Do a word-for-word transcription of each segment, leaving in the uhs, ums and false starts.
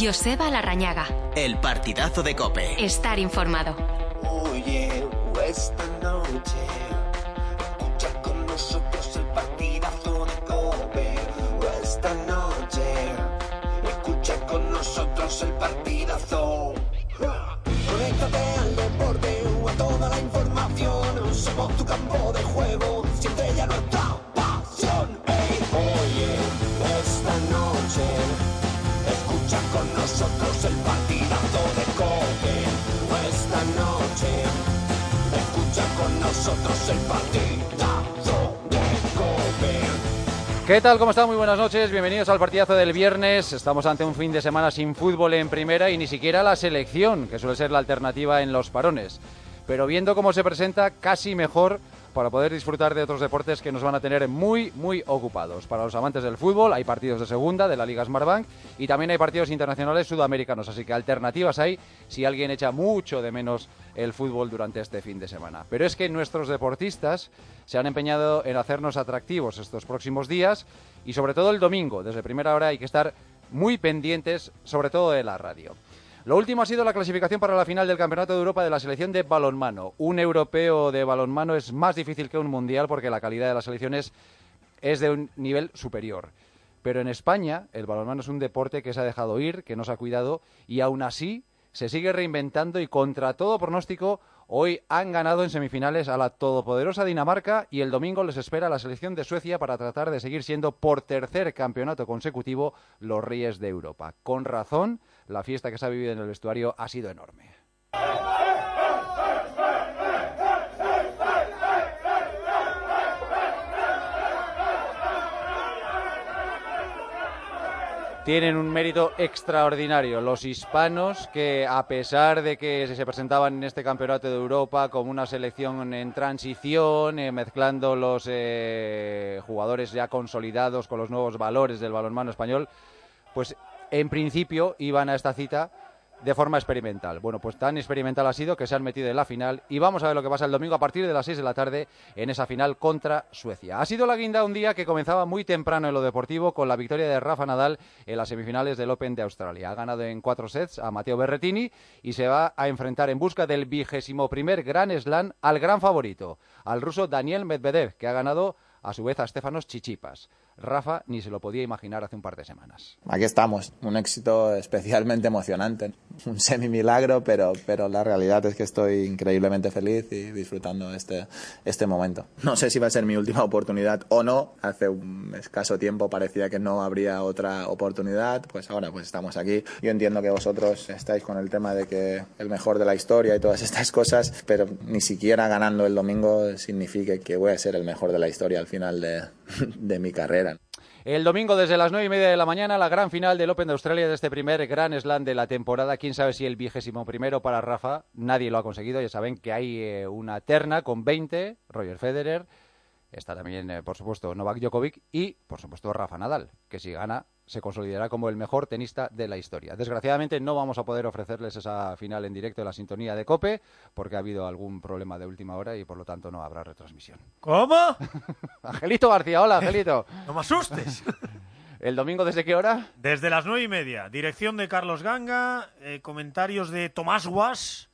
Joseba Larrañaga. El partidazo de COPE. Estar informado. Oye, esta noche escucha con nosotros el partidazo de COPE. Esta noche escucha con nosotros el partidazo. Conéctate al deporte o a toda la información. Somos tu campo de juego, siempre ya nuestra pasión. Hey, oye, esta noche escucha con nosotros el partidazo de COPE. Esta noche escucha con nosotros el partidazo de COPE. ¿Qué tal? ¿Cómo están? Muy buenas noches, bienvenidos al partidazo del viernes. Estamos ante un fin de semana sin fútbol en primera y ni siquiera la selección, que suele ser la alternativa en los parones. Pero viendo cómo se presenta, casi mejor para poder disfrutar de otros deportes que nos van a tener muy, muy ocupados. Para los amantes del fútbol hay partidos de segunda, de la Liga Smartbank, y también hay partidos internacionales sudamericanos, así que alternativas hay si alguien echa mucho de menos el fútbol durante este fin de semana. Pero es que nuestros deportistas se han empeñado en hacernos atractivos estos próximos días, y sobre todo el domingo, desde primera hora hay que estar muy pendientes, sobre todo de la radio. Lo último ha sido la clasificación para la final del Campeonato de Europa de la selección de balonmano. Un europeo de balonmano es más difícil que un mundial porque la calidad de las selecciones es de un nivel superior. Pero en España el balonmano es un deporte que se ha dejado ir, que no se ha cuidado y aún así se sigue reinventando y contra todo pronóstico hoy han ganado en semifinales a la todopoderosa Dinamarca y el domingo les espera la selección de Suecia para tratar de seguir siendo por tercer campeonato consecutivo los reyes de Europa. Con razón, la fiesta que se ha vivido en el vestuario ha sido enorme. Tienen un mérito extraordinario los hispanos que, a pesar de que se presentaban en este Campeonato de Europa como una selección en transición, eh, mezclando los eh, jugadores ya consolidados con los nuevos valores del balonmano español, pues en principio iban a esta cita de forma experimental. Bueno, pues tan experimental ha sido que se han metido en la final y vamos a ver lo que pasa el domingo a partir de las seis de la tarde en esa final contra Suecia. Ha sido la guinda un día que comenzaba muy temprano en lo deportivo con la victoria de Rafa Nadal en las semifinales del Open de Australia. Ha ganado en cuatro sets a Matteo Berrettini y se va a enfrentar en busca del vigésimo primer Grand Slam al gran favorito, al ruso Daniel Medvedev, que ha ganado a su vez a Stefanos Tsitsipas. Rafa ni se lo podía imaginar hace un par de semanas. Aquí estamos, un éxito especialmente emocionante, un semi-milagro, pero, pero la realidad es que estoy increíblemente feliz y disfrutando este, este momento. No sé si va a ser mi última oportunidad o no, hace un escaso tiempo parecía que no habría otra oportunidad, pues ahora pues estamos aquí. Yo entiendo que vosotros estáis con el tema de que el mejor de la historia y todas estas cosas, pero ni siquiera ganando el domingo significa que voy a ser el mejor de la historia al final de, de mi carrera. El domingo desde las nueve y media de la mañana, la gran final del Open de Australia de este primer Grand Slam de la temporada. Quién sabe si el vigésimo primero para Rafa, nadie lo ha conseguido. Ya saben que hay eh, una terna con veinte, Roger Federer, está también, eh, por supuesto, Novak Djokovic y, por supuesto, Rafa Nadal, que si gana se consolidará como el mejor tenista de la historia. Desgraciadamente no vamos a poder ofrecerles esa final en directo en la sintonía de COPE porque ha habido algún problema de última hora y por lo tanto no habrá retransmisión. ¿Cómo? Angelito García, hola Angelito. No me asustes. ¿El domingo desde qué hora? Desde las nueve y media. Dirección de Carlos Ganga, eh, comentarios de Tomás Guas,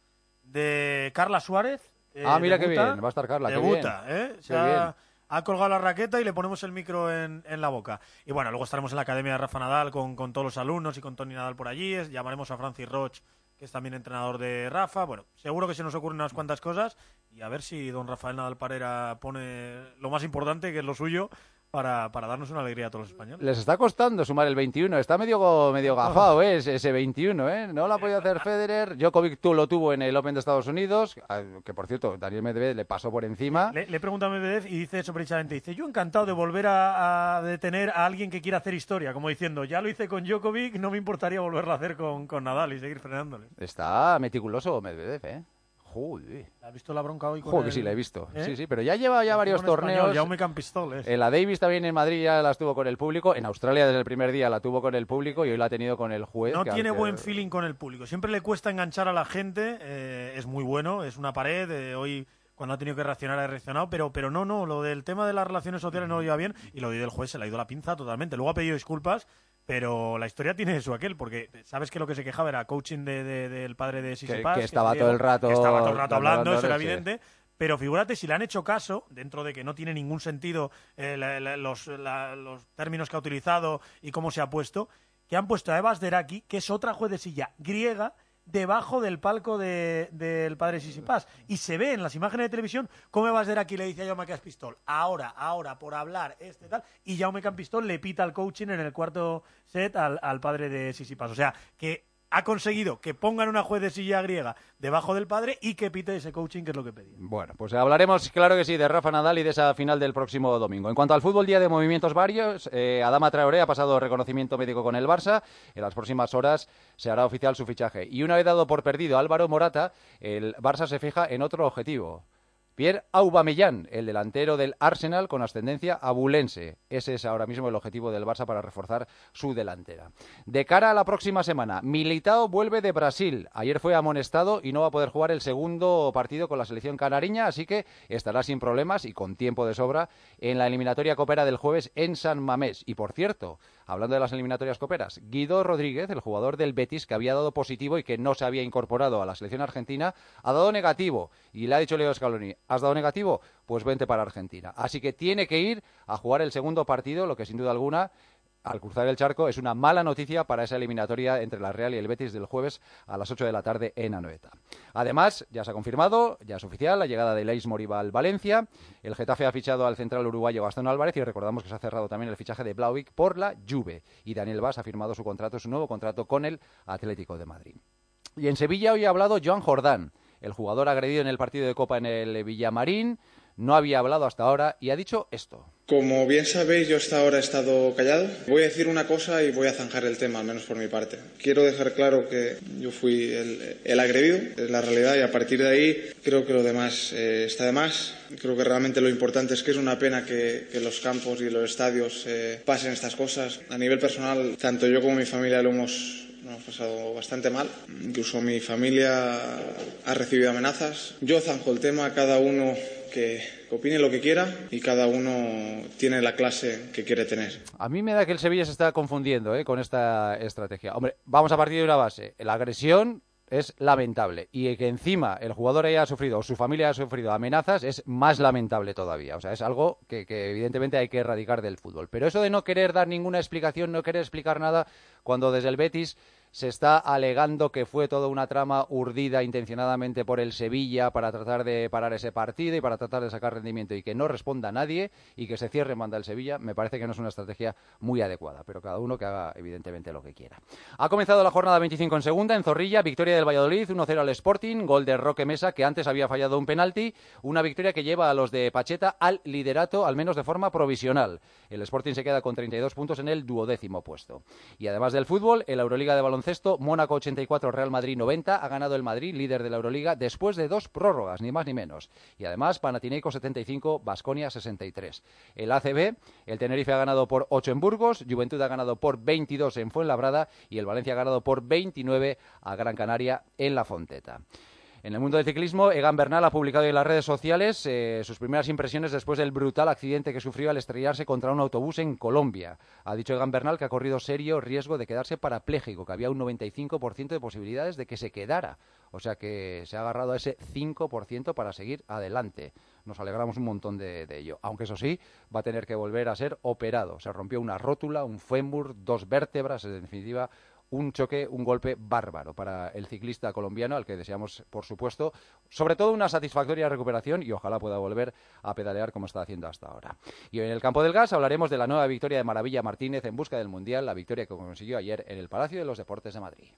de Carla Suárez. Eh, ah, mira qué debuta, bien, va a estar Carla. Debuta, qué bien. ¿eh? Qué Se ha, bien. ha colgado la raqueta y le ponemos el micro en, en la boca. Y bueno, luego estaremos en la Academia de Rafa Nadal con, con todos los alumnos y con Toni Nadal por allí. Es, llamaremos a Francis Roch, que es también entrenador de Rafa. Bueno, seguro que se nos ocurren unas cuantas cosas y a ver si don Rafael Nadal Parera pone lo más importante, que es lo suyo, para, para darnos una alegría a todos los españoles. Les está costando sumar el veintiuno, está medio, medio gafado, ¿eh? ese, ese veintiuno, ¿eh? No lo ha podido hacer Federer, Djokovic tú lo tuvo en el Open de Estados Unidos, que por cierto, Daniel Medvedev le pasó por encima. Le, le pregunta a Medvedev y dice eso precisamente, dice, yo encantado de volver a, a detener a alguien que quiera hacer historia, como diciendo, ya lo hice con Djokovic, no me importaría volverlo a hacer con, con Nadal y seguir frenándole. Está meticuloso Medvedev, ¿eh? Joder. ¿Has visto la bronca hoy con Joder, el... que sí la he visto. ¿Eh? Sí, sí, pero ya lleva ya varios torneos. Ya me campistoles. En la Davis también en Madrid ya las tuvo con el público. En Australia desde el primer día la tuvo con el público y hoy la ha tenido con el juez. No que tiene al... buen feeling con el público. Siempre le cuesta enganchar a la gente. Eh, es muy bueno, es una pared. Eh, hoy, cuando ha tenido que reaccionar, ha reaccionado. Pero, pero no, no. Lo del tema de las relaciones sociales no lo lleva bien. Y lo del juez se le ha ido la pinza totalmente. Luego ha pedido disculpas. pero la historia tiene su aquel, porque sabes que lo que se quejaba era coaching de, de, del padre de Tsitsipas, que, que estaba que todo el rato que estaba todo el rato hablando, eso era sí. evidente. Pero figúrate si le han hecho caso, dentro de que no tiene ningún sentido eh, la, la, los, la, los términos que ha utilizado y cómo se ha puesto, que han puesto a Eva Sderaki, que es otra juecesilla griega, debajo del palco de, del padre Tsitsipas. Y se ve en las imágenes de televisión cómo Eva Sderaki le dice a Jaume Campistol, ahora, ahora, por hablar, este tal, y Jaume Campistol le pita el coaching en el cuarto set al, al padre de Tsitsipas. O sea, que ha conseguido que pongan una juecesilla griega debajo del padre y que pite ese coaching, que es lo que pedía. Bueno, pues hablaremos, claro que sí, de Rafa Nadal y de esa final del próximo domingo. En cuanto al fútbol, día de movimientos varios, eh, Adama Traoré ha pasado reconocimiento médico con el Barça. En las próximas horas se hará oficial su fichaje. Y una vez dado por perdido Álvaro Morata, el Barça se fija en otro objetivo. Pierre Aubameyang, el delantero del Arsenal con ascendencia abulense. Ese es ahora mismo el objetivo del Barça para reforzar su delantera. De cara a la próxima semana, Militao vuelve de Brasil. Ayer fue amonestado y no va a poder jugar el segundo partido con la selección canariña, así que estará sin problemas y con tiempo de sobra en la eliminatoria copera del jueves en San Mamés. Y por cierto, hablando de las eliminatorias coperas, Guido Rodríguez, el jugador del Betis, que había dado positivo y que no se había incorporado a la selección argentina, ha dado negativo. Y le ha dicho Leo Scaloni, ¿has dado negativo? Pues vente para Argentina. Así que tiene que ir a jugar el segundo partido, lo que sin duda alguna, al cruzar el charco, es una mala noticia para esa eliminatoria entre la Real y el Betis del jueves a las ocho de la tarde en Anoeta. Además, ya se ha confirmado, ya es oficial, la llegada de Leis Moriba al Valencia. El Getafe ha fichado al central uruguayo Gastón Álvarez y recordamos que se ha cerrado también el fichaje de Vlahovic por la Juve. Y Daniel Vaz ha firmado su contrato, su nuevo contrato con el Atlético de Madrid. Y en Sevilla hoy ha hablado Joan Jordán, el jugador agredido en el partido de Copa en el Villamarín. No había hablado hasta ahora y ha dicho esto. Como bien sabéis, yo hasta ahora he estado callado. Voy a decir una cosa y voy a zanjar el tema, al menos por mi parte. Quiero dejar claro que yo fui el, el agredido, es la realidad, y a partir de ahí creo que lo demás eh, está de más. Creo que realmente lo importante es que es una pena que, que los campos y los estadios eh, pasen estas cosas. A nivel personal, tanto yo como mi familia lo hemos... Nos hemos pasado bastante mal. Incluso mi familia ha recibido amenazas. Yo zanjo el tema, cada uno que, que opine lo que quiera y cada uno tiene la clase que quiere tener. A mí me da que el Sevilla se está confundiendo ¿eh? con esta estrategia. Hombre, vamos a partir de una base. La agresión es lamentable y que encima el jugador haya sufrido o su familia haya sufrido amenazas es más lamentable todavía. O sea, es algo que, que evidentemente hay que erradicar del fútbol. Pero eso de no querer dar ninguna explicación, no querer explicar nada, cuando desde el Betis se está alegando que fue toda una trama urdida intencionadamente por el Sevilla para tratar de parar ese partido y para tratar de sacar rendimiento y que no responda a nadie y que se cierre en banda el Sevilla, me parece que no es una estrategia muy adecuada, pero cada uno que haga evidentemente lo que quiera. Ha comenzado la jornada veinticinco en segunda, en Zorrilla, victoria del Valladolid, uno cero al Sporting, gol de Roque Mesa, que antes había fallado un penalti, una victoria que lleva a los de Pacheta al liderato, al menos de forma provisional. El Sporting se queda con treinta y dos puntos en el duodécimo puesto. Y además del fútbol, el Euroliga de baloncesto, Mónaco ochenta y cuatro, Real Madrid noventa, ha ganado el Madrid, líder de la Euroliga, después de dos prórrogas, ni más ni menos. Y además, Panathinaikos setenta y cinco, Baskonia sesenta y tres. El A C B, el Tenerife ha ganado por ocho en Burgos, Juventud ha ganado por veintidós en Fuenlabrada y el Valencia ha ganado por veintinueve a Gran Canaria en La Fonteta. En el mundo del ciclismo, Egan Bernal ha publicado en las redes sociales eh, sus primeras impresiones después del brutal accidente que sufrió al estrellarse contra un autobús en Colombia. Ha dicho Egan Bernal que ha corrido serio riesgo de quedarse parapléjico, que había un noventa y cinco por ciento de posibilidades de que se quedara. O sea que se ha agarrado a ese cinco por ciento para seguir adelante. Nos alegramos un montón de, de ello. Aunque eso sí, va a tener que volver a ser operado. Se rompió una rótula, un fémur, dos vértebras, en definitiva, un choque, un golpe bárbaro para el ciclista colombiano, al que deseamos, por supuesto, sobre todo una satisfactoria recuperación y ojalá pueda volver a pedalear como está haciendo hasta ahora. Y hoy en el campo del gas hablaremos de la nueva victoria de Maravilla Martínez en busca del Mundial, la victoria que consiguió ayer en el Palacio de los Deportes de Madrid.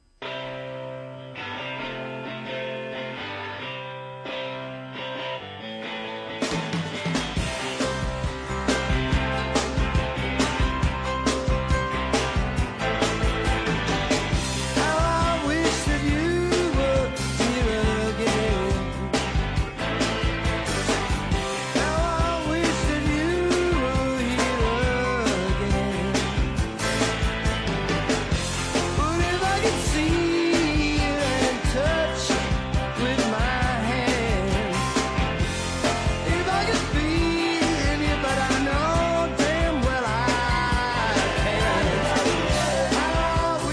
See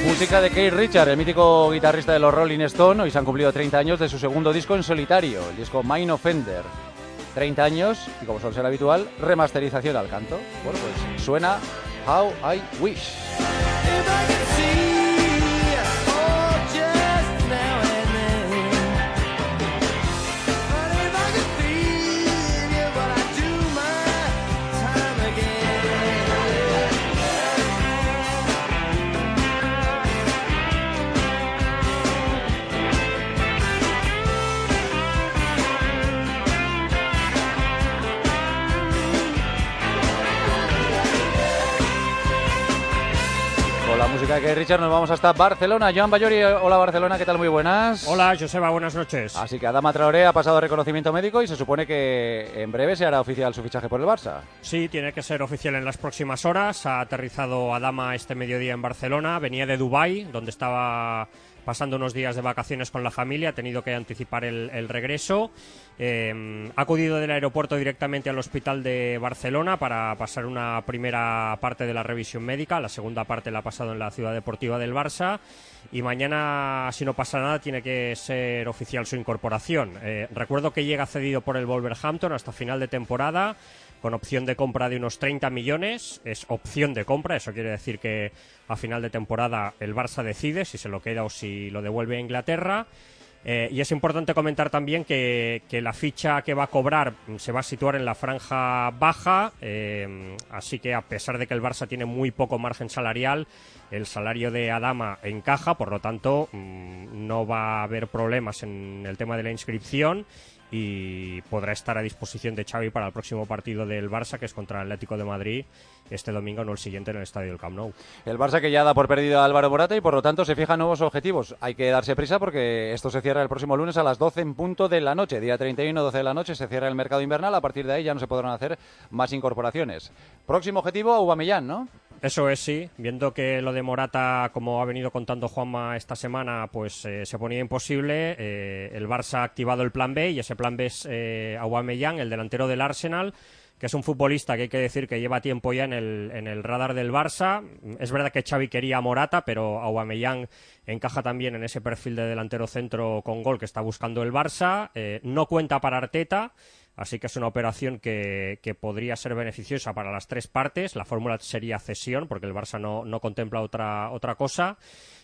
Música de Keith Richards, el mítico guitarrista de los Rolling Stones. Hoy se han cumplido treinta años de su segundo disco en solitario, el disco Mind Offender. treinta años, y como suele ser habitual, remasterización al canto. Bueno, pues suena How I Wish. Con la música de Keith Richards nos vamos hasta Barcelona. Joan Ballori, hola Barcelona, ¿qué tal? Muy buenas. Hola Joseba, buenas noches. Así que Adama Traoré ha pasado reconocimiento médico y se supone que en breve se hará oficial su fichaje por el Barça. Sí, tiene que ser oficial en las próximas horas. Ha aterrizado Adama este mediodía en Barcelona. Venía de Dubái, donde estaba pasando unos días de vacaciones con la familia. Ha tenido que anticipar el, el regreso. Eh, ha acudido del aeropuerto directamente al hospital de Barcelona para pasar una primera parte de la revisión médica. La segunda parte la ha pasado en la ciudad deportiva del Barça. Y mañana, si no pasa nada, tiene que ser oficial su incorporación. Eh, recuerdo que llega cedido por el Wolverhampton hasta final de temporada, con opción de compra de unos treinta millones. Es opción de compra, eso quiere decir que a final de temporada el Barça decide si se lo queda o si lo devuelve a Inglaterra. Eh, y es importante comentar también que, que la ficha que va a cobrar se va a situar en la franja baja, eh, así que a pesar de que el Barça tiene muy poco margen salarial, el salario de Adama encaja, por lo tanto mmm, no va a haber problemas en el tema de la inscripción y podrá estar a disposición de Xavi para el próximo partido del Barça, que es contra el Atlético de Madrid, este domingo, no el siguiente, en el estadio del Camp Nou. El Barça que ya da por perdido a Álvaro Morata y por lo tanto se fija nuevos objetivos. Hay que darse prisa porque esto se cierra el próximo lunes a las doce en punto de la noche. Día treinta y uno, doce de la noche, se cierra el mercado invernal. A partir de ahí ya no se podrán hacer más incorporaciones. Próximo objetivo, Aubameyang, ¿no? Eso es, sí. Viendo que lo de Morata, como ha venido contando Juanma esta semana, pues eh, se ponía imposible, eh, el Barça ha activado el plan B y ese plan B es eh, Aubameyang, el delantero del Arsenal, que es un futbolista que hay que decir que lleva tiempo ya en el, en el radar del Barça. Es verdad que Xavi quería a Morata, pero Aubameyang encaja también en ese perfil de delantero centro con gol que está buscando el Barça. Eh, no cuenta para Arteta, así que es una operación que, que podría ser beneficiosa para las tres partes. La fórmula sería cesión, porque el Barça no, no contempla otra, otra cosa.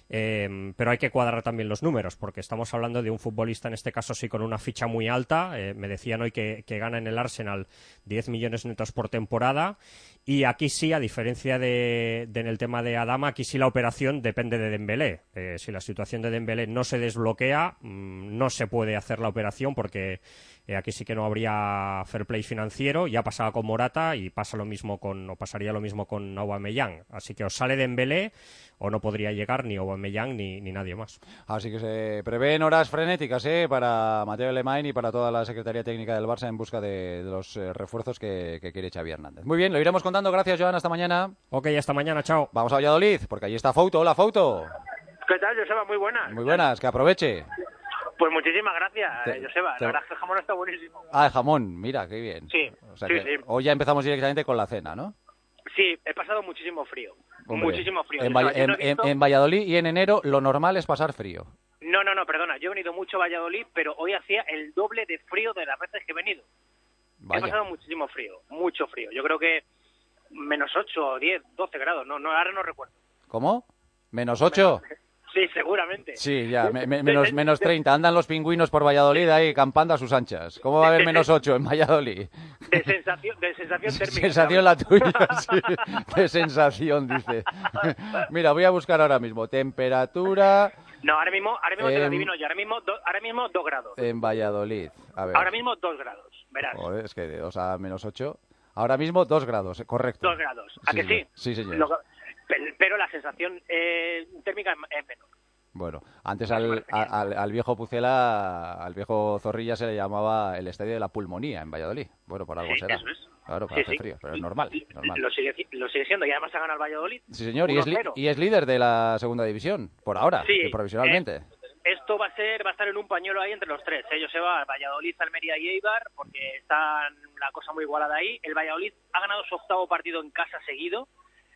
Eh, pero hay que cuadrar también los números, porque estamos hablando de un futbolista, en este caso sí, con una ficha muy alta. Eh, me decían hoy que, que gana en el Arsenal diez millones netos por temporada. Y aquí sí, a diferencia de, de en el tema de Adama, aquí sí la operación depende de Dembélé. Eh, si la situación de Dembélé no se desbloquea, mmm, no se puede hacer la operación, porque eh, aquí sí que no habría fair play financiero. Ya pasaba con Morata y pasa lo mismo con, o pasaría lo mismo con Aubameyang. Así que o sale Dembélé o no podría llegar ni Aubameyang ni, ni nadie más. Así que se prevén horas frenéticas ¿eh? para Mateo Alemany y para toda la Secretaría Técnica del Barça en busca de, de los eh, refuerzos que, que quiere Xavi Hernández. Muy bien, lo iremos contando. Gracias, Joan. Hasta mañana. Ok, hasta mañana. Chao. Vamos a Valladolid, porque allí está Fouto. Hola, Fouto. ¿Qué tal, Joseba? Muy buenas. Muy buenas, que aproveche. Pues muchísimas gracias, Te, Joseba. te... La verdad es que el jamón está buenísimo. Ah, el jamón, mira, qué bien. Sí, o sea sí, que sí. Hoy ya empezamos directamente con la cena, ¿no? Sí, he pasado muchísimo frío. Hombre, muchísimo frío. En, Joseba, en, no visto... en, en Valladolid y en enero lo normal es pasar frío. No, no, no, perdona. Yo he venido mucho a Valladolid, pero hoy hacía el doble de frío de las veces que he venido. Vaya. He pasado muchísimo frío, mucho frío. Yo creo que menos ocho, diez, doce grados. No, no, ahora no recuerdo. ¿Cómo? ¿Menos ocho? Menos... Sí, seguramente. Sí, ya, me, me, menos, menos treinta. Andan los pingüinos por Valladolid ahí campando a sus anchas. ¿Cómo va a haber menos ocho en Valladolid? De sensación, de sensación térmica. Sensación la tuya, sí. De sensación, dice. Mira, voy a buscar ahora mismo. Temperatura... No, ahora mismo, ahora mismo en... te lo adivino yo. Ahora mismo, do, ahora mismo dos grados. En Valladolid. A ver. Ahora mismo dos grados, verás. Joder, es que de dos a menos ocho... Ahora mismo dos grados, correcto. Dos grados. ¿A sí, que sí? Sí, señor. Lo, pero la sensación eh, térmica es menor. Bueno, antes al, al, al viejo Pucela, al viejo Zorrilla se le llamaba el estadio de la pulmonía en Valladolid. Bueno, por algo sí, será. Eso es. Claro, para sí, hacer sí. frío, pero es normal. normal. Lo, sigue, lo sigue siendo y además ha ganado el Valladolid. Sí, señor, y es, li y es líder de la segunda división, por ahora, sí, provisionalmente. Eh, esto va a ser va a estar en un pañuelo ahí entre los tres. Ellos se va Valladolid, Almería y Eibar, porque está la cosa muy igualada ahí. El Valladolid ha ganado su octavo partido en casa seguido.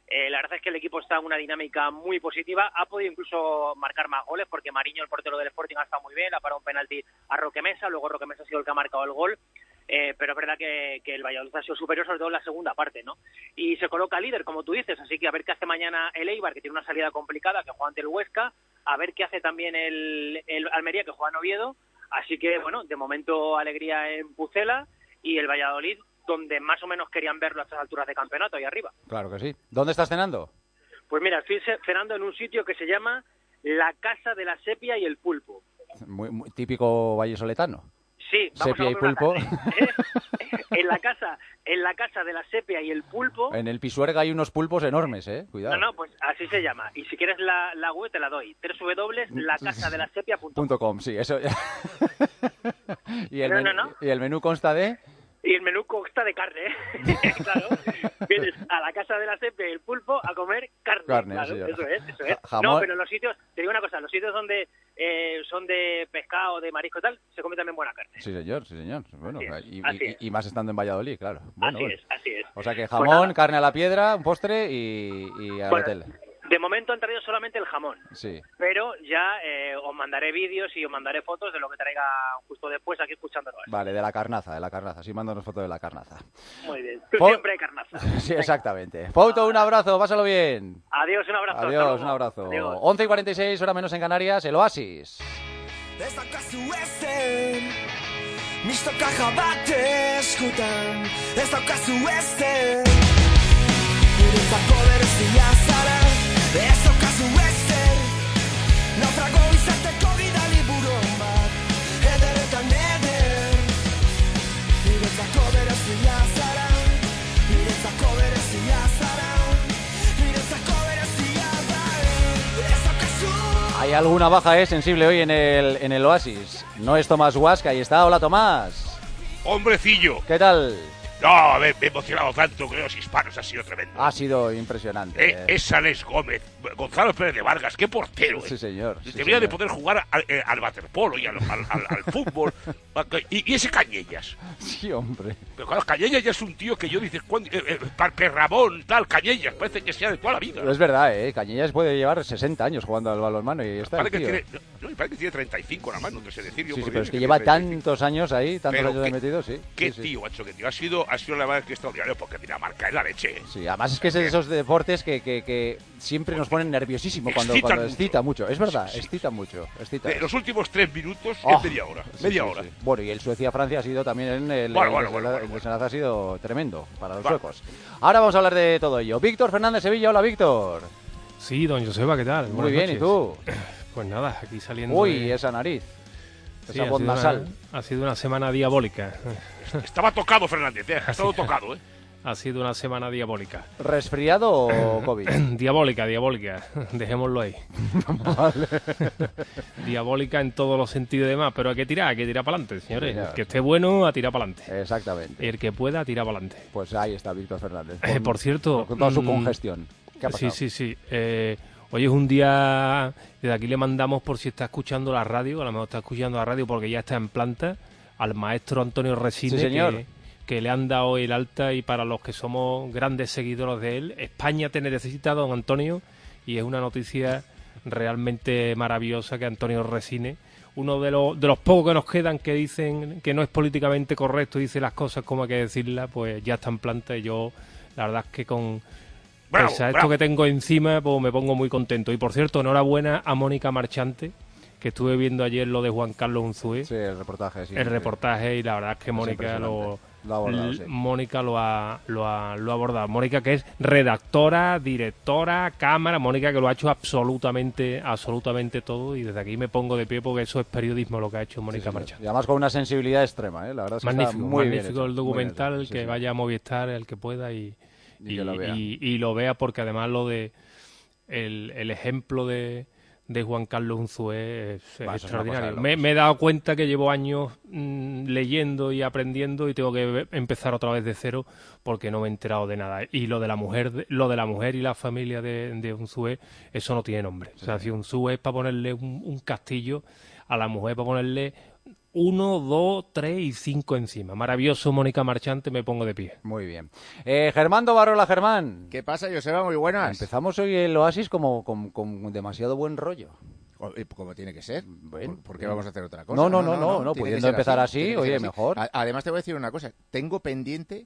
Eh, la verdad es que el equipo está en una dinámica muy positiva. Ha podido incluso marcar más goles porque Mariño, el portero del Sporting, ha estado muy bien. Ha parado un penalti a Roque Mesa. Luego Roque Mesa ha sido el que ha marcado el gol. Eh, pero es verdad que, que el Valladolid ha sido superior, sobre todo en la segunda parte, ¿no? Y se coloca líder, como tú dices. Así que a ver qué hace mañana el Eibar, que tiene una salida complicada, que juega ante el Huesca. A ver qué hace también el, el Almería, que juega en Oviedo. Así que, bueno, de momento alegría en Pucela. Y el Valladolid, donde más o menos querían verlo a estas alturas de campeonato, ahí arriba. Claro que sí. ¿Dónde estás cenando? Pues mira, estoy cenando en un sitio que se llama La Casa de la Sepia y el Pulpo. Muy, muy típico vallesoletano. Sí, vamos Sepia a y pulpo. ¿Eh? En la casa, en la casa de la Sepia y el Pulpo. En el Pisuerga hay unos pulpos enormes, eh. Cuidado. No, no, pues así se llama. Y si quieres la, la web te la doy. doble u doble u doble u punto la casa de la sepia punto com. Sí, eso. y, el no, menú, no, no. y el menú consta de... Y el menú consta de carne, ¿eh? Claro. Vienes a la casa de la Sepia y el Pulpo a comer carne. Carne, claro, sí, eso es, eso es. Jamón. No, pero los sitios, te digo una cosa, los sitios donde eh, son de pescado, de marisco y tal, se come también buena carne. Sí, señor, sí, señor. Bueno, así y, es, así y, es. y más estando en Valladolid, claro. Bueno, así bueno. es, así es. O sea que Pues jamón, nada. carne a la piedra, un postre y, y al Bueno, hotel. De momento han traído solamente el jamón. Sí. Pero ya eh, os mandaré vídeos y os mandaré fotos de lo que traiga justo después aquí escuchándolo. Vale, de la carnaza, de la carnaza. Sí, mándanos fotos de la carnaza. Muy bien. Tú Fo- siempre hay carnaza. Sí, exactamente. Foto, un abrazo, pásalo bien. Adiós, un abrazo. hasta Adiós, luego. un abrazo. Adiós. once y cuarenta y seis, hora menos en Canarias, el Oasis. Ez daukazu ezen Misto kaja bat eskutan Ez daukazu ezen Niretzako berezia zara Ez daukazu ezen Naufrago izateko gidali buron bat Eder eta neder Niretzako berezia zara Niretzako berezia zara Niretzako berezia zara Ez daukazu Hay alguna baja eh, sensible hoy en el, en el Oasis. No es Tomás Huasca, ahí está. Hola, Tomás. Hombrecillo. ¿Qué tal? No, a ver, me he emocionado tanto que los hispanos ha sido tremendo. Ha sido impresionante. Eh, es Alex Gómez, Gonzalo Pérez de Vargas, qué portero. Sí, eh. señor. Sí, Debería señor. de poder jugar al, eh, al waterpolo y al, al, al, al fútbol. y, y ese Cañellas. Sí, hombre. Pero claro, Cañellas ya es un tío que yo dices, ¿cuándo? Eh, eh, Parque Ramón, tal, Cañellas, parece que sea de toda la vida. Es verdad, ¿eh? Cañellas puede llevar sesenta años jugando al balonmano y está Parece el que tío. tiene, no, parece que tiene treinta y cinco nada más, no te sé decir. Yo Sí, por sí, mí pero es que que tiene lleva treinta y cinco. tantos años ahí, tantos Pero años qué- metido, sí. Qué sí, sí. tío, macho, qué tío. Ha sido, ha sido la verdad que extraordinario porque Dinamarca es la leche. Sí, además es que es de esos deportes que, que, que siempre nos ponen nerviosísimo cuando, Excitan cuando mucho. excita mucho. Es verdad, Sí, sí. excita mucho. Excita. De los últimos tres minutos Oh, es media hora. sí, media sí, hora. sí. Bueno, y el Suecia-Francia ha sido también el, el, Bueno, el bueno, desenlace- bueno, bueno, el desenlace ha sido tremendo para los Bueno. suecos. Ahora vamos a hablar de todo ello. Víctor Fernández Sevilla, hola Víctor. Sí, don Joseba, ¿qué tal? Muy Buenas bien, noches. ¿y tú? Pues nada, aquí saliendo. Uy, de- esa nariz. Sí, Esa ha voz sido nasal. Una, ha sido una semana diabólica. Estaba tocado Fernández, ¿eh? Ha estado tocado, ¿eh? Ha sido una semana diabólica. ¿Resfriado o COVID? Diabólica, diabólica. Dejémoslo ahí. Vale. Diabólica en todos los sentidos y demás, pero hay que tirar, hay que tirar para adelante, señores. Sí, El que esté bueno, a tirar para adelante. Exactamente. El que pueda, a tirar para adelante. Pues ahí está Víctor Fernández. Eh, por cierto, Con toda su mm, congestión. ¿Qué ha pasado? Sí, sí, sí. Eh, hoy es un día. Desde aquí le mandamos, por si está escuchando la radio, a lo mejor está escuchando la radio porque ya está en planta, al maestro Antonio Resine, Sí, señor. que, que le han dado el alta, y para los que somos grandes seguidores de él, España te necesita, don Antonio, y es una noticia realmente maravillosa que Antonio Resine, uno de los, de los pocos que nos quedan que dicen que no es políticamente correcto, dice las cosas como hay que decirlas, pues ya está en planta, y yo la verdad es que con Bravo, pese a esto bravo. que tengo encima, pues me pongo muy contento. Y por cierto, enhorabuena a Mónica Marchante, que estuve viendo ayer lo de Juan Carlos Unzué, Sí, el reportaje. Sí, el sí. reportaje, y la verdad es que Es Mónica lo, impresionante. Lo ha abordado, l- sí. Mónica lo ha, lo, ha, lo ha abordado. Mónica, que es redactora, directora, cámara, Mónica, que lo ha hecho absolutamente, absolutamente todo, y desde aquí me pongo de pie porque eso es periodismo lo que ha hecho Sí, Mónica señor. Marchante. Y además con una sensibilidad extrema, ¿eh? La verdad es que está Magnífico, muy bien magnífico hecho, el muy bien documental, hecho, el sí, que sí. vaya a Movistar, el que pueda, y, Y que lo vea. y- y lo vea, porque además lo de el, el ejemplo de, de Juan Carlos Unzué es, es Va, eso es una cosa extraordinario. de Me, locos. me he dado cuenta que llevo años mm, leyendo y aprendiendo, y tengo que ve- empezar otra vez de cero porque no me he enterado de nada. Y lo de la mujer, de- lo de la mujer y la familia de, de Unzué, eso no tiene nombre. O sea, si Unzué es para ponerle un, un castillo, a la mujer para ponerle uno, dos, tres y cinco encima. Maravilloso, Mónica Marchante, me pongo de pie. Muy bien. Eh, Germán Dovarola, Germán. ¿Qué pasa, Joseba? Muy buenas. Empezamos hoy el Oasis como con, con demasiado buen rollo. Como tiene que ser. Bueno, ¿Por, ¿Por qué vamos a hacer otra cosa? No, no, no, no, no, no pudiendo empezar así, así oye, así. Mejor. A, además te voy a decir una cosa, tengo pendiente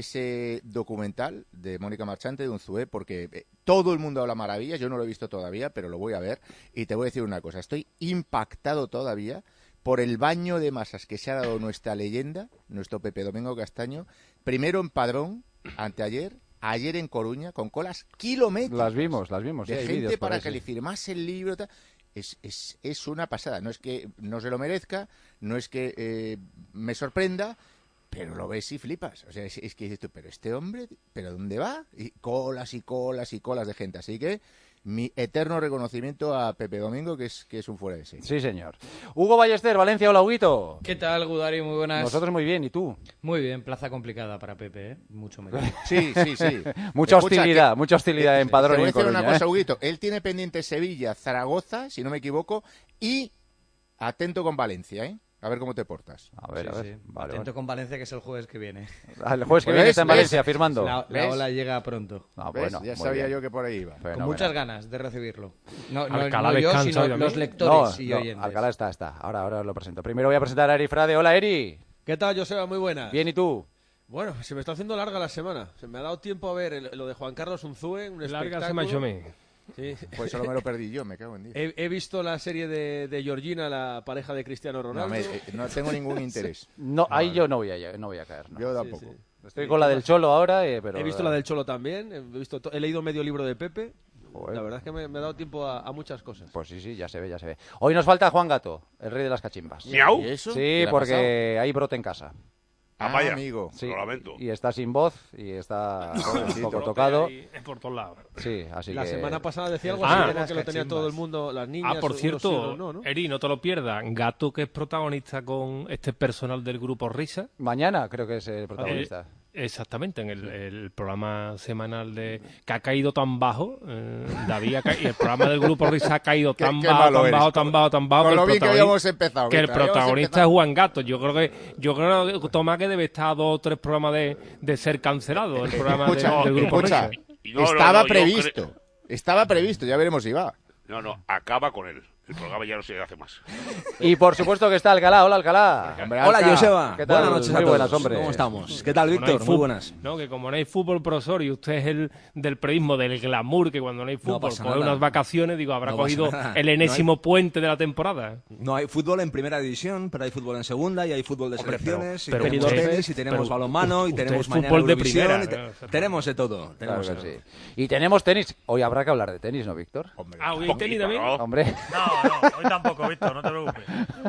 ese documental de Mónica Marchante de Unzué, porque eh, todo el mundo habla maravillas, yo no lo he visto todavía, pero lo voy a ver, y te voy a decir una cosa, estoy impactado todavía por el baño de masas que se ha dado nuestra leyenda, nuestro Pepe Domingo Castaño, primero en Padrón, anteayer, ayer en Coruña, con colas kilométricas. Las vimos, las vimos. De sí, gente para eso. que le firmase el libro. Tal. Es, es, es una pasada. No es que no se lo merezca, no es que eh, me sorprenda, pero lo ves y flipas. O sea, es, es que dices tú, pero este hombre, ¿pero dónde va? Y colas y colas y colas de gente. Así que mi eterno reconocimiento a Pepe Domingo, que es, que es un fuera de serie. Sí, señor. Hugo Ballester, Valencia, hola, Huguito. ¿Qué tal, Gudari? Muy buenas. Nosotros muy bien, ¿y tú? Muy bien, plaza complicada para Pepe, ¿eh? Mucho mejor. Sí, sí, sí. mucha Escucha, hostilidad, que, mucha hostilidad que, en Padrón te voy y a en decir Coruña, una cosa, ¿eh? Huguito. Él tiene pendiente Sevilla, Zaragoza, si no me equivoco, y atento con Valencia, ¿eh? A ver cómo te portas. A ver, sí, a ver. Sí. Vale, Atento vale. con Valencia, que es el jueves que viene. El jueves que ¿Ves? viene está en ¿Ves? Valencia firmando. La, la ola llega pronto. Ah, ¿Ves? bueno, ya muy sabía bien. yo que por ahí iba. Fenomenal. Con muchas ganas de recibirlo. No, no, Alcalá no yo, descansa sino hoy también. los lectores No, y no, oyentes. Alcalá está, está. Ahora, ahora lo presento. Primero voy a presentar a Eri Frade. Hola, Eri. ¿Qué tal, Joseba? Muy buenas. Bien, ¿y tú? Bueno, se me está haciendo larga la semana. Se me ha dado tiempo a ver el- lo de Juan Carlos Unzúe, un Larga espectáculo. se me ha hecho a mí. Sí. Pues solo me lo perdí yo, me cago en diez. He, he visto la serie de, de Georgina, la pareja de Cristiano No, Ronaldo. me- eh, no tengo ningún interés. No, ahí yo no voy a, no voy a caer. No. Yo tampoco. Sí, sí. Estoy con la del Cholo ahora, eh, pero... He visto la del Cholo también. He, visto to- he leído medio libro de Pepe. Joder. La verdad es que me, me ha dado tiempo a, a muchas cosas. Pues sí, sí, ya se ve, ya se ve. Hoy nos falta Juan Gato, el rey de las cachimbas. ¿Miau? ¿Y eso? Sí, ¿Qué le ha porque hay brote en casa. Ah, Ah, vaya. amigo. Sí, Lo lamento. y está sin voz y está un Pobrecito. poco tocado. Ahí, es por todos lados. Sí, así La que... semana pasada decía algo Ah, así, como las que lo tenía cachimbas. todo el mundo, las niñas. Ah, por unos cierto, siglos, no, ¿no? Eri, no te lo pierdas. Gato, que es protagonista con este personal del grupo Risa. Mañana creo que es el protagonista. Eh, exactamente, en el, el programa semanal de que ha caído tan bajo, eh, David ha ca- y el programa del grupo Risa ha caído Qué- tan qué bajo, malo tan eres. bajo, tan bajo, tan bajo, Con que lo el bien que protagoni- habíamos empezado. que el Víctor, habíamos protagonista empezado. es Juan Gato. Yo creo que yo creo que Tomás que debe estar a dos o tres programas de, de ser cancelado el programa de- Escucha, del grupo escucha. Risa. No, no, Estaba no, yo previsto. Estaba previsto, ya veremos si va. No, no, acaba con él. El programa ya no se hace más. Y por supuesto que está Alcalá. Hola, Alcalá. Hombre, Hola, Alca. Joseba. ¿Qué tal? Buenas noches a Muy todos. buenas, hombre. ¿Cómo estamos? ¿Qué tal, Como no hay Víctor? Muy fútbol- buenas. No, que como no hay fútbol, profesor, y usted es el del periodismo, del glamour, que cuando no hay fútbol, pasa coge nada. unas vacaciones, digo, habrá No pasa cogido nada. el enésimo puente de la temporada. No hay fútbol en primera división, pero hay fútbol en segunda y hay fútbol de Hombre, selecciones pero- y pero tenemos usted- tenis y tenemos pero balonmano y usted tenemos es mañana fútbol de Eurovisión primera, y te- ¿no? tenemos de todo. Claro Tenemos que de todo. sí. Y tenemos tenis. Hoy habrá que hablar de tenis, ¿no, Víctor? Ah, hoy hay Poquito, tenis también. ¿no? Hombre. No, no, hoy tampoco, Víctor, no te preocupes.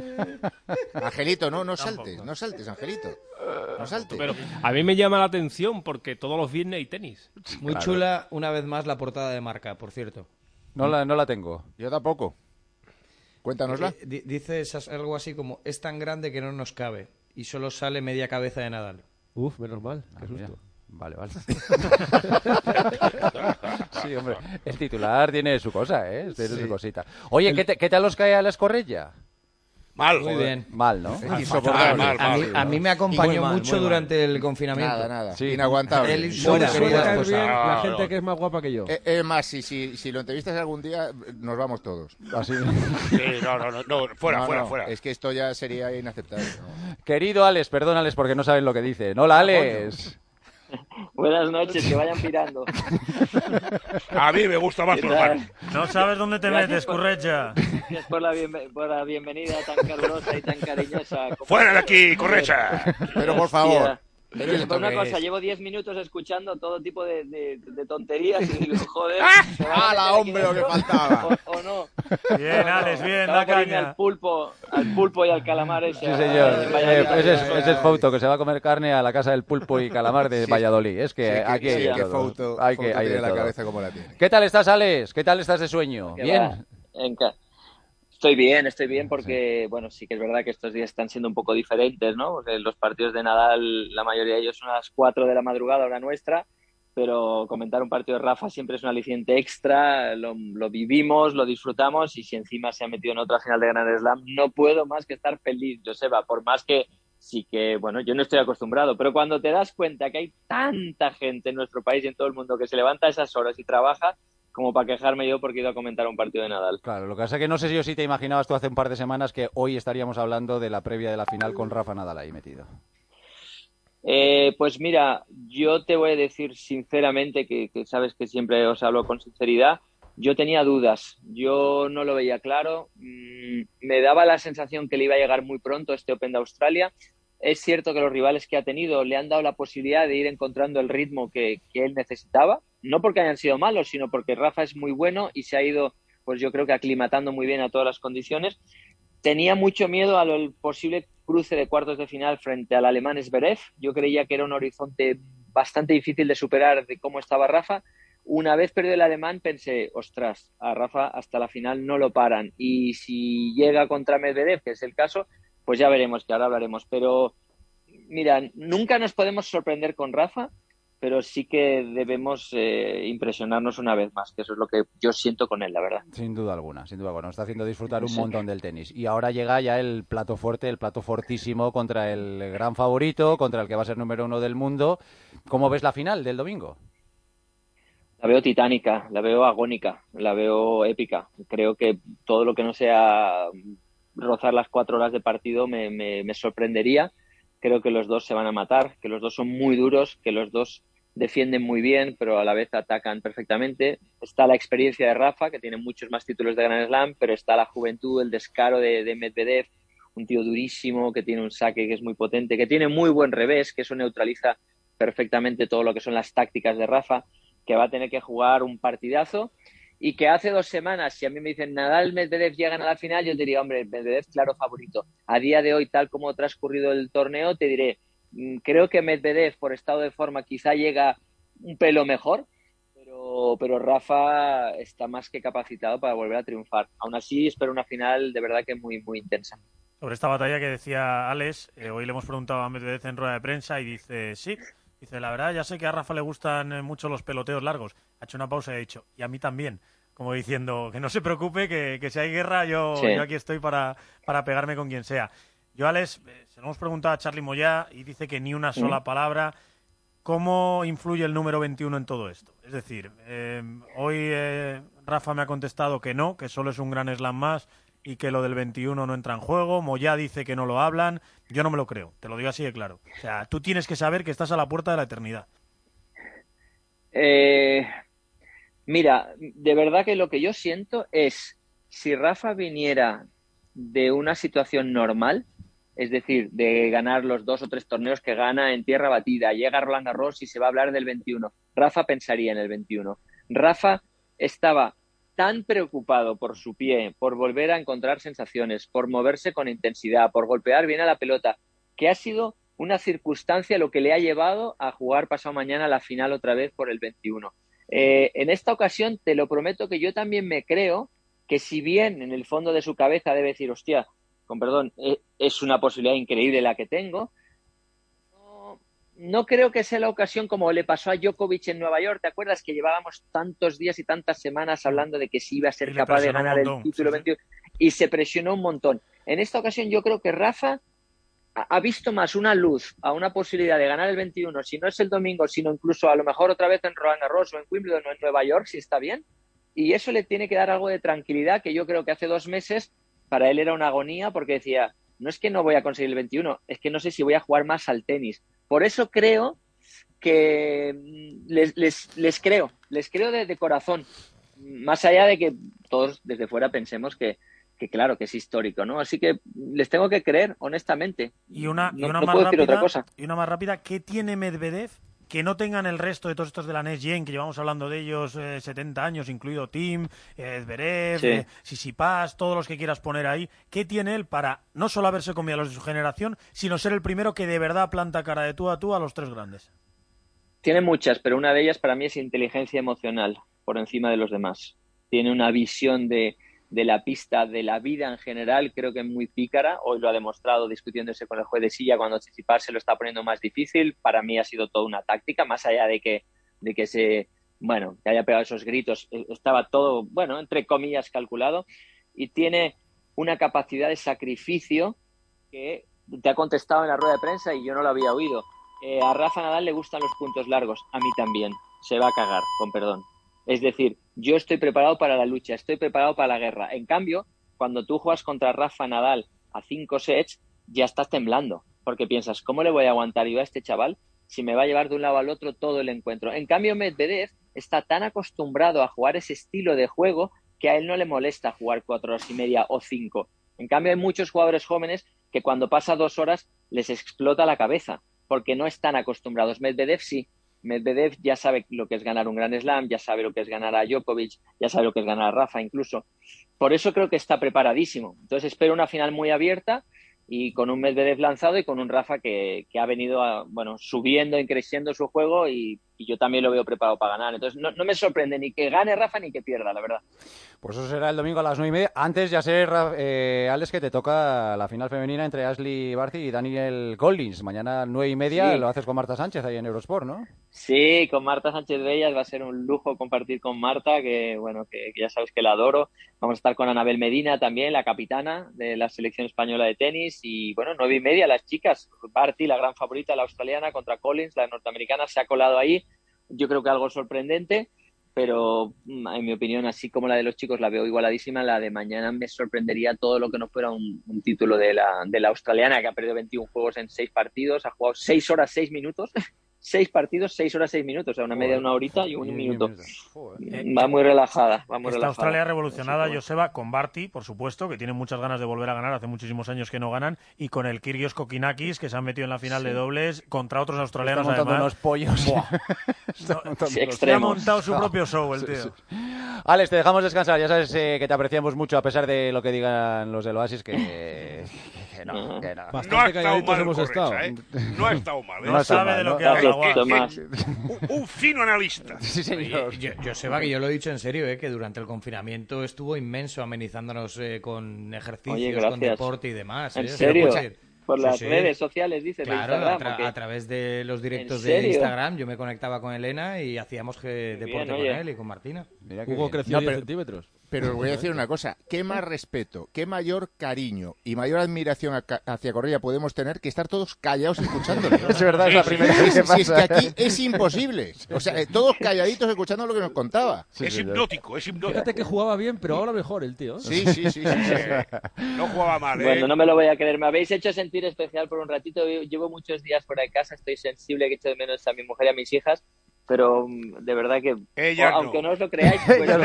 Angelito, no, no Tampoco. saltes, no saltes, Angelito. No saltes. Pero a mí me llama la atención porque todos los viernes hay tenis. Muy chula, una vez más, la portada de Marca, por cierto. No la, no la tengo. Yo tampoco. Cuéntanosla. Eh, di- dice esas- algo así como, es tan grande que no nos cabe y solo sale media cabeza de Nadal. Uf, menos mal. Ah, Qué mira. susto. Vale, vale. Sí, hombre. El titular tiene su cosa, ¿eh? Tiene su cosita. Oye, ¿qué, te- ¿qué tal os cae a la Escorrella? Mal, Muy joder. bien. Mal, ¿no? Mal, Insoportable. mal, A mí, mal. a mí me acompañó Muy mal, mucho muy mal. durante el confinamiento. Nada, nada. Sí. Inaguantable. Él No me Buena, suele querida caer esposa. bien la Ah, gente no. que es más guapa que yo. Eh, Es más, si, si, si lo entrevistas algún día, nos vamos todos. Así. Sí, no, no, no, no, fuera, No, fuera, no, fuera. Es que esto ya sería inaceptable. ¿no? Querido Alex, perdónales porque no saben lo que dicen. Hola, Alex. Buenas noches, que vayan pirando. A mí me gusta más ¿Qué tu tal? hermano. No sabes dónde te Gracias metes, por- Currecha. Gracias por la, bienve- por la bienvenida tan calurosa y tan cariñosa. como- ¡Fuera de aquí, Correcha! Pero por favor. Hostia. Pero Pero esto una qué cosa, es. llevo diez minutos escuchando todo tipo de, de, de tonterías y digo, joder. ¿se van a ¡Hala, meter aquí hombre, lo que dentro? faltaba! ¿O, o no? Bien, No, no, Alex, bien, estaba da por irme caña. al pulpo, al pulpo y al calamar ese. Sí, a- señor. en Valladolid. Eh, ese, es, ese es Fouto, que se va a comer carne a la casa del pulpo y calamar de Sí. Valladolid. Es que Sí, que- aquí hay sí, de que todo. Fouto- Hay que, Fouto hay de tiene la todo. cabeza como la tiene. ¿Qué tal estás, Alex? ¿Qué tal estás de sueño? Que ¿Bien? va, en ca- Estoy bien, estoy bien porque, bueno, sí que es verdad que estos días están siendo un poco diferentes, ¿no? Porque los partidos de Nadal, la mayoría de ellos son a las cuatro de la madrugada, hora nuestra, pero comentar un partido de Rafa siempre es un aliciente extra, lo, lo vivimos, lo disfrutamos, y si encima se ha metido en otra final de Grand Slam, no puedo más que estar feliz, Joseba, por más que sí que, bueno, yo no estoy acostumbrado, pero cuando te das cuenta que hay tanta gente en nuestro país y en todo el mundo que se levanta a esas horas y trabaja, como para quejarme yo porque he ido a comentar un partido de Nadal. Claro, lo que pasa es que no sé si yo sí te imaginabas tú hace un par de semanas que hoy estaríamos hablando de la previa de la final con Rafa Nadal ahí metido. Eh, pues mira, yo te voy a decir sinceramente que, que sabes que siempre os hablo con sinceridad. Yo tenía dudas, yo no lo veía claro, mm, me daba la sensación que le iba a llegar muy pronto este Open de Australia. Es cierto que los rivales que ha tenido le han dado la posibilidad de ir encontrando el ritmo que, que él necesitaba, no porque hayan sido malos, sino porque Rafa es muy bueno y se ha ido, pues yo creo que aclimatando muy bien a todas las condiciones. Tenía mucho miedo al posible cruce de cuartos de final frente al alemán Zverev. Yo creía que era un horizonte bastante difícil de superar de cómo estaba Rafa. Una vez perdió el alemán pensé, ostras, a Rafa hasta la final no lo paran. Y si llega contra Medvedev, que es el caso, pues ya veremos, que ahora hablaremos. Pero mira, nunca nos podemos sorprender con Rafa, pero sí que debemos eh, impresionarnos una vez más, que eso es lo que yo siento con él, la verdad. Sin duda alguna, sin duda alguna. Nos está haciendo disfrutar un Sí. montón del tenis. Y ahora llega ya el plato fuerte, el plato fortísimo contra el gran favorito, contra el que va a ser número uno del mundo. ¿Cómo ves la final del domingo? La veo titánica, la veo agónica, la veo épica. Creo que todo lo que no sea rozar las cuatro horas de partido me, me, me sorprendería. Creo que los dos se van a matar, que los dos son muy duros, que los dos defienden muy bien, pero a la vez atacan perfectamente. Está la experiencia de Rafa, que tiene muchos más títulos de Grand Slam, pero está la juventud, el descaro de, de Medvedev, un tío durísimo, que tiene un saque que es muy potente, que tiene muy buen revés, que eso neutraliza perfectamente todo lo que son las tácticas de Rafa, que va a tener que jugar un partidazo, y que hace dos semanas, si a mí me dicen Nadal, Medvedev llegan a la final, yo te diría, hombre, Medvedev, claro, favorito. A día de hoy, tal como ha transcurrido el torneo, te diré, creo que Medvedev, por estado de forma, quizá llega un pelo mejor, pero, pero Rafa está más que capacitado para volver a triunfar. Aún así, espero una final de verdad que muy, muy intensa. Sobre esta batalla que decía Alex, eh, hoy le hemos preguntado a Medvedev en rueda de prensa y dice, sí, dice, la verdad, ya sé que a Rafa le gustan eh, mucho los peloteos largos. Ha hecho una pausa y ha dicho, y a mí también. Como diciendo, que no se preocupe, que, que si hay guerra, yo, Sí. yo aquí estoy para, para pegarme con quien sea. Yo, Alex, eh, se lo hemos preguntado a Charly Moyá y dice que ni una sola Mm. palabra. ¿Cómo influye el número veintiuno en todo esto? Es decir, eh, hoy eh, Rafa me ha contestado que no, que solo es un gran slam más y que lo del veintiuno no entra en juego. Moyá dice que no lo hablan. Yo no me lo creo, te lo digo así de claro. O sea, tú tienes que saber que estás a la puerta de la eternidad. Eh, mira, de verdad que lo que yo siento es, si Rafa viniera de una situación normal, es decir, de ganar los dos o tres torneos que gana en tierra batida, llega a Roland Garros y se va a hablar del veintiuno, Rafa pensaría en el veintiuno. Rafa estaba tan preocupado por su pie, por volver a encontrar sensaciones, por moverse con intensidad, por golpear bien a la pelota, que ha sido una circunstancia lo que le ha llevado a jugar pasado mañana la final otra vez por el veintiuno. Eh, en esta ocasión te lo prometo que yo también me creo que, si bien en el fondo de su cabeza debe decir, hostia, con perdón, eh, es una posibilidad increíble la que tengo, no, no creo que sea la ocasión como le pasó a Djokovic en Nueva York. ¿Te acuerdas que llevábamos tantos días y tantas semanas hablando de que sí iba a ser Y le capaz de presionó un ganar el montón, título sí, sí. veintiuno y se presionó un montón? En esta ocasión yo creo que Rafa ha ha visto más una luz a una posibilidad de ganar el veintiuno, si no es el domingo, sino incluso a lo mejor otra vez en Roland Garros o en Wimbledon o en Nueva York, si está bien, y eso le tiene que dar algo de tranquilidad, que yo creo que hace dos meses para él era una agonía, porque decía, no es que no voy a conseguir el veintiuno, es que no sé si voy a jugar más al tenis. Por eso creo que les, les, les creo, les creo de, de corazón, más allá de que todos desde fuera pensemos que, que claro, que es histórico, ¿no? Así que les tengo que creer, honestamente. Y una, y No- una no más puedo decir rápida, otra cosa. y una más rápida, ¿qué tiene Medvedev que no tengan el resto de todos estos de la Next Gen, que llevamos hablando de ellos eh, setenta años, incluido Tim, eh, Zverev, Sí. eh, Tsitsipas, todos los que quieras poner ahí? ¿Qué tiene él para no solo haberse comido a los de su generación, sino ser el primero que de verdad planta cara de tú a tú a los tres grandes? Tiene muchas, pero una de ellas para mí es inteligencia emocional por encima de los demás. Tiene una visión de, de la pista, de la vida en general, creo que muy pícara. Hoy lo ha demostrado discutiéndose con el juez de silla cuando Tsitsipas se lo está poniendo más difícil. Para mí ha sido toda una táctica, más allá de que de que se, bueno, que haya pegado esos gritos. Estaba todo, bueno, entre comillas, calculado, y tiene una capacidad de sacrificio que te ha contestado en la rueda de prensa y yo no lo había oído. Eh, a Rafa Nadal le gustan los puntos largos, a mí también. Se va a cagar, con perdón. Es decir, yo estoy preparado para la lucha, estoy preparado para la guerra. En cambio, cuando tú juegas contra Rafa Nadal a cinco sets, ya estás temblando, porque piensas, ¿cómo le voy a aguantar yo a este chaval si me va a llevar de un lado al otro todo el encuentro? En cambio, Medvedev está tan acostumbrado a jugar ese estilo de juego que a él no le molesta jugar cuatro horas y media o cinco. En cambio, hay muchos jugadores jóvenes que cuando pasa dos horas les explota la cabeza, porque no están acostumbrados. Medvedev sí. Medvedev ya sabe lo que es ganar un Grand Slam, ya sabe lo que es ganar a Djokovic, ya sabe lo que es ganar a Rafa incluso. Por eso creo que está preparadísimo. Entonces espero una final muy abierta y con un Medvedev lanzado y con un Rafa que, que ha venido a, bueno, subiendo y creciendo su juego y, y yo también lo veo preparado para ganar. Entonces no, no me sorprende ni que gane Rafa ni que pierda, la verdad. Pues eso será el domingo a las nueve y media. Antes ya sé, eh, Alex, que te toca la final femenina entre Ashley Barty y Daniel Collins. Mañana nueve y media sí. Lo haces con Marta Sánchez ahí en Eurosport, ¿no? Sí, con Marta Sánchez Bellas va a ser un lujo compartir con Marta, que bueno, que, que ya sabes que la adoro. Vamos a estar con Anabel Medina también, la capitana de la selección española de tenis. Y bueno, nueve y media las chicas. Barty, la gran favorita, la australiana, contra Collins, la norteamericana, se ha colado ahí. Yo creo que algo sorprendente, pero en mi opinión, así como la de los chicos la veo igualadísima, la de mañana me sorprendería todo lo que no fuera un, un título de la, de la australiana, que ha perdido veintiún juegos en seis partidos, ha jugado seis horas, seis minutos. Seis partidos, seis horas, seis minutos, o sea, una media de una horita y un Joder. minuto. Va muy relajada, va muy Esta relajada. Australia revolucionada, Joseba, con Barty, por supuesto, que tiene muchas ganas de volver a ganar, hace muchísimos años que no ganan, y con el Kyrgios Kokinakis, que se han metido en la final sí. de dobles contra otros australianos, Está montando además. unos pollos. no, sí, se ha montado su propio show, el tío. Sí, sí. Alex, te dejamos descansar, ya sabes eh, que te apreciamos mucho, a pesar de lo que digan los del Oasis, que... Que no, que no. no ha estado mal hemos estado. ¿eh? No ha estado mal. ¿eh? No, no sabe mal, de lo que no, habla. Un, un fino analista. Sí, señor. Oye, yo, yo Seba, que yo lo he dicho en serio, ¿eh? Que durante el confinamiento estuvo inmenso amenizándonos eh, con ejercicios, Oye, con deporte y demás. ¿En ¿eh? serio? O sea, Por las sí, redes sociales, dices, claro, de Instagram. A, tra ¿okay? a través de los directos de Instagram, yo me conectaba con Elena y hacíamos que deporte bien, con él y con Martina. Mira que Hugo creció no, diez centímetros. Pero os voy a decir una cosa, qué más respeto, qué mayor cariño y mayor admiración hacia Correia podemos tener que estar todos callados escuchándolo. Es verdad, es la primera vez que pasa. Si es que aquí es imposible. O sea, todos calladitos escuchando lo que nos contaba. Sí, es sí, hipnótico, es hipnótico. Fíjate que jugaba bien, pero ahora mejor el tío. Sí, sí, sí. sí, sí. No jugaba mal, ¿eh? Bueno, no me lo voy a creer. Me habéis hecho sentir especial por un ratito. Llevo muchos días fuera de casa, estoy sensible, que echo de menos a mi mujer y a mis hijas. Pero de verdad que, Ella o, aunque no. no os lo creáis, pues, no.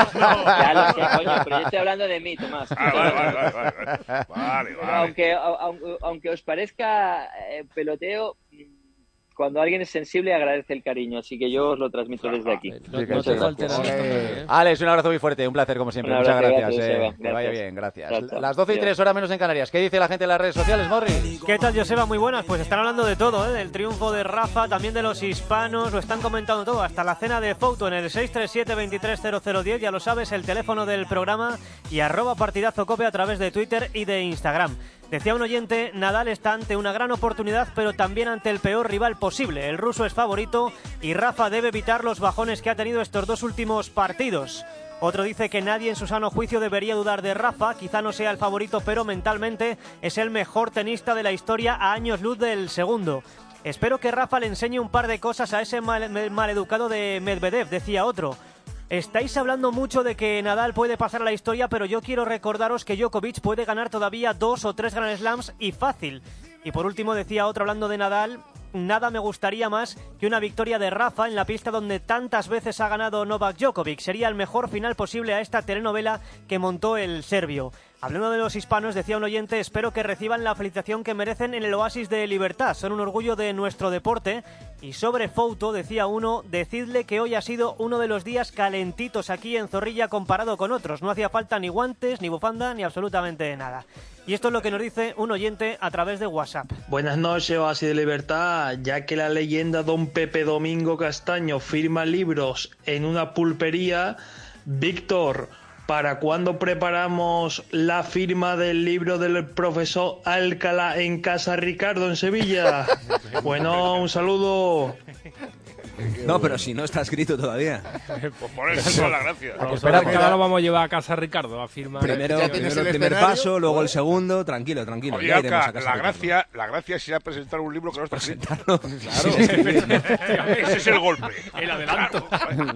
ya lo sé, coño, pero yo estoy hablando de mí, Tomás. Ah, vale, vale, vale, vale, vale, vale. Aunque, aunque, aunque os parezca eh, peloteo, cuando alguien es sensible agradece el cariño, así que yo os lo transmito desde aquí. No, no te falte nada. ¿eh? Alex, un abrazo muy fuerte, un placer como siempre. Muchas gracias. gracias, eh. gracias. Que vaya bien, gracias. Gracias. Las doce y tres horas menos en Canarias. ¿Qué dice la gente en las redes sociales, Morris? ¿Qué tal, Joseba? Muy buenas. Pues están hablando de todo, ¿eh? Del triunfo de Rafa, también de los hispanos, lo están comentando todo, hasta la cena de foto en el seis tres siete, veintitrés cero cero diez, ya lo sabes, el teléfono del programa y arroba partidazo cope a través de Twitter y de Instagram. Decía un oyente, Nadal está ante una gran oportunidad, pero también ante el peor rival posible. El ruso es favorito y Rafa debe evitar los bajones que ha tenido estos dos últimos partidos. Otro dice que nadie en su sano juicio debería dudar de Rafa, quizá no sea el favorito, pero mentalmente es el mejor tenista de la historia a años luz del segundo. Espero que Rafa le enseñe un par de cosas a ese mal, maleducado de Medvedev, decía otro. Estáis hablando mucho de que Nadal puede pasar a la historia, pero yo quiero recordaros que Djokovic puede ganar todavía dos o tres Grand Slams y fácil. Y por último decía otro hablando de Nadal, nada me gustaría más que una victoria de Rafa en la pista donde tantas veces ha ganado Novak Djokovic. Sería el mejor final posible a esta telenovela que montó el serbio. Hablando de los hispanos, decía un oyente, espero que reciban la felicitación que merecen en el oasis de libertad. Son un orgullo de nuestro deporte. Y sobre Fouto, decía uno, decidle que hoy ha sido uno de los días calentitos aquí en Zorrilla comparado con otros. No hacía falta ni guantes, ni bufanda, ni absolutamente nada. Y esto es lo que nos dice un oyente a través de WhatsApp. Buenas noches, Oasis de Libertad. Ya que la leyenda Don Pepe Domingo Castaño firma libros en una pulpería, Víctor, ¿para cuándo preparamos la firma del libro del profesor Alcalá en Casa Ricardo, en Sevilla? Bueno, un saludo. No, pero si no está escrito todavía. Pues por eso es la gracia. Espera, que ahora lo vamos a llevar a casa Ricardo a firmar. Primero, primero el primer paso, luego el segundo, tranquilo, tranquilo. Oye, ya iremos Alca, a casa la de gracia, la gracia es ir a presentar un libro que no está escrito. Claro. Ese es el golpe. El adelanto.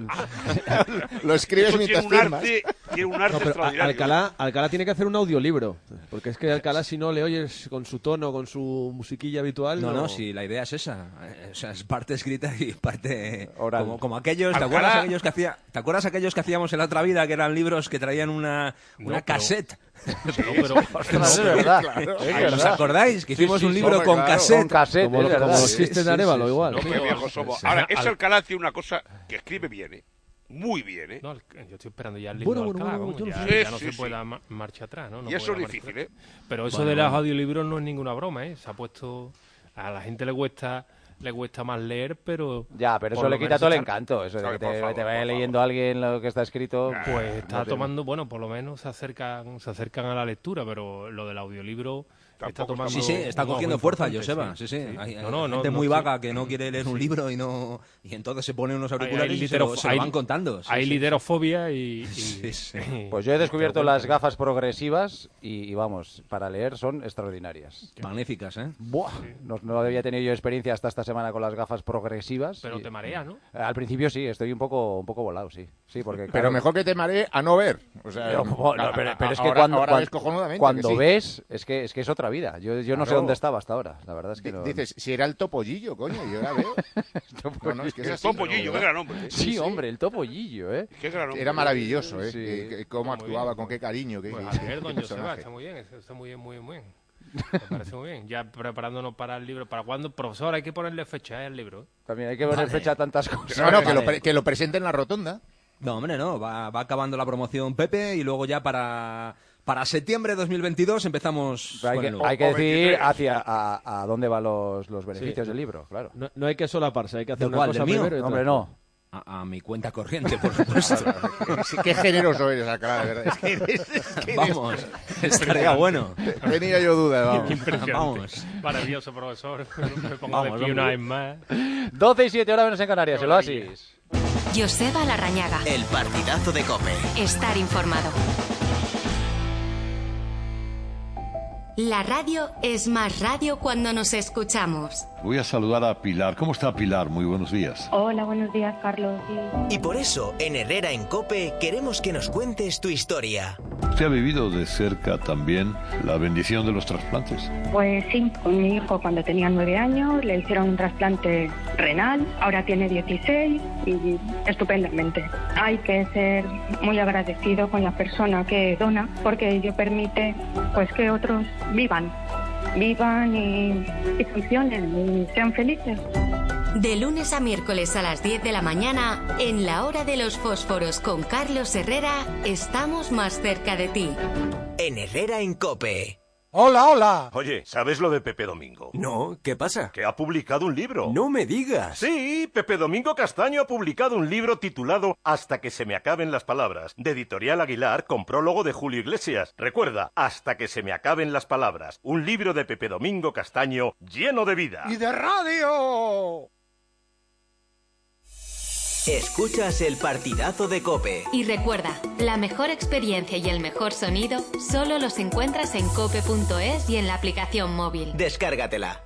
Lo escribes Eso mientras tiene un firmas. arte, tiene un arte No, pero extraordinario. Alcalá, Alcalá tiene que hacer un audiolibro, porque es que Alcalá si no le oyes con su tono, con su musiquilla habitual... No, no, no, sí, la idea es esa. O sea, es parte escrita y parte oral. Como, como aquellos, ¿te Alcalá- acuerdas aquellos que hacía, ¿te acuerdas aquellos que hacíamos en la otra vida que eran libros que traían una una No, pero- cassette? No, pero, Ostras, es verdad. claro. Es ¿Os verdad. acordáis? Que hicimos Sí, sí, un libro hombre, con claro. cassette. Con cassette, como, es lo- verdad. como los Sí, chistes sí, de Arévalo, sí, igual. No, qué viejos somos. Ahora, ese Alcalá tiene una cosa que escribe bien, ¿eh? Muy bien, ¿eh? No, yo estoy esperando ya el libro Bueno, de bueno, Alcalá, bueno, vamos, yo no ya, sé. ya no Sí, se sí, puede sí. dar ma- marcha atrás, ¿no? No Y eso puede es dar marcha difícil, atrás. ¿eh? Pero eso Bueno, de los bueno. audiolibros no es ninguna broma, ¿eh? Se ha puesto... A la gente le cuesta le cuesta más leer, pero... Ya, pero eso por le lo quita menos todo el está- encanto. Eso de Ay, que por te, favor, te vaya por leyendo favor. alguien lo que está escrito. Pues está no te- tomando, bueno, por lo menos se acercan, se acercan a la lectura, pero lo del audiolibro está Tampoco tomando... Sí, sí, está un cogiendo auge fuerza, importante, Joseba. Sí, sí. Hay, hay No, no, no, gente no, muy sí. vaga que no quiere leer un libro y no y entonces se pone unos auriculares y se lo, se lo hay- van contando. Sí, hay sí. liderofobia y... y- Sí, sí. Pues yo he descubierto Te lo las cuentan. gafas progresivas y, y vamos, para leer son extraordinarias. Magníficas, ¿eh? Buah, no, no había tenido yo experiencia hasta esta semana con las gafas progresivas. Pero y- te marea, ¿no? Eh, Al principio sí, estoy un poco un poco volado, sí. Sí, porque Pero claro, mejor que te maree a no ver. O sea, pero, no, a- pero- a- pero es que ahora- cuando, ahora cuan- ves cojonudamente, cuando que sí. ves es que es que es otra vida. Yo, yo no sé Claro. dónde estaba hasta ahora, la verdad es que Di- no. Dices, si era el topollillo, coño, yo ahora veo. No, no, es que es El así, Topollillo, pero- qué gran hombre. ¿eh? Sí, hombre, el topollillo, ¿eh? Qué gran hombre. Era maravilloso, ¿eh? Sí. Que- que- cómo Muy actuaba, bien. con qué cariño. Qué, Pues qué- a leer, qué don Joseba, personaje. está muy bien, está muy bien, muy bien, muy bien. Me parece muy bien. Ya preparándonos para el libro. ¿Para cuándo? Profesor, hay que ponerle fecha ¿eh, al libro. También hay que poner Vale. fecha a tantas cosas. No, no, que lo, Vale. pre- que lo presente en la rotonda. No, hombre, no. Va, va acabando la promoción Pepe y luego ya para, para septiembre de dos mil veintidós empezamos Pero hay con que, el nuevo. hay que O decidir veintitrés. hacia a, a dónde van los, los beneficios Sí. del libro, claro. No, no hay que solaparse, hay que hacer ¿Del una cuál, cosa del mío? primero y otra Hombre, después. no. A, a mi cuenta corriente, por supuesto. Sí, qué generoso eres, Alcalá, de verdad. Es que eres- es que eres- Vamos, estaría bueno. Tenía yo dudas, vamos. Impresionante. Vamos. Maravilloso, profesor. Me pongo Vamos, de pie una hombre. vez más. doce y siete, hora menos en Canarias, el Oasis. Joseba Larrañaga. El partidazo de COPE. Estar informado. La radio es más radio cuando nos escuchamos. Voy a saludar a Pilar. ¿Cómo está Pilar? Muy buenos días. Hola, buenos días, Carlos. Y por eso, en Herrera en COPE, queremos que nos cuentes tu historia. ¿Usted ha vivido de cerca también la bendición de los trasplantes? Pues sí, con mi hijo cuando tenía nueve años le hicieron un trasplante renal, ahora tiene dieciséis y estupendamente. Hay que ser muy agradecido con la persona que dona porque ello permite pues que otros vivan, vivan y, y funcionen y sean felices. De lunes a miércoles a las diez de la mañana, en la hora de los fósforos con Carlos Herrera, estamos más cerca de ti. En Herrera en COPE. Hola, hola. Oye, ¿sabes lo de Pepe Domingo? No, ¿qué pasa? Que ha publicado un libro. No me digas. Sí, Pepe Domingo Castaño ha publicado un libro titulado Hasta que se me acaben las palabras, de Editorial Aguilar, con prólogo de Julio Iglesias. Recuerda, Hasta que se me acaben las palabras, un libro de Pepe Domingo Castaño lleno de vida. ¡Y de radio! Escuchas el partidazo de COPE. Y recuerda, la mejor experiencia y el mejor sonido solo los encuentras en cope punto es y en la aplicación móvil. Descárgatela.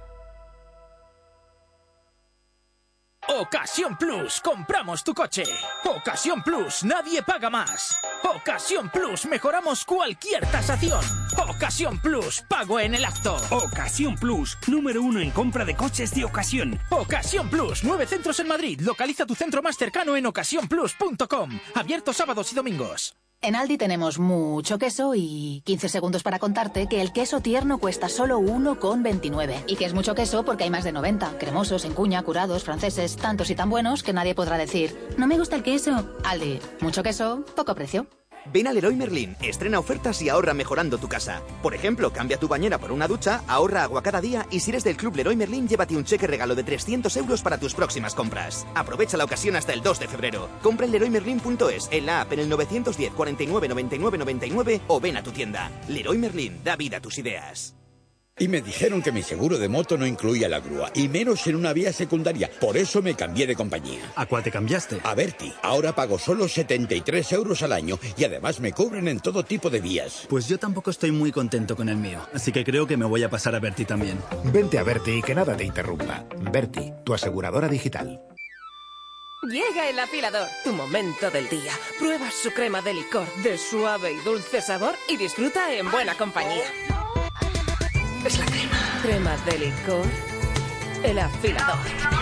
Ocasión Plus, compramos tu coche. Ocasión Plus, nadie paga más. Ocasión Plus, mejoramos cualquier tasación. Ocasión Plus, pago en el acto. Ocasión Plus, número uno en compra de coches de ocasión. Ocasión Plus, nueve centros en Madrid. Localiza tu centro más cercano en ocasión plus punto com. Abierto sábados y domingos. En Aldi tenemos mucho queso y quince segundos para contarte que el queso tierno cuesta solo uno con veintinueve. Y que es mucho queso porque hay más de noventa. Cremosos, en cuña, curados, franceses, tantos y tan buenos que nadie podrá decir «No me gusta el queso». Aldi, mucho queso, poco precio. Ven al Leroy Merlin, estrena ofertas y ahorra mejorando tu casa. Por ejemplo, cambia tu bañera por una ducha, ahorra agua cada día y si eres del Club Leroy Merlin, llévate un cheque regalo de trescientos euros para tus próximas compras. Aprovecha la ocasión hasta el dos de febrero. Compra en leroy merlin punto es, en la app en el nueve uno cero, cuarenta y nueve, noventa y nueve, noventa y nueve o ven a tu tienda. Leroy Merlin, da vida a tus ideas. Y me dijeron que mi seguro de moto no incluía la grúa, y menos en una vía secundaria. Por eso me cambié de compañía. ¿A cuál te cambiaste? A Verti. Ahora pago solo setenta y tres euros al año y además me cubren en todo tipo de vías. Pues yo tampoco estoy muy contento con el mío, así que creo que me voy a pasar a Verti también. Vente a Verti y que nada te interrumpa. Verti, tu aseguradora digital. Llega el afilador, tu momento del día. Prueba su crema de licor de suave y dulce sabor y disfruta en buena compañía. Es la crema. Crema de licor, el afilador.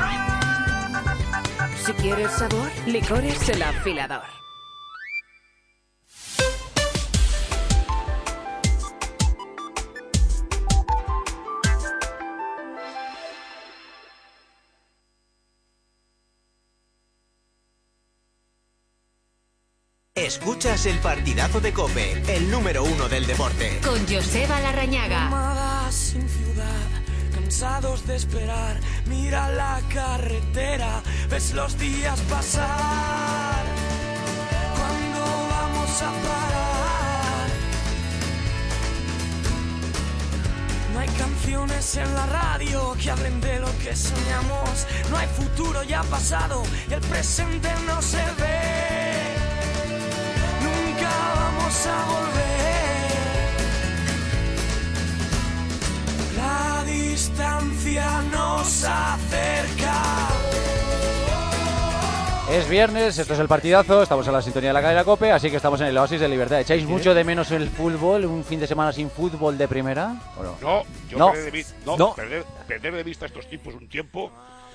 Si quieres sabor, licores el afilador. Escuchas el partidazo de COPE, el número uno del deporte. Con Joseba Larrañaga. Nómadas sin ciudad, cansados de esperar. Mira la carretera, ves los días pasar. ¿Cuándo vamos a parar? No hay canciones en la radio que hablen de lo que soñamos. No hay futuro, ya pasado, y el presente no se ve. Nunca vamos a volver. La distancia nos acerca. Es viernes, esto es el partidazo, estamos en la sintonía de la cadena COPE, así que estamos en el oasis de libertad. ¿Echáis mucho de menos el fútbol, un fin de semana sin fútbol de primera? ¿O no? No, yo no. Perder, de vista, no, no. Perder, perder de vista estos tipos un tiempo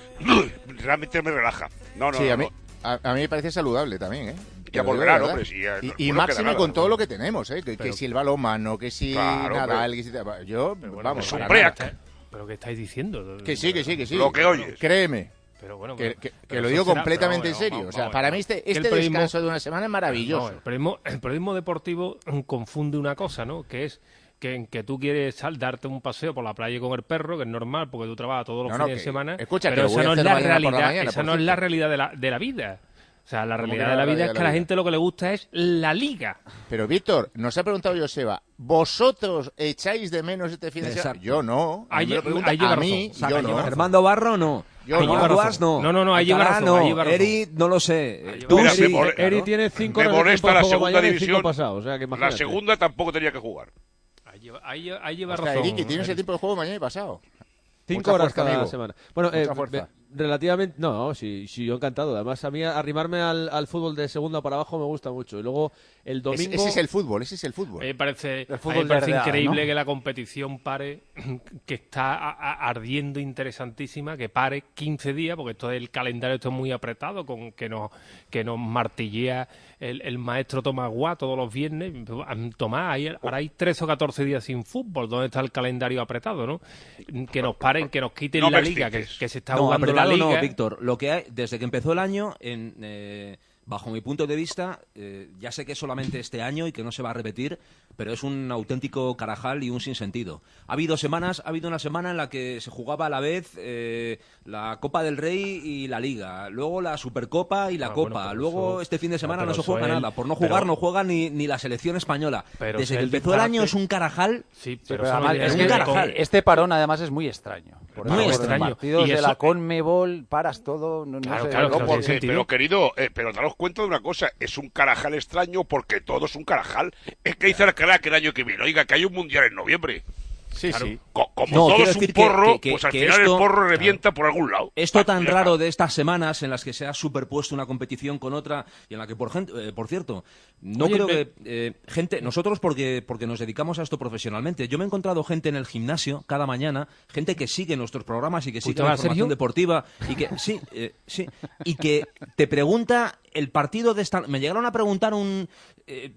realmente me relaja. No, no, sí, no, a mí, no. A, a mí me parece saludable también, ¿eh? Ya volverán, hombre. Sí, ya, y no, y no máximo con todo lo que tenemos, ¿eh? Que, Pero, que si el balonmano, que si claro, Nadal, que si... Yo, bueno, vamos, es para un break. nada. ¿Pero qué estáis diciendo? Que sí, que sí, que sí. Lo que oyes. Créeme. Pero bueno, que, pero, que, pero que lo digo será, completamente pero, en serio. vamos, O sea, vamos, para vamos. mí este, Que el este periodismo- descanso de una semana es maravilloso. No, el, periodismo, el periodismo deportivo confunde una cosa, ¿no? Que es que, que tú quieres sal, darte un paseo por la playa con el perro, que es normal porque tú trabajas todos los No, no, fines que- de semana. escucha, pero que lo esa voy a no es hacer la mañana por la realidad, mañana, esa por no es la cierto. realidad de la, de la vida. O sea, la ¿Cómo realidad que de la la vida es realidad que de a la la vida? gente lo que le gusta es la liga. Pero Víctor, nos ha preguntado Joseba, ¿vosotros echáis de menos este fin de semana? Exacto. Yo no. A mí Ahí- me lo pregunta ahí lleva a mí, razón. yo no. Armando Barro, no. Yo Ahí no. lleva Guas, razón. no. No, no, no, ahí lleva Alcalá, razón, no. ahí lleva razón. Eri, no lo sé. Tú Mira, sí. me mole- Eri tiene cinco me horas de molesta tiempo de la juego segunda mañana y división. cinco pasados, o sea, que La imagínate. segunda tampoco tenía que jugar. Ahí lleva, ahí lleva, ahí lleva Ostras, razón. Eriki, tienes el Eri. tiempo de juego mañana y pasado. Cinco Mucha horas fuerza, cada amigo. semana. Bueno, Mucha eh, fuerza. ve- relativamente... No, sí, sí, yo encantado. Además, a mí arrimarme al, al fútbol de segunda para abajo me gusta mucho. Y luego, el domingo... Ese, ese es el fútbol, ese es el fútbol. A mí me parece, El a mí fútbol me parece de verdad, increíble ¿no? que la competición pare, que está a- a- ardiendo interesantísima, que pare quince días, porque esto es el calendario esto es muy apretado, con que nos, que nos martillea el, el maestro Tomás Guá todos los viernes. Tomás, hay- ahora hay trece o catorce días sin fútbol, ¿dónde está el calendario apretado, no? Que nos paren, que nos quiten No la me liga, que, expliques. que se está No, jugando la apretado liga. no, Víctor. Lo que hay, desde que empezó el año, en, eh, bajo mi punto de vista, eh, ya sé que es solamente este año y que no se va a repetir, pero es un auténtico carajal y un sinsentido. Ha habido semanas, ha habido una semana en la que se jugaba a la vez eh, la Copa del Rey y la Liga, luego la Supercopa y la Ah, Copa, bueno, pero luego eso- este fin de no, semana pero no se eso juega es- nada. Por no pero- jugar no juega ni, ni la selección española. Pero Desde es que el empezó el año disparate. es un carajal. Sí, Sí, pero pero eso no además, tiene es que que ver un con- carajal. este parón además es muy extraño. Porque Muy los extraño. partidos Y de eso- la Conmebol paras todo. No, no Claro, sé, claro, no, que no porque- tiene sentido. Pero querido, eh, pero daros cuenta de una cosa, es un carajal extraño porque todo es un carajal. Es que dice el crack el año que viene, oiga, que hay un mundial en noviembre. Sí, sí. Co- como No, todo quiero es un decir que- porro, que- que- pues al que final esto- el porro revienta por algún lado. Esto Ah, tan ya raro está. de estas semanas en las que se ha superpuesto una competición con otra y en la que, por, gente, eh, por cierto, no Oye, creo me- que eh, gente, nosotros porque, porque nos dedicamos a esto profesionalmente, yo me he encontrado gente en el gimnasio cada mañana, gente que sigue nuestros programas y que sigue la ¿Escuchaba a información Sergio? deportiva y que sí, eh, sí, y que te pregunta el partido de esta, me llegaron a preguntar un eh,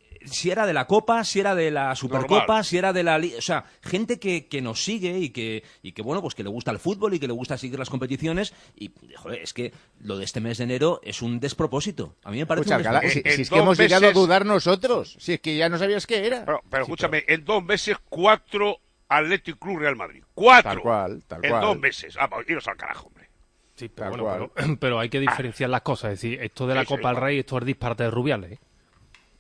si era de la Copa, si era de la Supercopa, Normal. si era de la Liga, o sea, gente que, que nos sigue y que, y que, bueno, pues que le gusta el fútbol y que le gusta seguir las competiciones y, joder, es que lo de este mes de enero es un despropósito. A mí me parece Escucha, un Alcalá, despropósito. si, En si es que dos hemos llegado a meses- dudar nosotros. Si es que ya no sabías qué era. Pero, pero escúchame, en dos meses cuatro Athletic Club Real Madrid. Cuatro. Tal cual, tal en cual. dos meses. Ah, pues iros al carajo, hombre. Sí, pero, Tal bueno, pero, pero hay que diferenciar las cosas. Es decir, esto de la Sí, sí, Copa del claro. Rey, esto es disparate de Rubiales. ¿eh?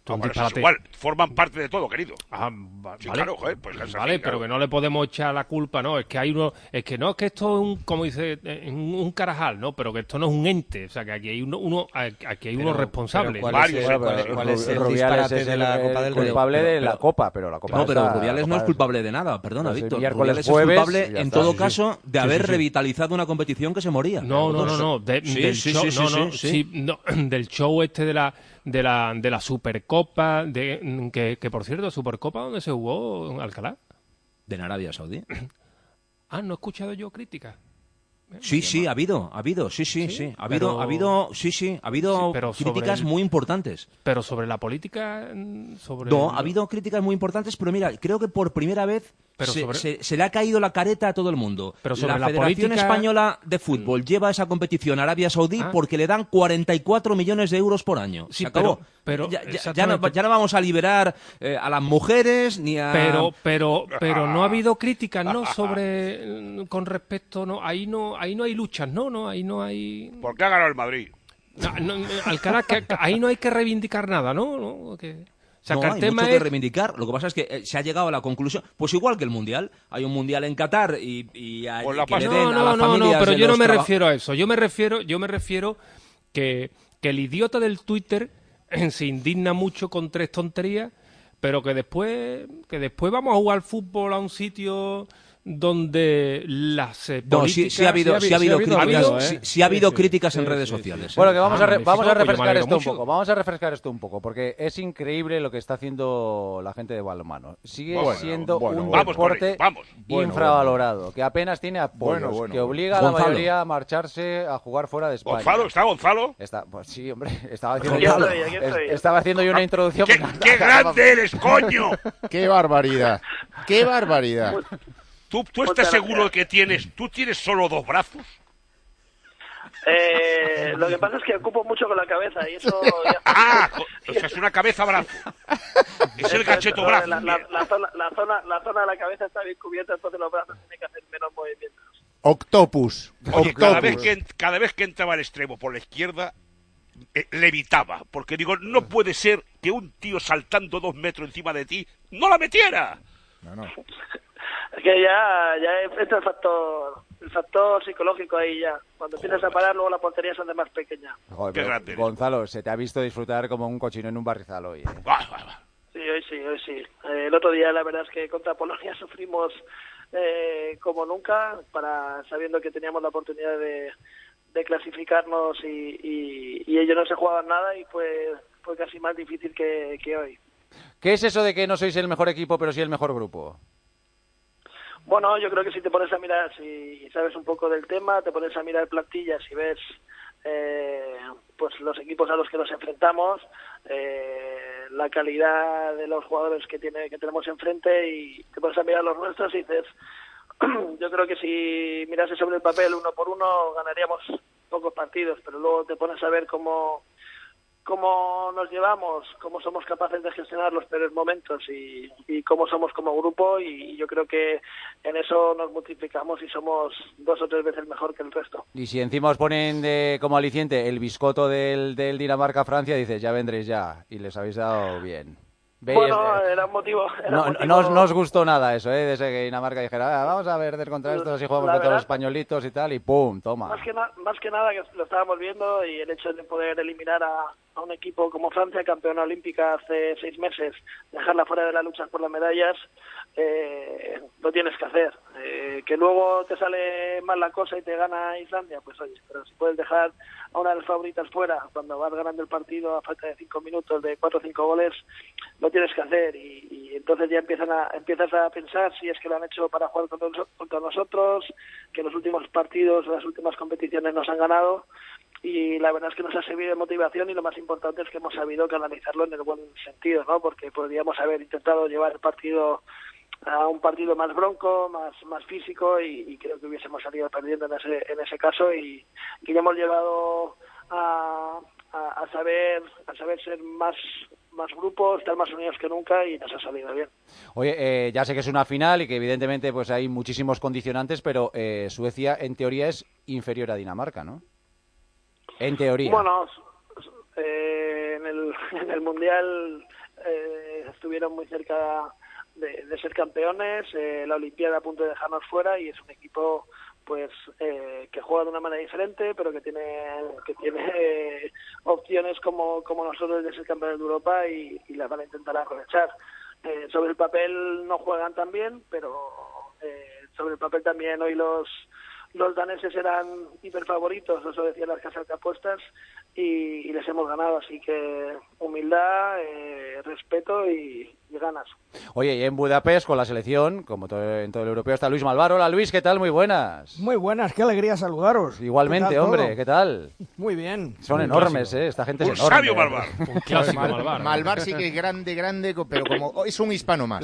esto es un bueno, eso es disparate. igual, forman parte de todo, querido. Ah, va- Sí, vale, claro, joder, pues es así, vale, claro. pero que no le podemos echar la culpa, no, es que hay uno, es que no, es que esto es un, como dice, eh, un, un carajal, no, pero que esto no es un ente, o sea, que aquí hay uno, uno aquí hay uno Pero- responsable. pero ¿cuál es el- cuál es- cuál es el disparate de la Copa del Rey? culpable de la Copa, pero la Copa No, pero está- Rubiales la no es Copa culpable de nada, perdona, No, sí, Víctor. miércoles, Rubiales jueves, es culpable, y ya en está, todo sí, sí. caso, de Sí, haber sí, sí. revitalizado una competición que se moría. No, no, no, no, de- Sí, del sí, show, sí, sí, no, sí, no, sí. sí, no, del show este de la de la de la Supercopa, de que, que por cierto, Supercopa donde se jugó en Alcalá. De en Arabia Saudí. Ah, no he escuchado yo críticas. Sí, sí, ha habido, ha habido, sí, sí, sí, ha habido, pero- ha habido, sí, sí, ha habido Sí, pero sobre críticas el- muy importantes. Pero sobre la política, mm, sobre No, el- ha habido críticas muy importantes, pero mira, creo que por primera vez Pero se, sobre- se- se le ha caído la careta a todo el mundo. Pero sobre la la Federación política- Española de Fútbol lleva esa competición a Arabia Saudí Ah. porque le dan cuarenta y cuatro millones de euros por año. Sí, Se acabó. pero- pero ya, ya- ya no, exactamente. ya no vamos a liberar eh, a las mujeres ni a... Pero, pero, pero no ha habido críticas, ¿no? Sobre, con respecto, no, ahí no, ahí no hay luchas, no, no, ahí no hay. ¿Por qué ha ganado el Madrid? No, no, Alcaraz, que ahí no hay que reivindicar nada, ¿no? ¿No? Que- o sea, no, que el hay tema mucho que es- reivindicar. Lo que pasa es que eh, se ha llegado a la conclusión, pues igual que el Mundial. Hay un Mundial en Qatar y, y, a- Con la y que le pasta. den No, a no, las no, no, familias pero de yo no los me traba- refiero a eso. Yo me refiero, yo me refiero que, que el idiota del Twitter se indigna mucho con tres tonterías, pero que después, que después vamos a jugar fútbol a un sitio donde las eh, No, sí, políticas... sí ha habido, sí ha habido críticas, habido, sí, ¿eh? sí ha habido Sí, sí. críticas en Sí, redes sí, sociales. Bueno, que vamos Ah, a, re- vamos a magnífico, pues yo me refrescar alegro esto un mucho. poco. Vamos a refrescar esto un poco, porque es increíble lo que está haciendo la gente de balonmano. Sigue Bueno, siendo bueno, un bueno. Vamos con deporte ello, vamos. Bueno, infravalorado, que apenas tiene apoyos, Bueno, bueno, que bueno. obliga a la Gonzalo. mayoría a marcharse a jugar fuera de España. ¿Gonzalo? ¿Está Gonzalo? Está, pues sí, hombre, estaba haciendo, Aquí yo, estoy, aquí estoy. es- estaba haciendo yo una introducción. ¡Qué, pero- qué grande eres, coño! ¡Qué barbaridad! ¡Qué barbaridad! ¿Tú, tú Muchas estás gracias. seguro de que tienes, tú tienes solo dos brazos? Eh, lo que pasa es que ocupo mucho con la cabeza y eso... ya- Ah, jo- o sea, es una cabeza-brazo. Es el gacheto No, brazo. La, la, la zona, la, zona, la zona de la cabeza está bien cubierta, entonces los brazos tienen que hacer menos movimientos. Octopus. Oye, cada vez, Octopus. que, cada vez que entraba al extremo por la izquierda, eh, levitaba. Porque digo, no puede ser que un tío saltando dos metros encima de ti no la metiera. No, no. Es que ya, ya entra el factor, el factor psicológico ahí ya. Cuando empiezas a parar, luego la portería se hace más pequeña. Joder, Qué pero, grande eres. Gonzalo, se te ha visto disfrutar como un cochino en un barrizal hoy. ¿eh? Bah, bah, bah. Sí, hoy sí, hoy sí. Eh, el otro día la verdad es que contra Polonia sufrimos eh, como nunca, para sabiendo que teníamos la oportunidad de, de clasificarnos y, y, y ellos no se jugaban nada y fue, fue casi más difícil que, que hoy. ¿Qué es eso de que no sois el mejor equipo, pero sí el mejor grupo? Bueno, yo creo que si te pones a mirar, si sabes un poco del tema, te pones a mirar plantillas y ves eh, pues los equipos a los que nos enfrentamos, eh, la calidad de los jugadores que tiene que tenemos enfrente y te pones a mirar los nuestros y dices, yo creo que si mirase sobre el papel uno por uno ganaríamos pocos partidos, pero luego te pones a ver cómo cómo nos llevamos, cómo somos capaces de gestionar los peores momentos y, y cómo somos como grupo y yo creo que en eso nos multiplicamos y somos dos o tres veces mejor que el resto. Y si encima os ponen de, como aliciente el biscoto del, del Dinamarca-Francia, dices, ya vendréis ya, y les habéis dado bien. Veis, Bueno, eh, era un motivo... Era no, un no, motivo... no os, no os gustó nada eso, ¿eh? Desde que Dinamarca dijera, "Ah, vamos a ver contra estos y jugamos La contra verdad- los españolitos y tal", y ¡pum! Toma. Más que, na- más que nada que lo estábamos viendo y el hecho de poder eliminar a, a un equipo como Francia, campeona olímpica hace seis meses, dejarla fuera de la lucha por las medallas, eh, lo tienes que hacer. Eh, que luego te sale mal la cosa y te gana Islandia, pues oye, pero si puedes dejar a una de las favoritas fuera cuando vas ganando el partido a falta de cinco minutos, de cuatro o cinco goles, lo tienes que hacer y, y entonces ya empiezan a, empiezas a pensar si es que lo han hecho para jugar contra, nos- contra nosotros, que los últimos partidos, las últimas competiciones nos han ganado y la verdad es que nos ha servido de motivación y lo más importante es que hemos sabido canalizarlo en el buen sentido, ¿no? Porque podríamos haber intentado llevar el partido a un partido más bronco, más más físico y, y creo que hubiésemos salido perdiendo en ese en ese caso y, y ya hemos llegado a, a, a saber a saber ser más más grupos, estar más unidos que nunca y nos ha salido bien. Oye, eh, ya sé que es una final y que evidentemente pues hay muchísimos condicionantes, pero eh, Suecia en teoría es inferior a Dinamarca, ¿no? En teoría. Bueno, eh, en, el, en el Mundial eh, estuvieron muy cerca de, de ser campeones, eh, la Olimpiada a punto de dejarnos fuera, y es un equipo pues eh, que juega de una manera diferente, pero que tiene que tiene eh, opciones como, como nosotros de ser campeones de Europa y, y las van a intentar aprovechar. Eh, sobre el papel no juegan tan bien, pero eh, sobre el papel también hoy los los daneses eran hiperfavoritos, eso decían las casas de apuestas, y, y les hemos ganado, así que humildad, eh, respeto y, y ganas. Oye, y en Budapest con la selección, como todo, en todo el europeo, está Luis Malvar. Hola Luis, ¿qué tal? Muy buenas. Muy buenas, qué alegría saludaros. Igualmente, ¿Qué hombre, todo? ¿qué tal? Muy bien. Son Un enormes, clásico. ¿eh? Esta gente Un es enorme. sabio Malvar. Un clásico Mal- Malvar. Malvar sí que es grande, grande, pero como es un hispano más.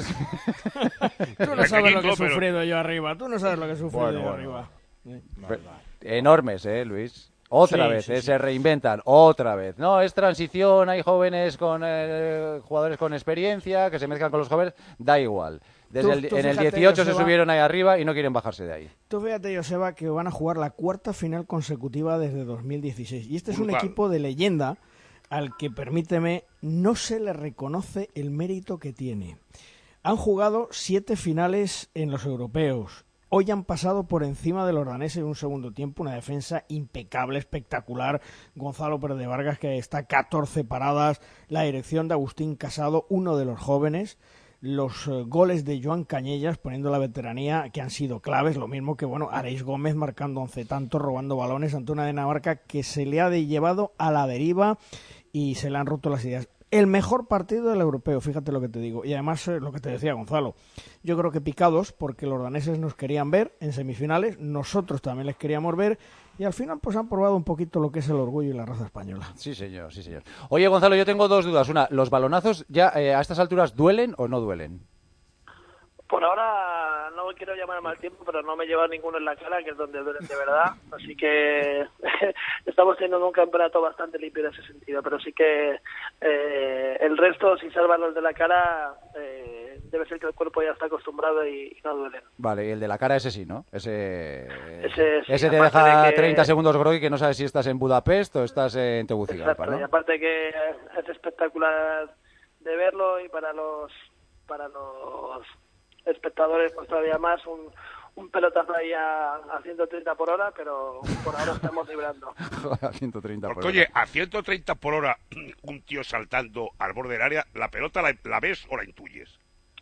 Tú no sabes lo que he Pequeñito, pero- sufrido yo arriba, tú no sabes lo que he sufrido Bueno, yo bueno. arriba. Pero- enormes, ¿eh, Luis? Otra Sí, vez, sí, ¿eh? sí. Se reinventan, otra vez. No, es transición, hay jóvenes con eh, jugadores con experiencia que se mezclan con los jóvenes, da igual. Desde Tú- el, tú en el fíjate, dieciocho se Joseba. subieron ahí arriba y no quieren bajarse de ahí. Tú fíjate, Joseba, que van a jugar la cuarta final consecutiva desde dos mil dieciséis. Y este es un Brutal. equipo de leyenda al que, permíteme, no se le reconoce el mérito que tiene. Han jugado siete finales en los europeos. Hoy han pasado por encima de los daneses en un segundo tiempo, una defensa impecable, espectacular. Gonzalo Pérez de Vargas, que está catorce paradas, la dirección de Agustín Casado, uno de los jóvenes, los eh, goles de Joan Cañellas poniendo la veteranía, que han sido claves, lo mismo que, bueno, Areis Gómez marcando once tantos, robando balones ante una Dinamarca que se le ha de llevado a la deriva y se le han roto las ideas. El mejor partido del europeo, fíjate lo que te digo. Y además, eh, lo que te decía Gonzalo, yo creo que picados, porque los daneses nos querían ver en semifinales, nosotros también les queríamos ver, y al final pues han probado un poquito lo que es el orgullo y la raza española. Sí, señor, sí, señor. Oye, Gonzalo, yo tengo dos dudas. Una, ¿los balonazos ya eh, a estas alturas duelen o no duelen? Por ahora no quiero llamar a mal tiempo, pero no me lleva ninguno en la cara, que es donde duelen de verdad. Así que estamos teniendo un campeonato bastante limpio en ese sentido. Pero sí que eh, el resto, si salvan los de la cara, eh, debe ser que el cuerpo ya está acostumbrado y, y no duelen. Vale, y el de la cara ese sí, ¿no? Ese, Ese sí, ese te aparte deja de que- treinta segundos groggy que no sabes si estás en Budapest o estás en Tegucigalpa, Exacto, y ¿no? aparte que es espectacular de verlo, y para los para los espectadores pues todavía más, un, un pelotazo ahí a, a ciento treinta por hora, pero por ahora estamos librando. A ciento treinta por Porque, hora. oye, a ciento treinta por hora, un tío saltando al borde del área, ¿la pelota la, la ves o la intuyes?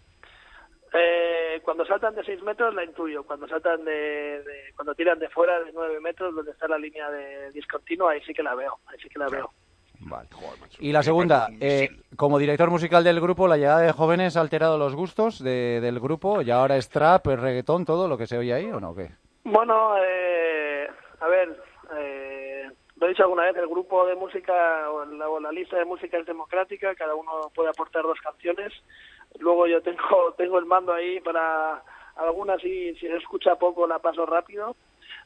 Eh, cuando saltan de seis metros la intuyo, cuando saltan de, de cuando tiran de fuera de nueve metros, donde está la línea de discontinuo, ahí sí que la veo, ahí sí que la veo. Vale. Y la segunda, eh, como director musical del grupo, ¿la llegada de jóvenes ha alterado los gustos de- del grupo? ¿Y ahora es trap, es reggaetón, todo lo que se oye ahí o no? ¿Qué? Bueno, eh, a ver, eh, lo he dicho alguna vez, el grupo de música o la, o la lista de música es democrática, cada uno puede aportar dos canciones. Luego yo tengo tengo el mando ahí para algunas, y si se escucha poco la paso rápido.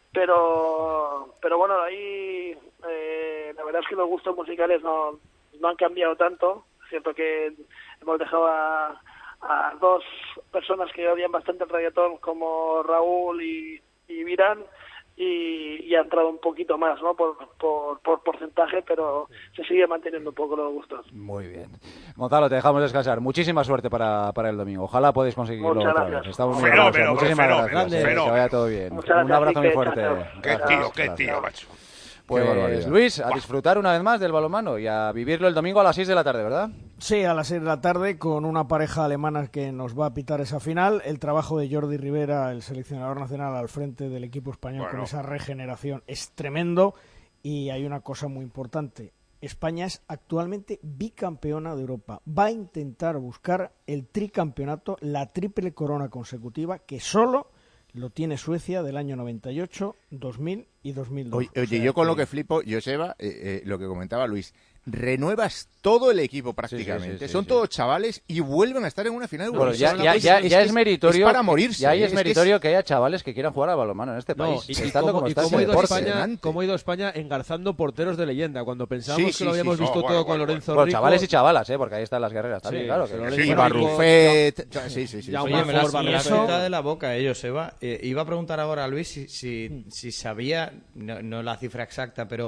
Pero pero bueno, ahí eh, la verdad es que los gustos musicales no, no han cambiado tanto. Es cierto que hemos dejado a, a dos personas que odian bastante el reggaetón, como Raúl y, y Virán, y, y ha entrado un poquito más, ¿no? Por, por, por porcentaje, pero se sigue manteniendo un poco los gustos. Muy bien. Gonzalo, te dejamos descansar. Muchísima suerte para, para el domingo. Ojalá podáis conseguirlo Muchas otra gracias. vez. Estamos muy Fenómeno, agradecidos. Muchísimas fenómeno, gracias. eh, fenómeno. Que vaya todo bien. Muchas Un gracias, abrazo muy Quique. fuerte. Chao, Qué Gracias, tío, qué gracias. tío, macho. Pues barbaridad. Luis, a disfrutar una vez más del balonmano y a vivirlo el domingo a las seis de la tarde, ¿verdad? Sí, a las seis de la tarde, con una pareja alemana que nos va a pitar esa final. El trabajo de Jordi Rivera, el seleccionador nacional, al frente del equipo español, Bueno. con esa regeneración, es tremendo. Y hay una cosa muy importante. España es actualmente bicampeona de Europa. Va a intentar buscar el tricampeonato, la triple corona consecutiva, que solo lo tiene Suecia del año noventa y ocho, dos mil y dos mil dos. Oye, oye, O sea yo con que- lo que flipo, Joseba, eh, eh, lo que comentaba Luis, renuevas todo el equipo prácticamente. Sí, sí, sí, Son sí. todos chavales y vuelven a estar en una final. Bueno, ya, Eurovisión. ya, ya, ya es, que meritorio. Es para morirse. Ya ahí ¿eh? es que meritorio que haya chavales que quieran jugar al balonmano en este No, país. y, y estando cómo, como y está cómo ese ha ido deporte. España, impresionante. cómo ha ido España engarzando porteros de leyenda. Cuando pensábamos Sí, que sí, lo habíamos sí, visto sí. todo No, con bueno, Lorenzo Bueno, Rico. chavales y chavalas, ¿eh? Porque ahí están las guerreras también, Sí, claro. pero que- Lorenzo Sí, Rico, Barrufet. Sí, sí, sí. Ya, sí. Oye, Oye, me la, Barrufet. me la has Eso- quitado de la boca, eh, Joseba. Eh, iba a preguntar ahora a Luis si, si, si sabía, no, no la cifra exacta, pero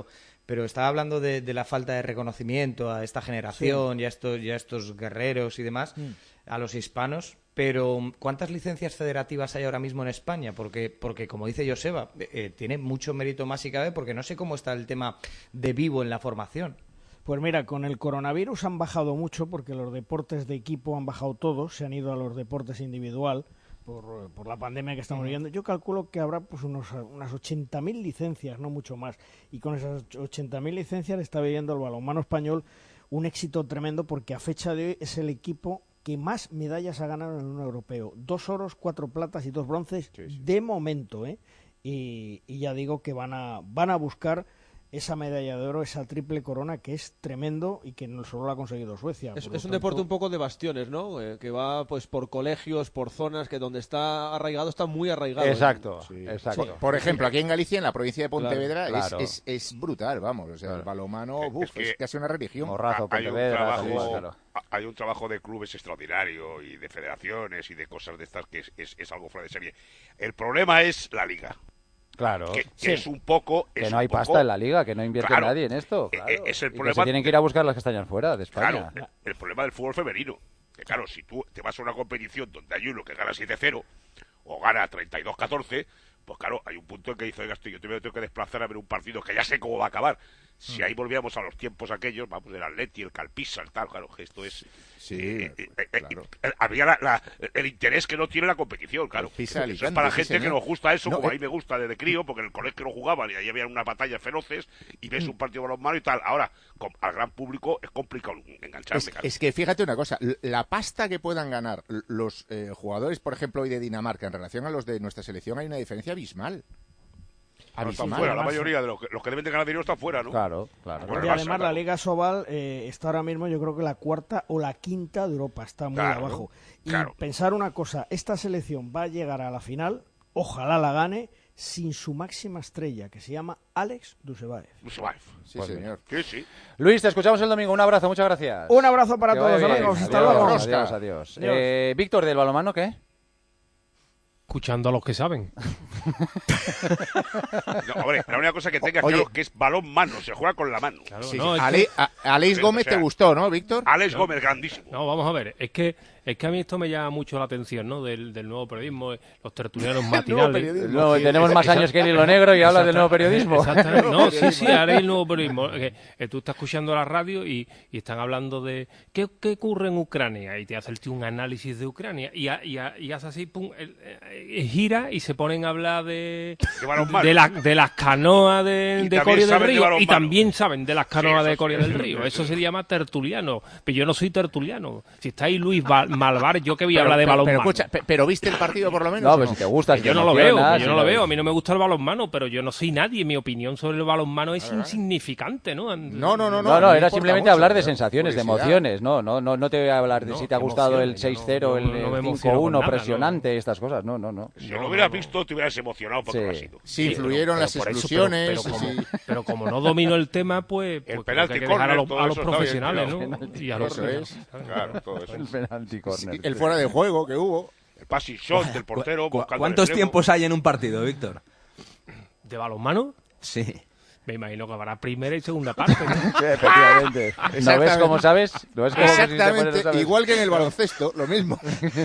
pero estaba hablando de, de la falta de reconocimiento a esta generación sí. y, a estos, y a estos guerreros y demás, mm. a los hispanos. Pero, ¿cuántas licencias federativas hay ahora mismo en España? Porque, porque como dice Joseba, eh, tiene mucho mérito más si cabe, porque no sé cómo está el tema de vivo en la formación. Pues mira, con el coronavirus han bajado mucho, porque los deportes de equipo han bajado todos, se han ido a los deportes individual por, por la pandemia que estamos viviendo. Yo calculo que habrá pues unos, unas ochenta mil licencias, no mucho más. Y con esas ochenta mil licencias está viviendo el balonmano español un éxito tremendo, porque a fecha de hoy es el equipo que más medallas ha ganado en un europeo. Dos oros, cuatro platas y dos bronces sí, sí. de momento, ¿eh? Y, y ya digo que van a van a buscar esa medalla de oro, esa triple corona, que es tremendo y que no solo la ha conseguido Suecia. Es, es un tanto... deporte un poco de bastiones, ¿no? Eh, que va pues por colegios, por zonas, que donde está arraigado está muy arraigado. Exacto, ¿eh? sí. exacto. Por, por ejemplo, aquí en Galicia, en la provincia de Pontevedra, claro, claro. Es, es, es brutal, vamos. O sea, claro. el balonmano, uf, es, que es casi una religión. Morrazo, hay, Pontevedra, un trabajo, claro. hay un trabajo de clubes extraordinario y de federaciones y de cosas de estas que es, es, es algo fuera de serie. El problema es la liga. Claro, que, que sí. es un poco es que no hay poco, pasta en la liga, que no invierte claro, nadie en esto. Claro. Es el y problema. Que se tienen que ir a buscar las castañas fuera de España. Claro, el problema del fútbol femenino. Que claro, si tú te vas a una competición donde hay uno que gana siete cero o gana treinta y dos catorce, pues claro, hay un punto en que dice, oiga, estoy, yo tengo que desplazar a ver un partido que ya sé cómo va a acabar. Si ahí volvíamos a los tiempos aquellos, vamos, el Atleti, el Calpisa, el tal, claro, que esto es... Sí, eh, eh, eh, claro. eh, había la, la, el interés que no tiene la competición, claro. Pisa, eso es para sí, gente señor. que nos gusta eso, no, como eh. a mí me gusta desde crío, porque en el colegio no jugaban y ahí había unas batallas feroces y ves un partido de balonmano y tal. Ahora, con, al gran público es complicado engancharme. Es, claro. es que fíjate una cosa, la pasta que puedan ganar los eh, jugadores, por ejemplo, hoy de Dinamarca en relación a los de nuestra selección, hay una diferencia abismal. No, están fuera, la mayoría de los que, los que deben de ganar dinero están fuera, ¿no? Claro, claro. Bueno, y además la Liga Sobal eh, está ahora mismo, yo creo que la cuarta o la quinta de Europa, está muy claro, abajo. Y claro. pensar una cosa, esta selección va a llegar a la final, ojalá la gane, sin su máxima estrella, que se llama Alex Dusebaev. Dusebaev, sí, pues señor. Sí, sí. Luis, te escuchamos el domingo. Un abrazo, muchas gracias. Un abrazo para que todos, amigos. Hasta luego. Adiós, adiós. adiós. adiós. Eh, Víctor, ¿del balonmano qué? Escuchando a los que saben. No, hombre, la única cosa que tenga Oye, claro que es balón mano, se juega con la mano. Claro, sí, no, sí. es Ale, que... a, Alex Pero, Gómez o sea, te gustó, ¿no, Víctor? Alex no, Gómez, grandísimo. No, vamos a ver, es que es que a mí esto me llama mucho la atención, ¿no? Del, del nuevo periodismo, los tertulianos matinales. No, tenemos más años que el hilo negro y hablas del nuevo periodismo. Exactamente. No, sí, sí, ahora hay el nuevo periodismo. Que, eh, tú estás escuchando la radio y, y están hablando de ¿qué, qué ocurre en Ucrania? Y te hace el tío un análisis de Ucrania. Y, a, y, a, y hace así, pum, el, el, gira y se ponen a hablar de, de, de, la, de las canoas de, de Coria del Río. De y también saben de las canoas sí, de Coria del Río. Eso se llama tertuliano. Pero yo no soy tertuliano. Si está ahí Luis Malvar, yo que voy a hablar de balonmano. Pero, escucha, pero ¿viste el partido por lo menos? No, pero no? Si te gusta, si yo te no lo veo, nada, yo si no lo veo. A mí no me gusta el balonmano, pero yo no soy nadie. Mi opinión sobre el balonmano es ah, insignificante, ¿no? No, no, no. No, no, no era simplemente mucho, hablar de sensaciones, de emociones. No, no, no, no te voy a hablar de no, si te ha gustado el seis cero, no, no, no el cinco uno, presionante, no. Estas cosas. No, no, no. Si no, lo hubieras visto, te hubieras emocionado porque sí. lo has sido. Sí, influyeron pero, las pero exclusiones. Pero, pero, como, pero como no domino el tema, pues, pues el penalti hay que dejar a los, a los profesionales, bien, ¿no? Y a los eso es. Claro, todo eso. El penalti corner. Sí, el fuera de juego que hubo. El passing shot del portero. ¿Cu ¿Cuántos tiempos hay en un partido, Víctor? ¿De balonmano? Sí. Me imagino que habrá primera y segunda parte, ¿no? Sí, efectivamente. ¿No ves cómo sabes? ¿No ves cómo Exactamente, si sabes? Igual que en el baloncesto, lo mismo.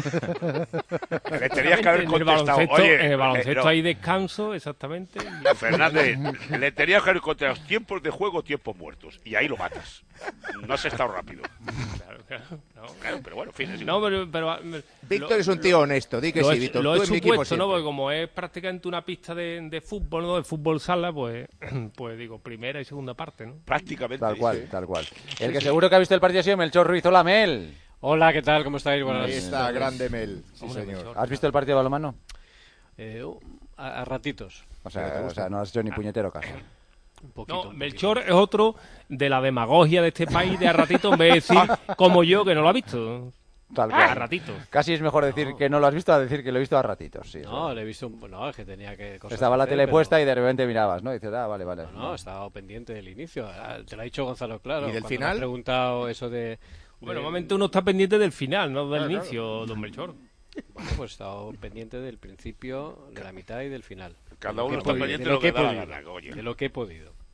Le tenías que haber contestado. En el baloncesto, Oye, en el baloncesto eh, no. hay descanso, exactamente. Fernández, le tenías que haber contestado tiempos de juego, tiempos muertos. Y ahí lo matas. No has estado rápido. Claro, claro. No, claro, pero bueno, en fin. No, pero, pero, Víctor lo, es un tío honesto, di que lo sí, he, Víctor. Lo tú he en mi equipo supuesto, ¿no? siempre. Porque como es prácticamente una pista de, de fútbol, ¿no? De fútbol sala, pues, pues digo, primera y segunda parte, ¿no? Prácticamente. Tal cual, sí. tal cual. Sí, El que sí. seguro que ha visto el partido ha sido Melchor Ruiz. Hola, Mel. Hola, ¿qué tal? ¿Cómo estáis? Buenas Ahí está, grande Mel. Sí, Hombre, señor. Melchor. ¿Has visto el partido de balonmano? Eh, a, a ratitos. O sea, o sea, no has hecho ni puñetero caso. Un poquito, No, un Melchor es otro de la demagogia de este país de a ratito en vez de decir como yo que no lo ha visto. Tal cual. A ratitos. Casi es mejor decir No. que no lo has visto a decir que lo he visto a ratitos. Sí, No, le he visto un... No, es que tenía que... cosas estaba que la hacer, tele pero- puesta y de repente mirabas, ¿no? Y dices, ah, vale, vale. No, no, estaba pendiente del inicio. Ah, te lo ha dicho Gonzalo, claro. ¿Y del cuando final? Me has preguntado eso de... Bueno, de- normalmente uno está pendiente del final, no del Claro, inicio, don Melchor. Bueno, pues he estado pendiente del principio, de la mitad y del final. Cada De lo uno que he está podido, pendiente de de lo lo que que he da la podido, gana, coño. de lo que he podido.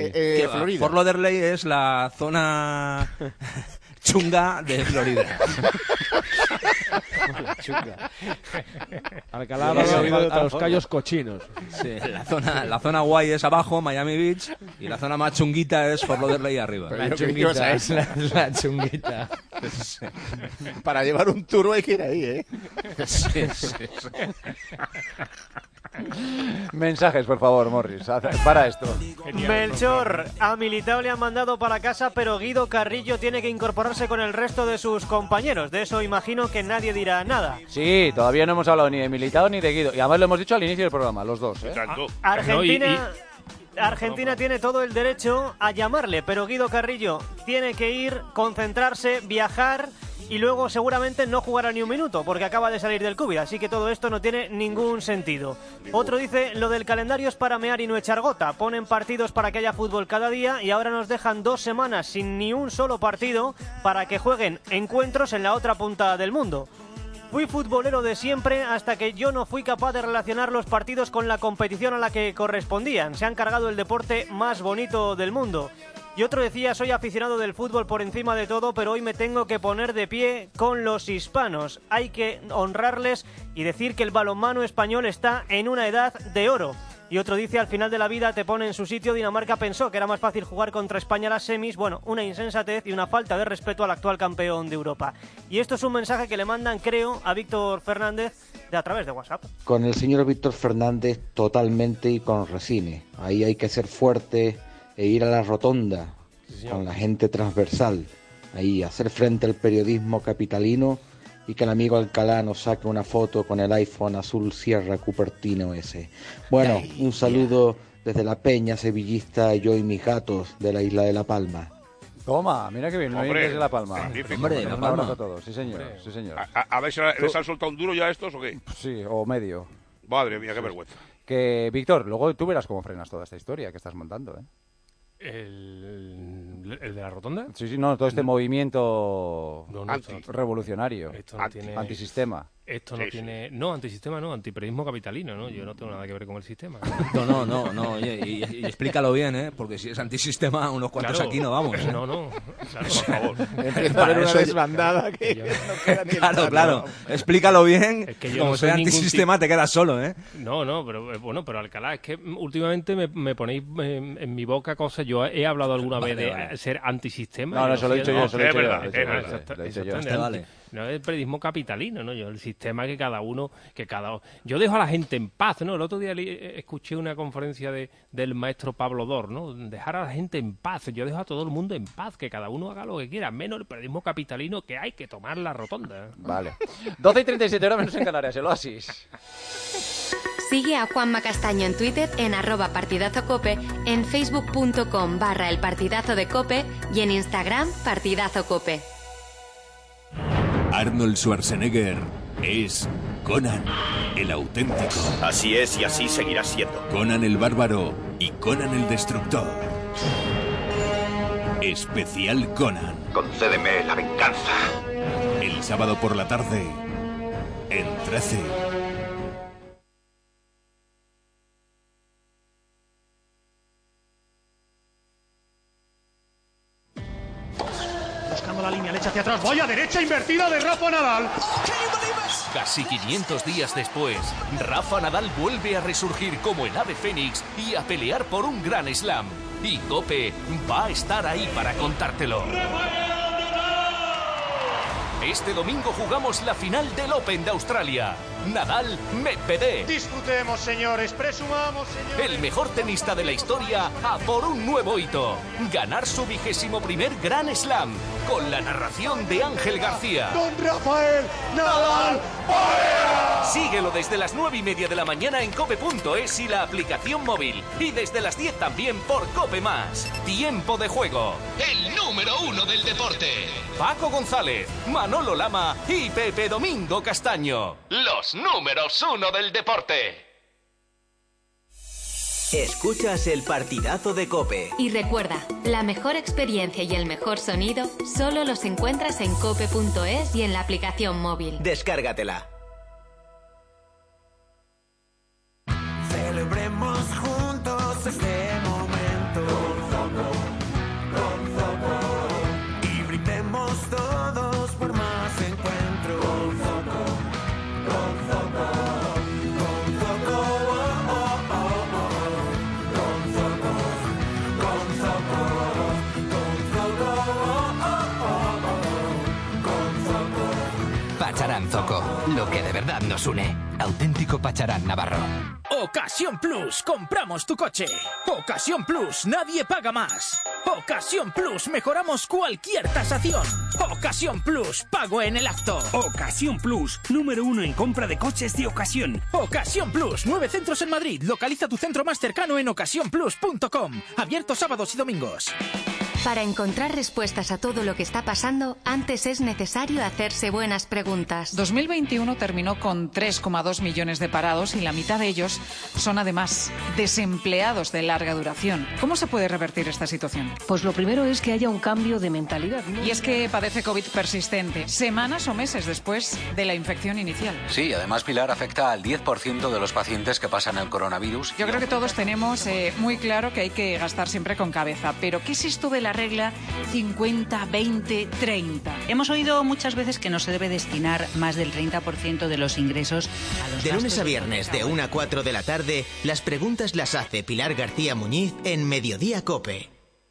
Lauderdale. Eh, eh, ¿Qué va? Florida. Fort Lauderdale es la zona chunga de Florida. La chunga. Alcalá, a los Cayos Cochinos. Sí, la zona, la zona guay es abajo, Miami Beach, y la zona más chunguita es Fort Lauderdale arriba. Pero La yo creo que chunguita, ibas a la, esa. la chunguita. Sí. Para llevar un turbo hay que ir ahí, ¿eh? Sí, sí, sí. Mensajes, por favor, Morris, para esto. Melchor, a Militao le han mandado para casa, pero Guido Carrillo tiene que incorporarse con el resto de sus compañeros. De eso imagino que nadie dirá nada. Sí, todavía no hemos hablado ni de Militao ni de Guido. Y además lo hemos dicho al inicio del programa, los dos. ¿eh? A- Argentina... Argentina tiene todo el derecho a llamarle, pero Guido Carrillo tiene que ir, concentrarse, viajar y luego seguramente no jugará ni un minuto porque acaba de salir del COVID, así que todo esto no tiene ningún sentido. Otro dice, lo del calendario es para mear y no echar gota, ponen partidos para que haya fútbol cada día y ahora nos dejan dos semanas sin ni un solo partido para que jueguen encuentros en la otra punta del mundo. Fui futbolero de siempre hasta que yo no fui capaz de relacionar los partidos con la competición a la que correspondían. Se han cargado el deporte más bonito del mundo. Y otro decía, soy aficionado del fútbol por encima de todo, pero hoy me tengo que poner de pie con los hispanos. Hay que honrarles y decir que el balonmano español está en una edad de oro. Y otro dice, al final de la vida te pone en su sitio. Dinamarca pensó que era más fácil jugar contra España a las semis. Bueno, una insensatez y una falta de respeto al actual campeón de Europa. Y esto es un mensaje que le mandan, creo, a Víctor Fernández de a través de WhatsApp. Con el señor Víctor Fernández totalmente y con Resine. Ahí hay que ser fuerte e ir a la rotonda sí, con la gente transversal. Ahí hacer frente al periodismo capitalino y que el amigo Alcalá nos saque una foto con el iPhone azul Sierra Cupertino ese. Bueno, un saludo desde la peña sevillista Yo y mis gatos de la isla de La Palma. Toma, mira que bien, no Hombre, desde La Palma. magnífico. Hombre, La un Palma. abrazo a todos, sí señor, sí señor. A, a- a ver si les han soltado un duro ya estos o qué. Sí, o medio. Madre mía, qué vergüenza. Que, Víctor, luego tú verás cómo frenas toda esta historia que estás montando, ¿eh? ¿El, el de la rotonda? Sí, sí, no, todo este movimiento No, no, anti- esto- revolucionario, esto no anti- tiene- antisistema. Esto no Sí, tiene... No, antisistema no, antiperiodismo capitalino, ¿no? Yo no tengo nada que ver con el sistema. No, no, no, no, oye, y, y explícalo bien, ¿eh? Porque si es antisistema, unos cuantos Claro. aquí no vamos. ¿eh? No, no, claro. Por favor. Empieza a haber una Eso- desbandada que no queda ni el Claro, barrio. claro. Explícalo bien. Es que yo Como no soy sea ningún antisistema, te quedas solo, ¿eh? No, no, pero eh, bueno, pero Alcalá, es que mm, últimamente me, me ponéis en, en mi boca cosas. Yo he hablado alguna Vale, vez de vale. eh, ser antisistema. No, no, y eso lo he dicho no, yo, eso lo he es dicho yo, verdad, lo he es dicho yo, verdad. Exacto, lo he dicho yo. exactamente. Este vale. No es el periodismo capitalino, ¿no? Yo el sistema que cada uno, que cada yo dejo a la gente en paz, ¿no? El otro día li- escuché una conferencia de, del maestro Pablo Dor, ¿no? Dejar a la gente en paz. Yo dejo a todo el mundo en paz, que cada uno haga lo que quiera, menos el periodismo capitalino que hay que tomar la rotonda. Vale. doce y treinta y siete horas menos en Canarias, el Oasis. Sigue a Juanma Castaño en Twitter en arroba partidazocope, en facebook.com barra el partidazo de cope y en Instagram partidazocope. Arnold Schwarzenegger es Conan, el auténtico. Así es y así seguirá siendo. Conan el bárbaro y Conan el destructor. Especial Conan. Concédeme la venganza. El sábado por la tarde en trece. Buscando la línea, le echa hacia atrás. Vaya derecha invertida de Rafa Nadal. Casi quinientos días después, Rafa Nadal vuelve a resurgir como el ave fénix y a pelear por un gran slam. Y COPE va a estar ahí para contártelo. Este domingo jugamos la final del Open de Australia. Nadal Medvedev. Disfrutemos, señores. Presumamos, señores. El mejor tenista de la historia a por un nuevo hito. Ganar su vigésimo primer Grand Slam. Con la narración de Ángel García. Don Rafael Nadal. Síguelo desde las nueve y media de la mañana en cope punto es y la aplicación móvil. Y desde las diez también por Cope Más. Tiempo de juego. El número uno del deporte. Paco González, Manolo Lama y Pepe Domingo Castaño. Los números uno del deporte. Escuchas el partidazo de COPE. Y recuerda, la mejor experiencia y el mejor sonido solo los encuentras en cope punto es y en la aplicación móvil. Descárgatela. Celebremos juntos este momento con Zoco, y brindemos todos por más encuentros con Zoco, con Zoco, con Zoco, oh, oh, oh, oh. Con Zoco, con Zoco, con Zoco, oh, oh, oh, oh. Con Zoco. Pacharán Zoco, lo que de verdad nos une. Auténtico Pacharán Navarro. Ocasión Plus, compramos tu coche. Ocasión Plus, nadie paga más. Ocasión Plus, mejoramos cualquier tasación. Ocasión Plus, pago en el acto. Ocasión Plus, número uno en compra de coches de ocasión. Ocasión Plus, nueve centros en Madrid. Localiza tu centro más cercano en ocasión plus punto com. Abierto sábados y domingos. Para encontrar respuestas a todo lo que está pasando, antes es necesario hacerse buenas preguntas. dos mil veintiuno terminó con tres coma dos millones de parados y la mitad de ellos son además desempleados de larga duración. ¿Cómo se puede revertir esta situación? Pues lo primero es que haya un cambio de mentalidad, ¿no? Y es que padece COVID persistente, semanas o meses después de la infección inicial. Sí, además, Pilar, afecta al diez por ciento de los pacientes que pasan el coronavirus. Yo creo que todos tenemos eh, muy claro que hay que gastar siempre con cabeza. Pero ¿qué es esto de la regla cincuenta, veinte, treinta? Hemos oído muchas veces que no se debe destinar más del treinta por ciento de los ingresos a los De lunes a viernes, de una a cuatro de la tarde, las preguntas las hace Pilar García Muñiz en Mediodía COPE.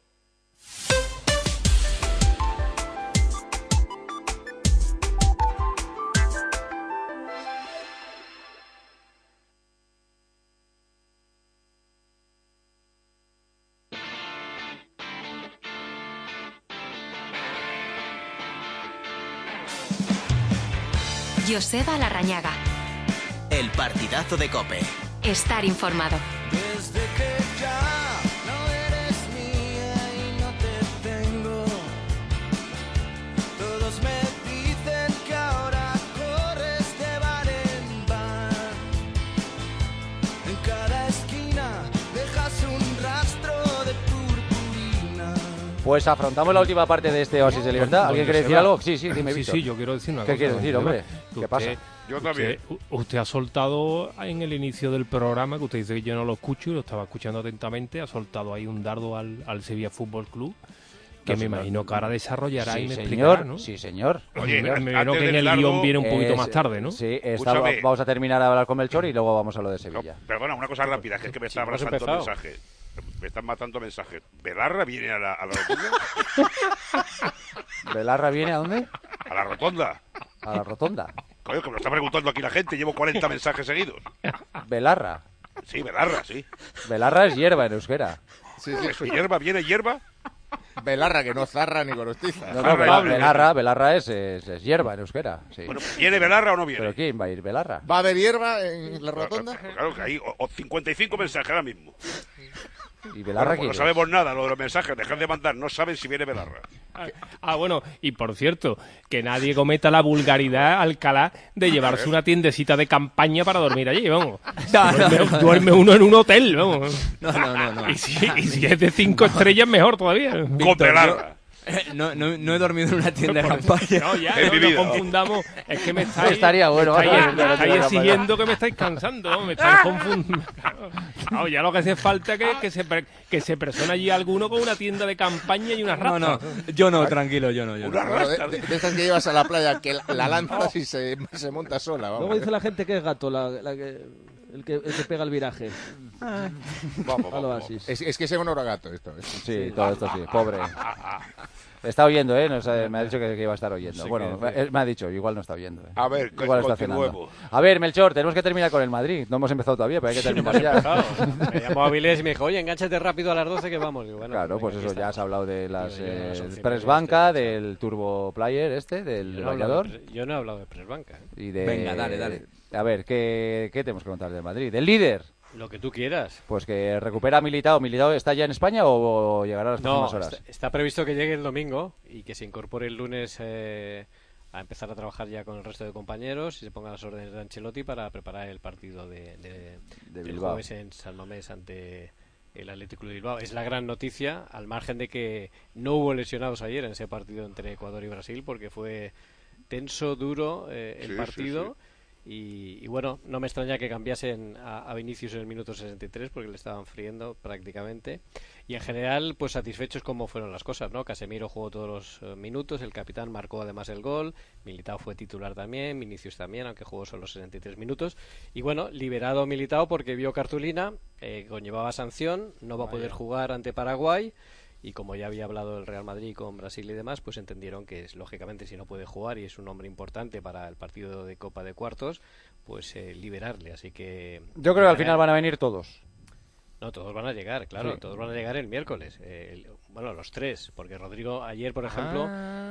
Joseba Larrañaga. El partidazo de COPE. Estar informado. Desde que ya no eres mía y no te tengo, todos me dicen que ahora corres de bar en bar. En cada esquina dejas un rastro de purpurina. Pues afrontamos la última parte de este Oasis de Libertad. ¿Alguien quiere decir algo? Sí, sí, dime, Sí, Víctor. sí, yo quiero decir una ¿Qué cosa. quiere decir, hombre? Que ¿Qué pasa? usted- Yo usted- también. u- Usted ha soltado en el inicio del programa, que usted dice que yo no lo escucho y lo estaba escuchando atentamente, ha soltado ahí un dardo al, al Sevilla Fútbol Club, que No, me señor. imagino que ahora desarrollará Sí, y me señor. explicará, ¿no? Sí, señor. Oye, me, me imagino antes que en del el dardo, guión viene un poquito Es- más tarde, ¿no? Sí, está- Escúchame. vamos a terminar a hablar con Melchor y luego vamos a lo de Sevilla. Perdona, una cosa rápida, que es que me están hemos matando empezado. mensajes. Me están matando mensajes. ¿Belarra viene a la, a la rotonda? ¿Belarra viene a dónde? A la rotonda. A la rotonda. Coño, que me lo está preguntando aquí la gente. Llevo cuarenta mensajes seguidos. Belarra. Sí, Belarra, sí. Belarra es hierba en euskera. Sí, sí. ¿Es hierba? ¿Viene hierba? Belarra, que no zarra ni gorostiza. No, no, Bela- Belarra, Belarra es, es, es hierba en euskera. Sí. Bueno, ¿viene Belarra o no viene? ¿Pero quién va a ir? ¿Belarra? ¿Va a haber hierba en la rotonda? Claro que hay o- o cincuenta y cinco mensajes ahora mismo. ¿Y Belarra Bueno, pues quién no es? sabemos nada, lo de los mensajes, dejad de mandar, no saben si viene Belarra. Ah, bueno, y por cierto, que nadie cometa la vulgaridad, Alcalá, de llevarse una tiendecita de campaña para dormir allí, vamos. No, no, duerme, no, duerme uno en un hotel, vamos. No, no, no, no. Y si, y si es de cinco estrellas, mejor todavía. Víctor, yo- No, no, no he dormido en una tienda de campaña. No, ya, no, no confundamos. Es que me estáis, Estaría bueno, me estáis, vamos a me ver, estáis vamos a ver. exigiendo que me estáis cansando, me estáis confundiendo. Claro, ya lo que hace falta es que, que, se, pre- que se persone allí alguno con una tienda de campaña y unas No, raspas. no, yo no, tranquilo, yo no. Yo no. Bueno, de, de- de esas que llevas a la playa, que la, la lanzas y se, se monta sola. Vamos. Luego dice la gente que es gato, la, la que, el, que, el que pega el viraje. Vamos, Algo vamos, así. vamos. Es, es que es un gato esto. ¿eh? Sí, todo esto sí, pobre. Está oyendo, ¿eh? No sé, me ha dicho que, que iba a estar oyendo. Sí, bueno, que- él me ha dicho, igual no está oyendo. ¿eh? A ver, igual está continuemos. cenando. A ver, Melchor, tenemos que terminar con el Madrid. No hemos empezado todavía, pero hay que Sí, no terminar hemos ya. empezado. Me llamó Avilés y me dijo, oye, engánchate rápido a las doce que vamos. Digo, bueno, Claro, pues venga, eso, aquí ya has estamos. hablado de las Digo, yo no eh, las opciones Press de Banca, del Turbo Player este, del Yo no he hablado vallador. de- Yo no he hablado de Presbanca. ¿eh? Y de... Venga, dale, dale. A ver, ¿qué, ¿qué tenemos que contar del Madrid? ¿Del líder? Lo que tú quieras. Pues que recupera a Militao. ¿Militao está ya en España o llegará a las No, próximas horas? está, está previsto que llegue el domingo y que se incorpore el lunes eh, a empezar a trabajar ya con el resto de compañeros y se ponga a las órdenes de Ancelotti para preparar el partido de, de, De del Bilbao. jueves en San Mamés ante el Atlético de Bilbao. Es la gran noticia, al margen de que no hubo lesionados ayer en ese partido entre Ecuador y Brasil, porque fue tenso, duro eh, el Sí, sí, partido. sí. Y, y bueno, no me extraña que cambiasen a, a Vinicius en el minuto sesenta y tres porque le estaban friendo prácticamente. Y en general, pues satisfechos como fueron las cosas, ¿no? Casemiro jugó todos los eh, minutos, el capitán marcó además el gol, Militao fue titular también, Vinicius también, aunque jugó solo sesenta y tres minutos. Y bueno, liberado Militao porque vio cartulina, eh, conllevaba sanción, no va a poder jugar ante Paraguay. y como ya había hablado el Real Madrid con Brasil y demás, pues entendieron que es, lógicamente, si no puede jugar y es un hombre importante para el partido de Copa de Cuartos, pues eh, liberarle. Así que yo creo que al final van a venir todos. No, todos van a llegar, claro, sí. todos van a llegar el miércoles. Eh, el, bueno, los tres, porque Rodrigo ayer, por ejemplo,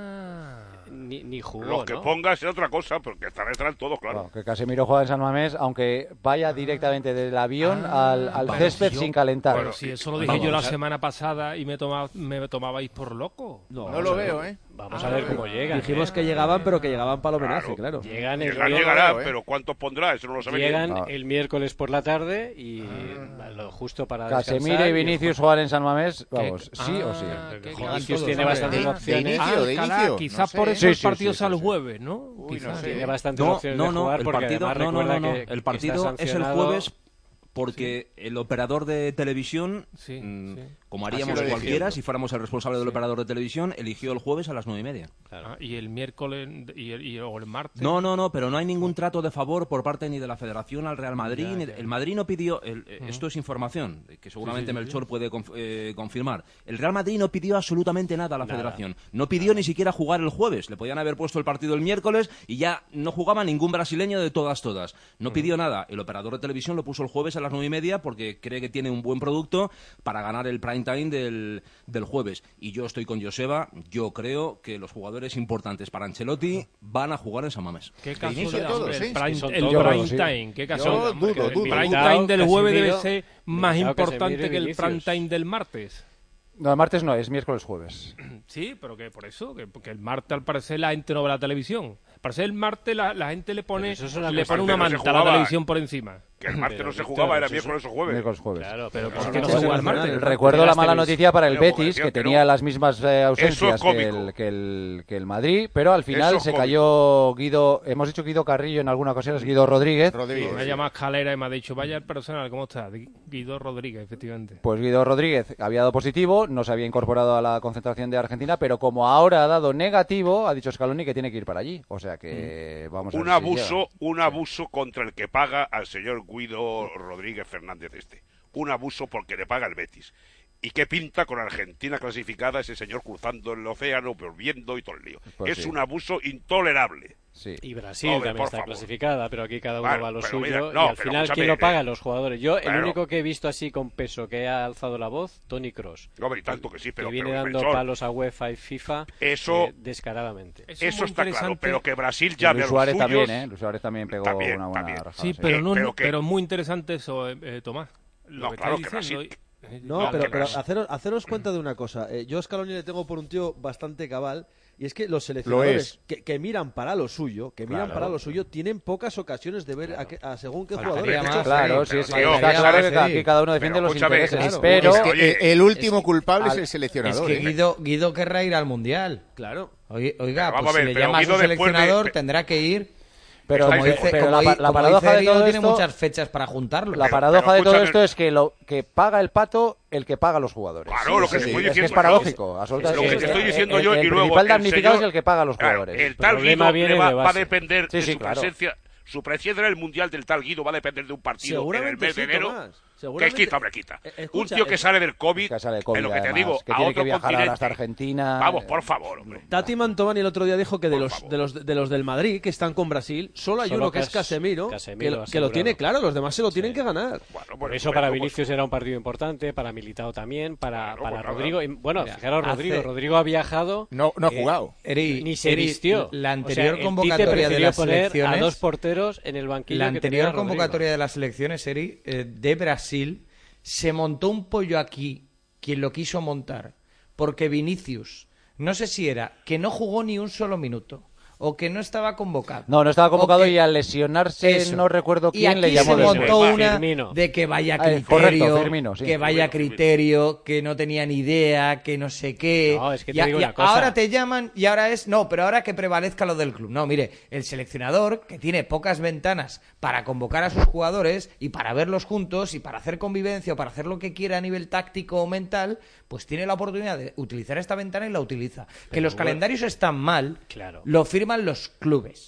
ah. ni, ni jugó, Los que ¿no? pongas es otra cosa, porque estarán, estarán todos, claro. Bueno, que Casemiro juega en San Mamés, aunque vaya directamente del avión ah, al, al césped yo, sin calentar. Bueno, si eso lo dije vamos, yo la semana pasada y me, toma, me tomabais por loco. No, no lo veo, ¿eh? Vamos a ver cómo llegan. Dijimos ¿eh? que llegaban, pero que llegaban para el homenaje, claro. claro. Llegan, el Llegar, llegarán, ¿eh? Pero ¿cuántos pondrá? Eso no lo sabe Llegan ni. el miércoles por la tarde y ah. lo justo para Casemiro y Vinicius jugar en San Mamés, vamos, sí ah, o sí. Vinicius tiene bastantes opciones. De inicio, de inicio. Ah, quizás no por eso sí, el partido sí, sí, sale el jueves, ¿no? Uy, quizás. no sé. Tiene bastantes no, opciones no, de jugar no, porque el partido, además no, no, no, no. que el partido es el jueves porque sí. el operador de televisión, sí, mmm, sí. como haríamos cualquiera eligió. Si fuéramos el responsable del sí. operador de televisión, eligió el jueves a las nueve y media. Claro. Ah, y el miércoles y el, y el, o el martes. No, no, no, pero no hay ningún trato de favor por parte ni de la Federación al Real Madrid. Ya, ni ya. El Madrid no pidió, el, uh-huh. esto es información, que seguramente sí, sí, sí, Melchor sí. puede conf, eh, confirmar. El Real Madrid no pidió absolutamente nada a la nada. Federación. No pidió nada. Ni siquiera jugar el jueves. Le podían haber puesto el partido el miércoles y ya no jugaba ningún brasileño de todas, todas. No uh-huh. pidió nada. El operador de televisión lo puso el jueves a las nueve y media porque cree que tiene un buen producto para ganar el prime time del, del jueves. Y yo estoy con Joseba, yo creo que los jugadores importantes para Ancelotti van a jugar en San Mamés. Qué casualidad, todos, el ¿sí? prime, Sí, el todos, prime sí. time, qué casualidad. Yo dudo, el dudo. prime Militao, time del jueves Casemiro, debe ser más Militao, importante Casemiro que el Vinicius. prime time del martes. No, el martes no, es miércoles jueves. Sí, pero que por eso, que porque el martes al parecer la gente no ve la televisión. Al parecer el martes la, la gente le pone, le pone una manta a la televisión por encima. Que el martes no se jugaba, era miércoles o jueves. Miércoles jueves. Claro, pero ¿por qué no se juega el martes? Recuerdo la mala noticia para el pero Betis, decía, que que tenía no. las mismas eh, ausencias Eso es que, el, que, el, que el Madrid, pero al final Eso se es cayó Guido, hemos dicho Guido Carrillo en alguna ocasión, es Guido Rodríguez. Rodríguez. Me ha llamado Escalera y me ha dicho, vaya el personal, ¿cómo está? Guido Rodríguez, efectivamente. Pues Guido Rodríguez había dado positivo, no se había incorporado a la concentración de Argentina, pero como ahora ha dado negativo, ha dicho Scaloni que tiene que ir para allí. O sea que mm. vamos a un ver abuso, si llega. un abuso contra el que paga al señor Guido Rodríguez Fernández este. Un abuso porque le paga el Betis. ¿Y qué pinta con Argentina clasificada ese señor cruzando el océano, volviendo y todo el lío? Pues es sí. un abuso intolerable. Sí. Y Brasil Hombre, también está favor. clasificada, pero aquí cada uno Bueno, va a lo pero suyo. mira, no, y al pero final, escúchame, ¿quién lo paga? eh, Los jugadores. Yo, claro. el único que he visto así con peso que ha alzado la voz, Toni Kroos. No, y tanto que sí, pero, que viene pero, dando Melchor, palos a UEFA y FIFA eso, eh, descaradamente. Eso, Eso está muy claro, pero que Brasil Y llame Luis a los Suárez suyos... también, ¿eh? Luis Suárez también pegó También, una buena también. rajada. Sí, pero, Eh, no, pero que- pero muy interesante eso, eh, eh, Tomás. Lo No, que claro, estáis que diciendo. Brasil- Eh, No, No, pero, que pero Brasil- haceros, haceros cuenta de una cosa. Eh, yo a Scaloni le tengo por un tío bastante cabal. Y es que los Lo seleccionadores es. que, que miran para lo suyo, que miran Claro. para lo suyo, tienen pocas ocasiones de ver a, que- a según qué Faltaría jugadores. más. Claro, sí, Pero, sí, tío, está tío, claro sí. que aquí cada uno defiende Pero, los escúchame, intereses, claro. pero... Es que Oye, el, el último es que culpable al- es el Es seleccionador. que ¿eh? Guido, Guido querrá ir al Mundial. Claro. Oiga, Pero pues vamos a si ver, le pero llama a su Guido después de- seleccionador pe- tendrá que ir. Pero, como Estáis- dice, pero como la, di- la como paradoja dice de Guido, todo tiene esto... muchas fechas para juntarlo. La Pero- paradoja pero de todo escúchame- esto es que lo que paga el pato, el que paga a los jugadores. Claro, lo que Sí, te estoy es que diciendo es yo. paradójico. Es absolutamente. lo que te estoy El- diciendo el- yo el y luego principal el damnificado señor- es el que paga a los Claro, jugadores. el tal problema Guido viene le va, de va a base. depender Sí, de sí, su claro. presencia. Su presencia en el Mundial del tal Guido va a depender de un partido en el Seguramente mes de sí, enero. Tomás. Que Seguramente- quita, hombre, quita. Eh, Un escucha, tío que eh, sale del COVID, Que sale de COVID, en lo que te además, digo, que a tiene otro que viajar ahora continente. hasta Argentina. Vamos, por favor, hombre. Tati Mantovani el otro día dijo que de Por los, favor. de los de los del Madrid que están con Brasil, solo hay Solo uno que es Cas- Casemiro, Casemiro que, lo- que lo asegurado. tiene claro, los demás se lo tienen que ganar. Bueno, Por bueno, eso bueno, para pues- Vinicius era un partido importante, para Militao también, para, Claro, para pues nada. Rodrigo. Y, bueno, Mira, fijaros, Rodrigo. hace- Rodrigo ha viajado. No, no ha Eh, jugado. Eri, Ni se Eri, vistió. La O anterior sea, el Tite convocatoria de prefirió las poner selecciones. a dos porteros en el banquillo. La que anterior tenía Rodrigo. convocatoria de las selecciones, Eri, eh, de Brasil, se montó un pollo aquí, quien lo quiso montar, porque Vinicius, no sé si era que no jugó ni un solo minuto, o que no estaba convocado. No, no estaba convocado o que- y al lesionarse Eso. no recuerdo Y quién aquí le llamó se después. montó una Firmino. de que vaya Ah, eh, criterio, correcto, Firmino, sí. que vaya criterio, que no tenía ni idea, que no sé qué. No, es que te Y a- digo y una cosa. ahora te llaman y ahora es no, pero ahora que prevalezca lo del club. No, mire, el seleccionador que tiene pocas ventanas para convocar a sus jugadores y para verlos juntos y para hacer convivencia o para hacer lo que quiera a nivel táctico o mental, pues tiene la oportunidad de utilizar esta ventana y la utiliza. que los bueno, calendarios están mal, Claro. lo firman los clubes.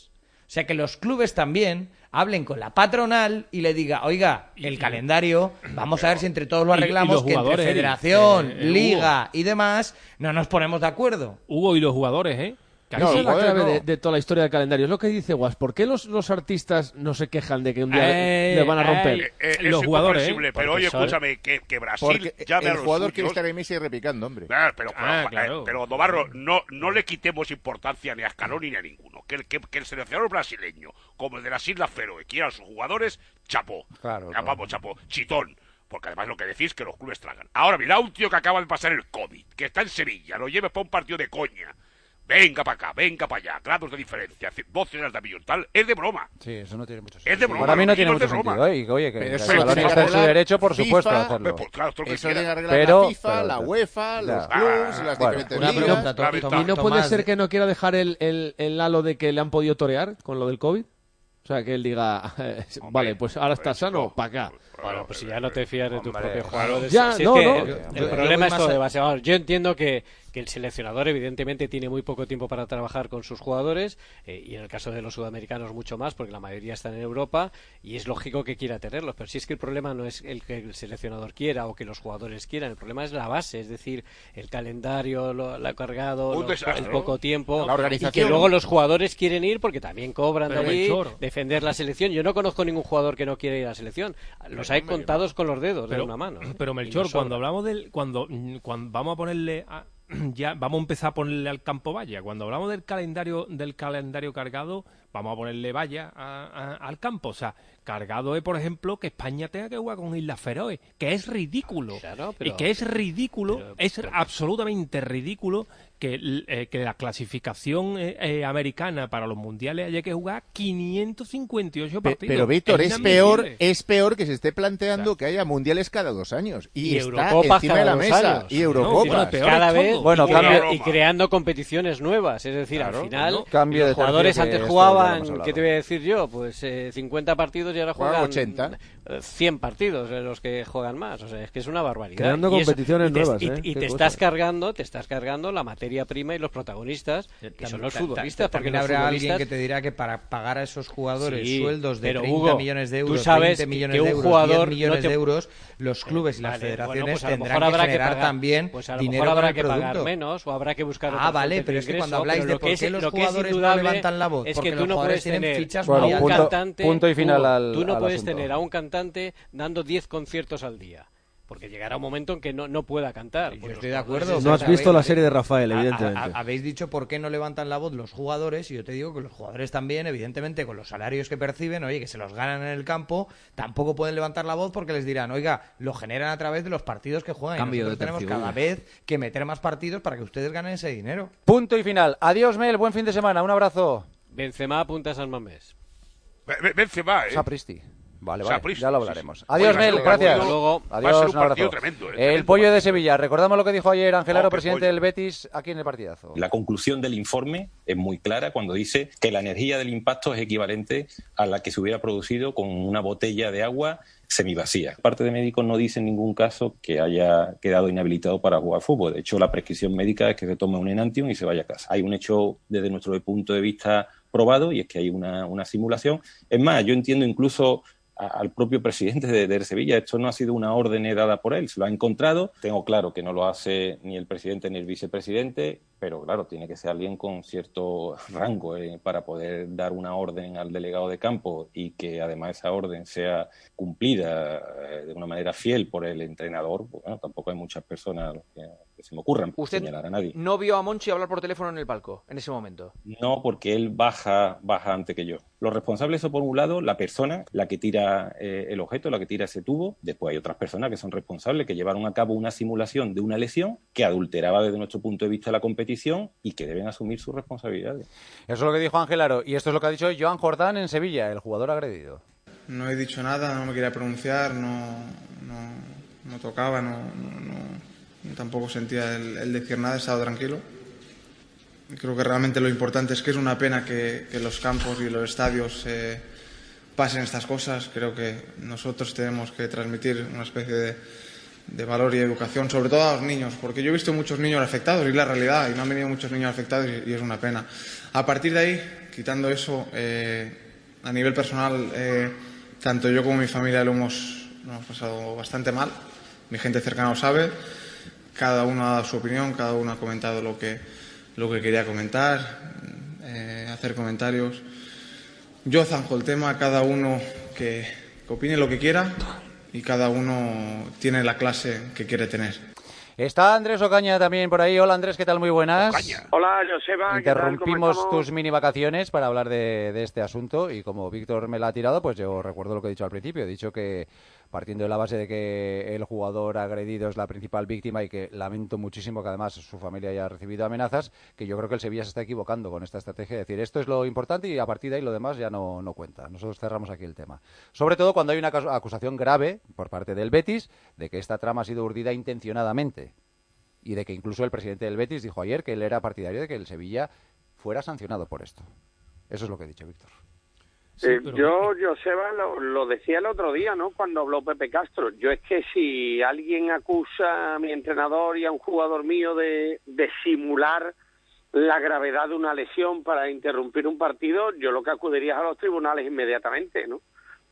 O sea, que los clubes también hablen con la patronal y le diga, oiga, el calendario, vamos a ver si entre todos lo arreglamos, que entre federación, eh, eh, liga y demás no nos ponemos de acuerdo. Hugo, y los jugadores, ¿eh? No, esa es la clave no. de, de toda la historia del calendario. Es lo que dice Guas. ¿Por qué los, los artistas no se quejan de que un día eh, le van a romper? Eh, eh, los es jugadores, ¿eh? Pero oye, escúchame, que, que Brasil Porque llame el a los jugador suyos. quiere estar en Messi repicando, hombre. Claro, pero, pero, Ah, eh, claro. pero Domarro, no, no le quitemos importancia ni a Scaloni ni a ninguno. Que el, que, que el seleccionador brasileño, como el de las Islas Feroe, quiera a sus jugadores, chapó. Claro, Ya, claro. Vamos, chapó. Chitón. Porque además lo que decís es que los clubes tragan. Ahora, mira, un tío que acaba de pasar el COVID, que está en Sevilla, lo lleves para un partido de coña. Venga para acá, venga para allá, grados de diferencia, doce horas de avión, tal, es de broma. Sí, eso no tiene mucho sentido. Es de broma. Para mí no tiene es de mucho broma. sentido, ¿eh? Y, oye, que Pero que eso Scaloni tiene que está en su arreglar derecho, por FIFA, supuesto, de hacerlo. Pues claro, esto lo que Eso quiera. tiene que arreglar Pero- la FIFA, pero- la UEFA, los Ya. clubs, Ah, las bueno, diferentes una ligas. pregunta, Claro, Tomás, ¿Y no puede Tomás, ser que no quiera dejar el, el, el halo de que le han podido torear con lo del COVID? O sea, que él diga, eh, vale, pues ahora está sano, para acá. Bueno, pues si ya no te fías de tus Hombre, propios claro. jugadores. Ya, si no, es que no. El, Yo- el yo- yo problema voy es más todo a- de base. Vamos, yo entiendo que, que el seleccionador, evidentemente, tiene muy poco tiempo para trabajar con sus jugadores, eh, y en el caso de los sudamericanos, mucho más, porque la mayoría están en Europa, y es lógico que quiera tenerlos. Pero si es que el problema no es el que el seleccionador quiera o que los jugadores quieran, el problema es la base, es decir, el calendario, lo, lo cargado, Un los- desastre, el ¿no? poco tiempo, La organización. y que luego los jugadores quieren ir porque también cobran Pero de allí, Melchor. defender la selección. Yo no conozco ningún jugador que no quiera ir a la selección. Los hay contados con los dedos de Pero, una mano. ¿eh? pero Y Melchor, nos cuando sobra. hablamos del, cuando, mm, cuando vamos a ponerle a- ya vamos a empezar a ponerle al campo valla. Cuando hablamos del calendario, del calendario cargado, vamos a ponerle valla a- a- al campo. O sea, cargado es, por ejemplo, que España tenga que jugar con Islas Feroe, que es ridículo. Claro, pero- y que es ridículo, pero- es pero- absolutamente ridículo que, l- eh, que la clasificación eh, eh, americana para los mundiales haya que jugar quinientos cincuenta y ocho Pe- partidos. Pero Víctor, es inadmisible. peor, es peor que se esté planteando que haya mundiales cada dos años y, Y está Eurocopas encima de cada la dos mesa años. y No, Eurocopas. bueno, peor cada es vez todo. Bueno, y, crea- cambio- y creando competiciones nuevas, es decir, Claro, al final ¿no? Cambio los de tercio, jugadores que antes esto ya lo jugaban, hemos hablado. ¿qué te voy a decir yo? Pues eh, cincuenta partidos y ahora Juegan juegan ochenta. eh, cien partidos en los que juegan más, o sea, es que es una barbaridad. Creando Y eso- competiciones y te, nuevas, y, ¿eh? y Qué te cosa. estás cargando, te estás cargando la materia prima y los protagonistas, que son los Ta- ta- futbolistas, porque También los habrá alguien futbolistas que te dirá que para pagar a esos jugadores Sí, sueldos de pero, treinta Hugo, millones de tú euros, sabes veinte que- millones que un de euros, jugador diez millones no te- de euros, los clubes y las Vale, federaciones bueno, pues a lo tendrán mejor que habrá que generar pagar- también pues a lo dinero mejor habrá con el que pagar producto. menos o habrá que buscar Ah, otras vale, fuentes pero de es que ingreso, cuando habláis pero de lo por que qué es- los lo que es jugadores no indudable levantan la voz, es porque que tú los no jugadores puedes tienen tener fichas a muy un altas. cantante, punto y final Hugo, al- tú no al puedes asunto. tener a un cantante dando diez conciertos al día. Porque llegará un momento en que no, no pueda cantar. Yo estoy de acuerdo. No pero has visto sabéis- la serie de Rafael, a- a- evidentemente. a- habéis dicho por qué no levantan la voz los jugadores y yo te digo que los jugadores también, evidentemente, con los salarios que perciben, oye, que se los ganan en el campo, tampoco pueden levantar la voz porque les dirán, oiga, lo generan a través de los partidos que juegan. Cambio y nosotros de tenemos tercio, cada Hugo. vez que meter más partidos para que ustedes ganen ese dinero. Punto y final. Adiós, Mel. Buen fin de semana. Un abrazo. Benzema apunta a San Mamés. Benzema, ¿eh? Sapristi. Vale, vale, Sapristi, ya lo sí, hablaremos. sí. Adiós, Oye, va a ser Mel, un gracias. partido- Luego, va a Adiós, ser un un abrazo. partido tremendo, ¿eh? El Tremendo pollo de partido. Sevilla. Recordamos lo que dijo ayer Angelaro, Oh, qué presidente pollo. del Betis, aquí en el partidazo. La conclusión del informe es muy clara cuando dice que la energía del impacto es equivalente a la que se hubiera producido con una botella de agua semivacía. Parte de médicos no dice en ningún caso que haya quedado inhabilitado para jugar fútbol. De hecho, la prescripción médica es que se tome un Enantium y se vaya a casa. Hay un hecho desde nuestro punto de vista probado y es que hay una, una simulación. Es más, yo entiendo incluso a- al propio presidente de, de Sevilla. Esto no ha sido una orden dada por él, se lo ha encontrado. Tengo claro que no lo hace ni el presidente ni el vicepresidente, pero claro, tiene que ser alguien con cierto rango eh, para poder dar una orden al delegado de campo y que además esa orden sea cumplida eh, de una manera fiel por el entrenador. Pues, bueno, tampoco hay muchas personas que, que se me ocurran ¿Usted señalar a nadie. no vio a Monchi hablar por teléfono en el palco en ese momento? No, porque él baja, baja antes que yo. Los responsables son, por un lado, la persona, la que tira eh, el objeto, la que tira ese tubo. Después hay otras personas que son responsables, que llevaron a cabo una simulación de una lesión que adulteraba desde nuestro punto de vista la competición y que deben asumir sus responsabilidades. Eso es lo que dijo Angelaro. Y esto es lo que ha dicho Joan Jordán en Sevilla, el jugador agredido. No he dicho nada, no me quería pronunciar, no, no, no tocaba, no, no, no, tampoco sentía el, el decir nada, he estado tranquilo. Creo que realmente lo importante es que es una pena que, que los campos y los estadios eh, pasen estas cosas. Creo que nosotros tenemos que transmitir una especie de, de valor y educación, sobre todo a los niños, porque yo he visto muchos niños afectados, y la realidad, y no han venido muchos niños afectados y, y es una pena. A partir de ahí, quitando eso, eh, a nivel personal, eh, tanto yo como mi familia lo hemos, lo hemos pasado bastante mal. Mi gente cercana lo sabe. Cada uno ha dado su opinión, cada uno ha comentado lo que, lo que quería comentar, eh, hacer comentarios. Yo zanjo el tema, cada uno que, que opine lo que quiera y cada uno tiene la clase que quiere tener. Está Andrés Ocaña también por ahí. Hola Andrés, ¿qué tal? Muy buenas. Ocaña. Hola Joseba. Interrumpimos tus mini vacaciones para hablar de, de este asunto y como Víctor me la ha tirado, pues yo recuerdo lo que he dicho al principio. He dicho que partiendo de la base de que el jugador agredido es la principal víctima y que lamento muchísimo que además su familia haya recibido amenazas, que yo creo que el Sevilla se está equivocando con esta estrategia de decir esto es lo importante y a partir de ahí lo demás ya no, no cuenta. Nosotros cerramos aquí el tema. Sobre todo cuando hay una acusación grave por parte del Betis de que esta trama ha sido urdida intencionadamente y de que incluso el presidente del Betis dijo ayer que él era partidario de que el Sevilla fuera sancionado por esto. Eso es lo que he dicho, Víctor. Sí, eh, yo, Joseba, lo, lo decía el otro día, ¿no? Cuando habló Pepe Castro. Yo es que si alguien acusa a mi entrenador y a un jugador mío de, de simular la gravedad de una lesión para interrumpir un partido, yo lo que acudiría es a los tribunales inmediatamente, ¿no?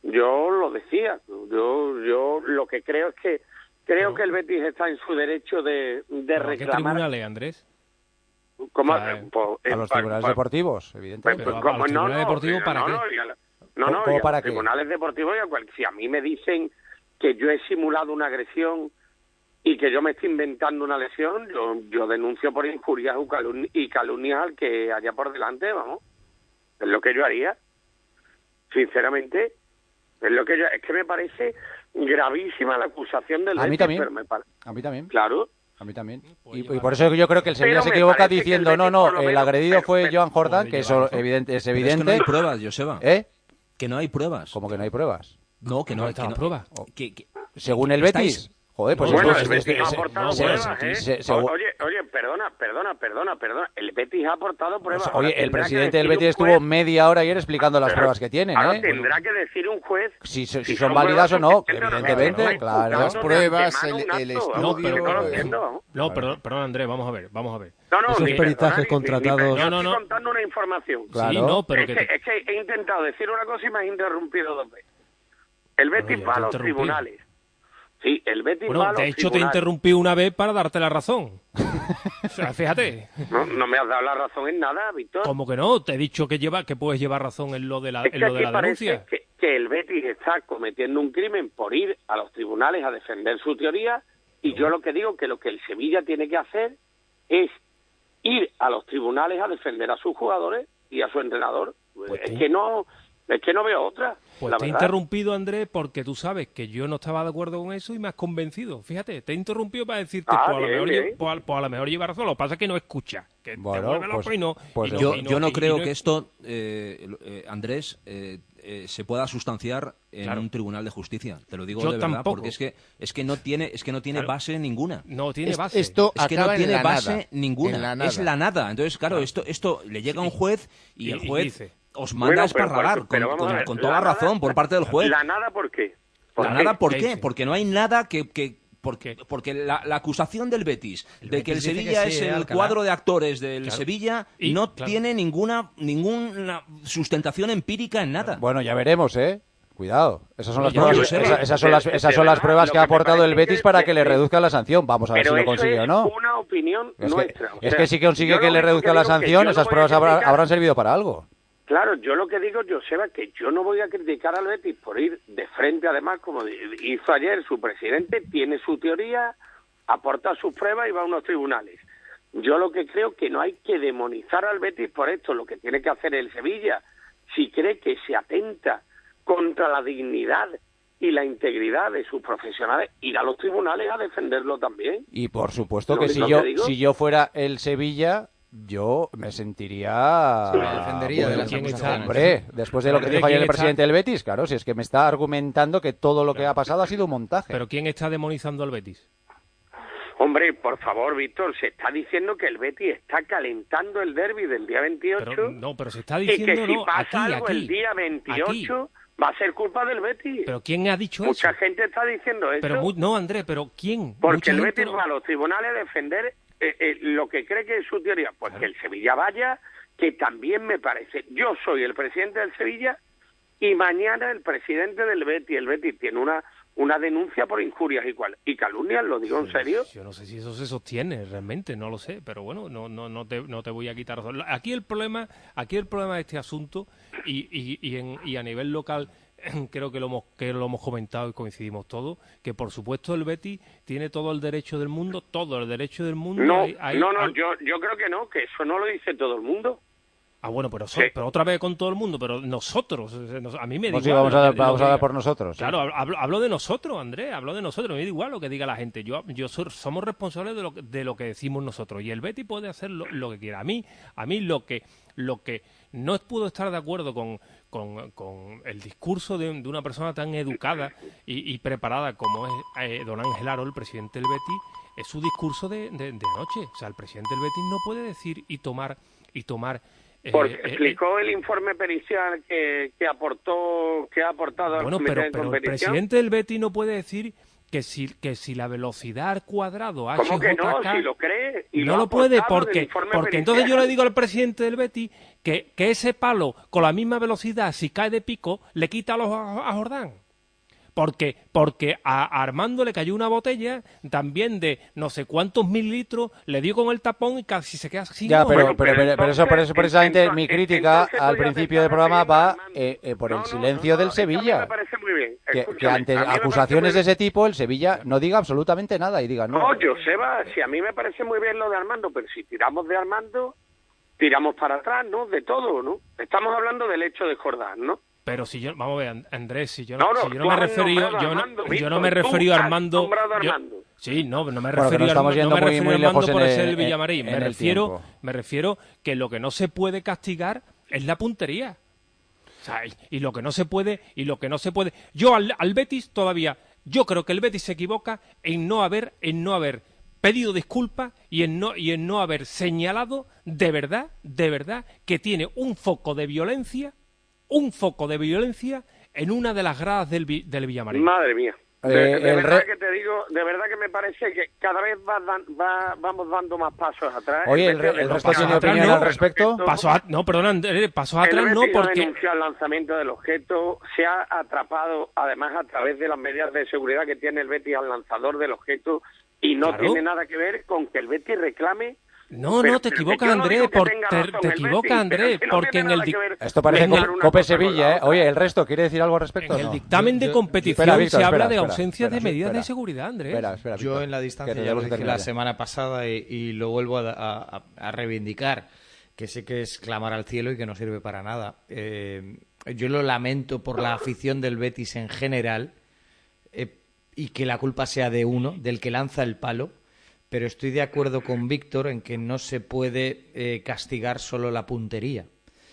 Yo lo decía. Yo, yo lo que creo es que creo no. que el Betis está en su derecho de, de reclamar. ¿Qué tribunales, Andrés? ¿Cómo? A, pues, a los tribunales pues, deportivos, evidentemente. Pues, pues, ¿A los tribunales no, deportivos no, para no, qué? No, no, no, ¿Cómo y para a los qué? tribunales deportivos, y a cual, si a mí me dicen que yo he simulado una agresión y que yo me estoy inventando una lesión, yo, yo denuncio por injurias y calumnias al que haya por delante, vamos. Es lo que yo haría. Sinceramente, es lo que yo... Es que me parece gravísima la acusación del A mí Betis, también. pero me pare... A mí también. Claro. A mí también. Y, y por eso yo creo que el Sevilla Pero se me equivoca parece diciendo, que el no, Betis no, por lo el menos- agredido pero- fue pero- Joan Jordán, Puede que eso llevar, ¿no? evidente, es Pero evidente. es que no hay pruebas, Joseba. ¿Eh? Que no hay pruebas. Como que no hay pruebas. No, que no, ¿Dónde hay están las que no- pruebas? que- que- Según el estáis- Betis. Joder, pues Bueno, entonces, el Betis es ha que- aportado se- pruebas, se- ¿eh? se- se- O- Oye, oye, perdona, perdona, perdona, perdona. El Betis ha aportado pruebas. Ahora Oye, el tendrá que presidente del decir Betis un estuvo juez- media hora ayer explicando las Pero pruebas que tienen, Ahora ¿eh? tendrá que decir un juez Si, si, si son son válidas o pruebas no, suficientes o no. evidentemente, No, no, claro. no, Las no, pruebas, de el, antemano el un acto, estudio... no, pero no lo eh, entiendo. No, perdón, perdón, Andrés, vamos a ver, vamos a ver. No, no, Esos ni peritajes perdona, ni- contratados- ni- ni- No, yo no, estoy no. contando una información. Claro. Sí, no, pero es, que... que, te- es que he intentado decir una cosa y me has interrumpido dos veces. El Betis Bueno, ya va a te los interrumpí. tribunales. Sí, el Betis va Bueno, a los de hecho te tribunales. interrumpí una vez para darte la razón. O sea, fíjate. No, no me has dado la razón en nada, Víctor. Como que no, te he dicho que lleva, que puedes llevar razón en lo de la, Es en que lo de aquí la parece denuncia. que, que el Betis está cometiendo un crimen por ir a los tribunales a defender su teoría y yo lo que digo que lo que el Sevilla tiene que hacer es ir a los tribunales a defender a sus jugadores y a su entrenador. Pues es tú- que no es que no veo otra. Pues la te he verdad. interrumpido, Andrés, porque tú sabes que yo no estaba de acuerdo con eso y me has convencido. Fíjate, te he interrumpido para decirte, Ah, pues, a lo bien, mejor bien. lle- pues, a- pues a lo mejor lleva razón. Lo que pasa es que no escucha. Que Bueno, te vuelve loco pues- y no... pues y no- Yo, y yo no y- creo y que esto, eh, eh, Andrés, eh, eh, se pueda sustanciar en Claro. un tribunal de justicia. Te lo digo Yo de verdad, tampoco. porque es que es que no tiene es que no tiene Claro. base ninguna. No tiene Es- base. esto Es que no acaba en tiene la base nada, ninguna. en la nada. Es la nada. Entonces, claro, esto esto le llega a un juez y, Y- el y juez dice. os manda Bueno, a pero- esparragar pero- pero con, vamos a con- ver, con la toda nada- razón por parte del juez. ¿La nada por qué? ¿Por La qué? nada, ¿por ¿Qué qué? dice? Porque no hay nada que... que porque, ¿Qué? porque la, la acusación del Betis El de que el Betis dice Sevilla que sí, es ¿eh, el Alcalá? cuadro de actores del Claro. Sevilla Y, no claro. tiene ninguna ninguna sustentación empírica en nada. Bueno, ya veremos, ¿eh? Cuidado. Esas son las Yo- pruebas, yo sé. esa- esas son las, De- esas de son las verdad, pruebas lo que ha que me aportado el parece Betis que- para que que- le reduzca la sanción. Vamos a ver Pero si lo eso consigue es o no. una opinión Es que, nuestra. O es sea, que si consigue yo que lo le único reduzca que la digo es que sanción, yo no esas voy a pruebas habrá- criticar- habrán servido para algo. Claro, yo lo que digo, Joseba, que yo no voy a criticar al Betis por ir de frente, además, como hizo ayer su presidente, tiene su teoría, aporta sus pruebas y va a unos tribunales. Yo lo que creo que no hay que demonizar al Betis por esto, lo que tiene que hacer el Sevilla, si cree que se atenta contra la dignidad y la integridad de sus profesionales, ir a los tribunales a defenderlo también. Y por supuesto Lo que que- si lo yo, que digo- si yo fuera el Sevilla, yo me sentiría... Me defendería de Bueno, las ¿quién está? acusaciones. Hombre, después de lo que Andrés, dijo ayer ¿quién el está? presidente del Betis, claro, si es que me está argumentando que todo lo que ha pasado ha sido un montaje. Pero ¿quién está demonizando al Betis? Hombre, por favor, Víctor, se está diciendo que el Betis está calentando el derbi del día veintiocho Pero, no, pero se está y que diciendo si no, pasa aquí, algo aquí. el día veintiocho va a ser culpa del Betis. Pero ¿quién ha dicho Mucha eso? gente está diciendo eso Pero mu- no, Andrés, pero ¿quién? porque Mucha el gente Betis no- va a los tribunales a defender eh, eh, lo que cree que es su teoría, pues que el Sevilla vaya, que también me parece. Yo soy el presidente del Sevilla y mañana el presidente del Betis. El Betis tiene una una denuncia por injurias y, cual, y calumnias, lo digo en serio. Yo no sé si eso se sostiene realmente, no lo sé, pero bueno, no no no te, no te voy a quitar razón. Aquí el problema, aquí el problema de este asunto y, y, y, en, y a nivel local creo que lo hemos que lo hemos comentado y coincidimos todos, que por supuesto el Betis tiene todo el derecho del mundo, todo el derecho del mundo. No, hay, hay, no, no, hay... yo yo creo que no, que eso no lo dice todo el mundo. Ah, bueno, pero, so, sí. pero otra vez con todo el mundo, pero nosotros, a mí me da pues igual. Sí, vamos a, lo, vamos lo a hablar diga. por nosotros. ¿sí? Claro, hablo, hablo de nosotros, Andrés, hablo de nosotros, me da igual lo que diga la gente. Yo, yo so, somos responsables de lo, de lo que decimos nosotros y el Betis puede hacer lo, lo que quiera. A mí, a mí lo que, lo que no puedo estar de acuerdo con, con, con el discurso de, de una persona tan educada y, y preparada como es eh, don Ángel Aro, el presidente del Betis, es su discurso de, de, de anoche. O sea, el presidente del Betis no puede decir y tomar y tomar Porque eh, explicó eh, el informe pericial que, que aportó, que ha aportado al bueno, comité pero, de pero el competición. presidente del Betis no puede decir que si que si la velocidad al cuadrado H ¿Cómo J K que no? Si lo cree y no lo, lo ha puede aportado del porque informe porque pericial. entonces yo le digo al presidente del Betis que, que ese palo con la misma velocidad si cae de pico le quita los a, a Jordán. Porque, porque a, a Armando le cayó una botella también de no sé cuántos mililitros, le dio con el tapón y casi se queda sin Ya, pero, bueno, pero, pero, pero eso, por eso precisamente mi crítica al principio del programa va eh, eh, por el silencio del Sevilla. Me parece muy bien. Que, que ante acusaciones de ese tipo el Sevilla no diga absolutamente nada y diga no. No, Joseba, si a mí me parece muy bien lo de Armando, pero si tiramos de Armando, tiramos para atrás, ¿no? De todo, ¿no? Estamos hablando del hecho de Jordán, ¿no? Pero si yo, vamos a ver, Andrés, si yo no, no, no, si yo no me referí, yo no, Armando, yo Víctor, no me referí a Armando. Yo, sí, no, no me bueno, referí a Armando, no me muy, muy a Armando por el, ser el Villamarín. En, me en refiero, me refiero que lo que no se puede castigar es la puntería. O sea, y, y lo que no se puede, y lo que no se puede. Yo al, al Betis todavía, yo creo que el Betis se equivoca en no haber, en no haber pedido disculpas y en no y en no haber señalado de verdad, de verdad que tiene un foco de violencia, un foco de violencia en una de las gradas del, del Villamarín. Madre mía. De, Eh, de el verdad re- que te digo, de verdad que me parece que cada vez va, dan- va, vamos dando más pasos atrás. Oye, En el, vez re- de- el resto pasos tiene atrás opinión no. al respecto. Paso a, no, perdón, Andrés, pasos El atrás no Betis ha porque denunciado el lanzamiento del objeto, se ha atrapado además a través de las medidas de seguridad que tiene el Betis al lanzador del objeto y no Claro. tiene nada que ver con que el Betis reclame. No, Pero- no, te pero equivocas, yo no Andrés, digo que por- tenga te, razón te el equivocas, Betis, Andrés, pero que no porque tiene en el nada di- que ver Esto parece en el- Co- Cope Sevilla, ¿eh? Oye, el resto, ¿quiere decir algo al respecto? en el No. dictamen de Yo- competición Espera, Víctor, se habla espera, de espera, ausencia espera, de medidas espera. de seguridad, Andrés. Espera, espera, Yo Víctor. en la Que distancia ya lo tenemos que dije terminar la ya. semana pasada y, y lo vuelvo a, a- a reivindicar, que sé que es clamar al cielo y que no sirve para nada. Eh, yo lo lamento por la afición del Betis en general eh, y que la culpa sea de uno, del que lanza el palo, pero estoy de acuerdo con Víctor en que no se puede eh, castigar solo la puntería.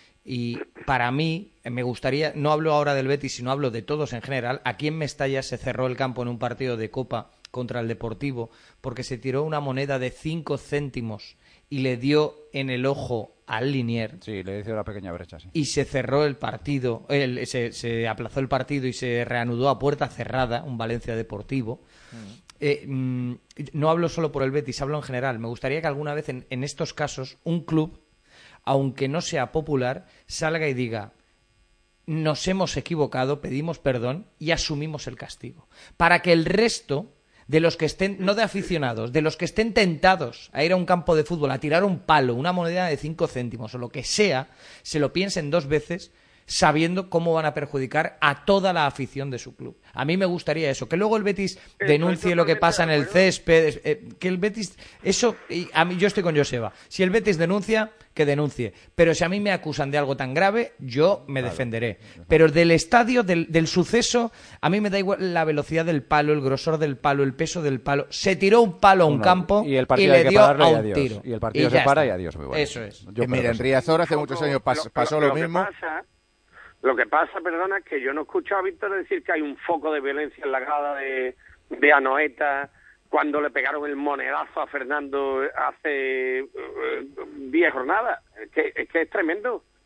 Y para mí, me gustaría, no hablo ahora del Betis, sino hablo de todos en general. Aquí en Mestalla se cerró el campo en un partido de Copa contra el Deportivo porque se tiró una moneda de cinco céntimos y le dio en el ojo al Linier. Sí, le hizo una pequeña brecha, sí. Y se cerró el partido, el- se, se aplazó el partido y se reanudó a puerta cerrada, un Valencia Deportivo. Eh, mm, no hablo solo por el Betis, hablo en general. Me gustaría que alguna vez en, en estos casos un club, aunque no sea popular, salga y diga: nos hemos equivocado, pedimos perdón y asumimos el castigo. Para que el resto de los que estén, no de aficionados, de los que estén tentados a ir a un campo de fútbol, a tirar un palo, una moneda de cinco céntimos o lo que sea, se lo piensen dos veces sabiendo cómo van a perjudicar a toda la afición de su club. A mí me gustaría eso, que luego el Betis denuncie lo que pasa en el césped, eh, que el Betis, eso, y a mí yo estoy con Joseba, si el Betis denuncia, que denuncie, pero si a mí me acusan de algo tan grave, yo me Claro. defenderé. Pero del estadio, del, del suceso, a mí me da igual la velocidad del palo, el grosor del palo, el peso del palo. Se tiró un palo a un Uno, campo y el y partido hay le que dio pararlo a y un adiós. tiro. Y el partido se ya para está. y adiós, muy bueno. Eso es. Yo Eh, creo mira, que en sí. Riazor hace muchos años pas- Lo- pasó lo, lo, lo mismo. Que pasa, lo que pasa, perdona, es que yo no he escuchado a Víctor decir que hay un foco de violencia en la grada de, de Anoeta cuando le pegaron el monedazo a Fernando hace eh, diez jornadas. Es que, es que es tremendo.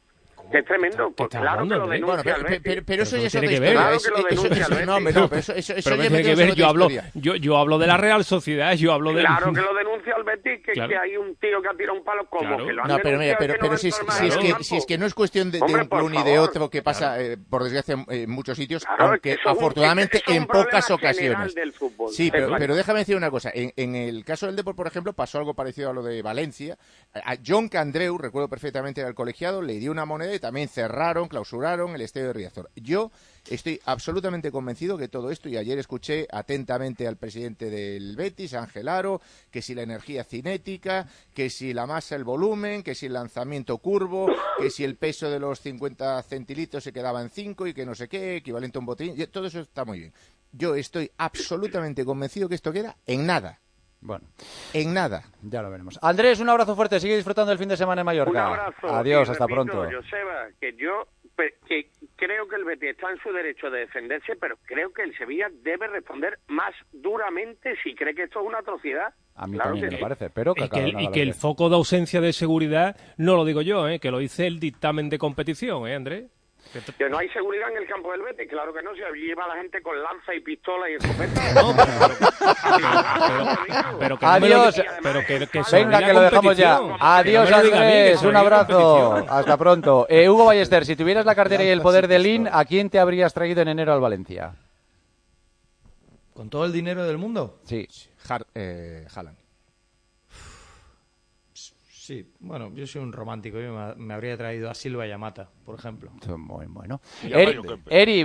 Que es tremendo, pues claro que lo denuncia bueno, pero, el Betis. pero, pero eso Pero ya es tiene otra que ver. historia. Claro Eso- que lo eso- denuncia eso- el no, Betis. no, pero eso, eso, eso Pero ya me tiene que metemos en ver, otra yo hablo, historia. yo, yo hablo de la Real Sociedad, yo hablo de... Claro que lo denuncia el Betis, que, Claro. que hay un tío que ha tirado un palo como Claro. que lo han No, pero mira, denunciado, pero, que no pero van si, es, normal si, es en el que, campo. si es que no es cuestión de, de Hombre, un por club ni de favor. otro que pasa, eh, por desgracia, en eh, muchos sitios, Claro, es aunque que eso es un- afortunadamente es que eso es en un problema pocas general ocasiones. del fútbol. Sí, pero, Exacto. pero déjame decir una cosa. En, en el caso del Depor, por ejemplo, pasó algo parecido a lo de Valencia. A John Candreu, recuerdo perfectamente, era el colegiado, le dio una moneda y también cerraron, clausuraron el estadio de Riazor. Yo estoy absolutamente convencido que todo esto, y ayer escuché atentamente al presidente del Betis, Ángel Aro, que si la energía cinética, que si la masa, el volumen, que si el lanzamiento curvo, que si el peso de los cincuenta centilitros se quedaba en cinco y que no sé qué, equivalente a un botín, y todo eso está muy bien. Yo estoy absolutamente convencido que esto queda en nada. Bueno, en nada. Ya lo veremos. Andrés, un abrazo fuerte. Sigue disfrutando el fin de semana en Mallorca. Un abrazo. Adiós, y hasta repito, pronto. Joseba, que yo pe- que creo que el Betis está en su derecho de defenderse, pero creo que el Sevilla debe responder más duramente si cree que esto es una atrocidad. A mí Claro también que me sí. parece, pero que Y que, cada el, uno y haga que lo el que- foco de ausencia de seguridad no lo digo yo, ¿eh? Que lo dice el dictamen de competición, ¿eh, Andrés? Que no hay seguridad en el campo del Betis, claro que no, si allí va la gente con lanza y pistola y escopeta. Pero que no me lo Adiós. diga- pero que, que se Venga, olvide que la lo dejamos ya. competición. Adiós, Que no me lo diga a mí, que Andrés. se Un olvide la abrazo. competición. Hasta pronto. Eh, Hugo Ballester, si tuvieras la cartera y el poder de Lin, ¿a quién te habrías traído en enero al Valencia? ¿Con todo el dinero del mundo? Sí. Har- eh, Haaland. Sí, bueno, yo soy un romántico. Yo me, me habría traído a Silva y a Mata, por ejemplo. Muy bueno. Y a Eri, Mario Kempes. Eri,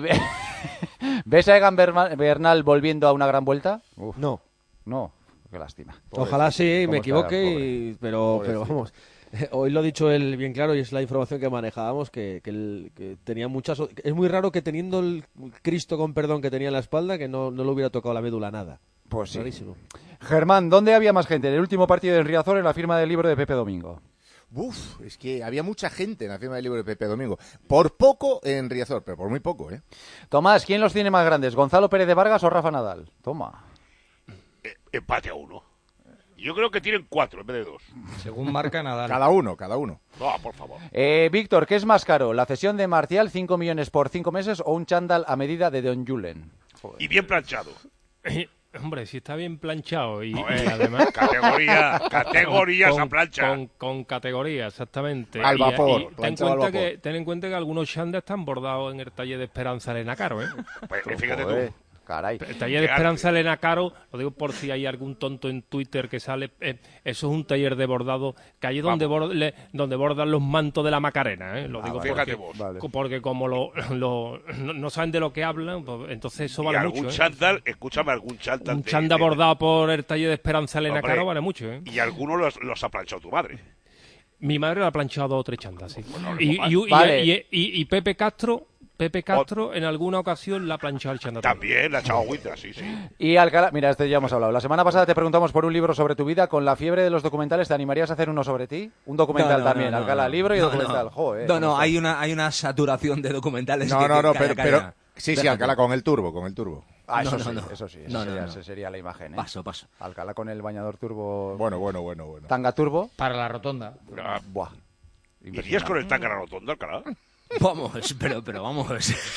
¿ves a Egan Berma- Bernal volviendo a una gran vuelta? Uf. No. No, qué lástima. Ojalá sí, ¿Cómo me está, equivoque, pobre? y- pero, pero Pobrecito. vamos. Hoy lo ha dicho él bien claro y es la información que manejábamos, que, que, el- que tenía muchas... Es muy raro que teniendo el Cristo con perdón que tenía en la espalda, que no, no le hubiera tocado la médula nada. Pues sí. Rarísimo. Germán, ¿dónde había más gente? En el último partido de Riazor, en la firma del libro de Pepe Domingo. Uf, es que había mucha gente en la firma del libro de Pepe Domingo. Por poco en Riazor, pero por muy poco, ¿eh? Tomás, ¿quién los tiene más grandes? ¿Gonzalo Pérez de Vargas o Rafa Nadal? Toma. Empate a uno. Yo creo que tienen cuatro en vez de dos. Según marca Nadal. Cada uno, cada uno. No, por favor. Eh, Víctor, ¿qué es más caro? ¿La cesión de Marcial, cinco millones por cinco meses, o un chándal a medida de Don Julen? Y bien planchado. Hombre, si está bien planchado y, Joder, y además... categoría, categorías con, a plancha. Con, con categoría, exactamente. Al Y- vapor, y ten, en planchado al cuenta vapor. que, ten en cuenta que algunos chándales están bordados en el taller de Esperanza Elena Caro, ¿eh? Pues, fíjate Joder, tú. caray. El taller de Qué Esperanza Elena Caro, lo digo por si hay algún tonto en Twitter que sale, eh, eso es un taller de bordado, que allí donde, bord- le- donde bordan los mantos de la Macarena, ¿eh? Lo Ah, digo vale. Fíjate porque, vos. Vale. porque como lo, lo- no, no saben de lo que hablan, pues, entonces eso Y vale algún mucho, ¿eh? chándal, escúchame, algún chándal. Un de- chándal de- bordado por el taller de Esperanza Elena Hombre, Caro vale mucho, ¿eh? Y algunos los, los ha planchado tu madre. Mi madre la ha planchado dos o tres chandas, sí. Bueno, Y, normal. y, y- Vale. y- y- y Pepe Castro, Pepe Castro en alguna ocasión la ha planchado el chándal. También la ha echado agüita, sí, sí. Y Alcalá, mira, este ya hemos hablado. La semana pasada te preguntamos por un libro sobre tu vida. Con la fiebre de los documentales, ¿te animarías a hacer uno sobre ti? Un documental No, no, también, no, no, Alcalá, no. libro y No, documental. no. Joder, No, ¿cómo no, está? hay una, hay una saturación de documentales. No, que- no, que- no, calla, pero, calla. pero sí, sí, Déjate. Alcalá, con el turbo, con el turbo. Ah, eso No, sí, no, no. eso sí. No, esa no, sería, no. esa sería la imagen, ¿eh? Paso, paso. Alcalá con el bañador turbo. Bueno, bueno, bueno, bueno. Tanga turbo. Para la rotonda. Ah, Buah. ¿Irías con el tanga a la rotonda, Alcalá? Vamos, pero, pero vamos.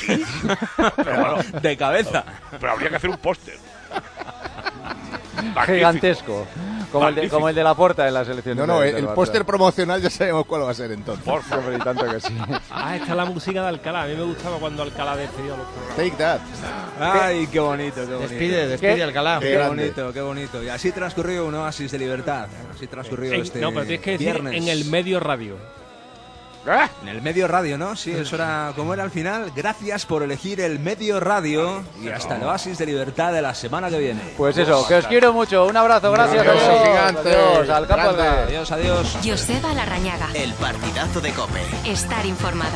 Pero bueno, De cabeza. pero habría que hacer un póster. Magnífico. Gigantesco. Como el, de, Magnífico. como el de la puerta en la selección. No, no, del el, el Barça. póster promocional ya sabemos cuál va a ser entonces. Por favor. Hombre, y tanto que sí. Ah, esta es la música de Alcalá. A mí me gustaba cuando Alcalá despedía a los programas. Take that. Ay, qué bonito, qué bonito. Despide, despide ¿Qué? Alcalá. Qué Qué grande. bonito, qué bonito. Y así transcurrió un oasis de libertad. Así transcurrió En- este no, pero tienes que decir viernes. en el medio radio. En el medio radio, ¿no? Sí, eso era como era al final. Gracias por elegir el medio radio y hasta el oasis de libertad de la semana que viene. Pues eso, que os quiero mucho. Un abrazo, gracias. Adiós, Adiós, gigante. adiós, al campo Grande. de- Adiós, adiós. Joseba Larrañaga. El partidazo de COPE. Estar informado.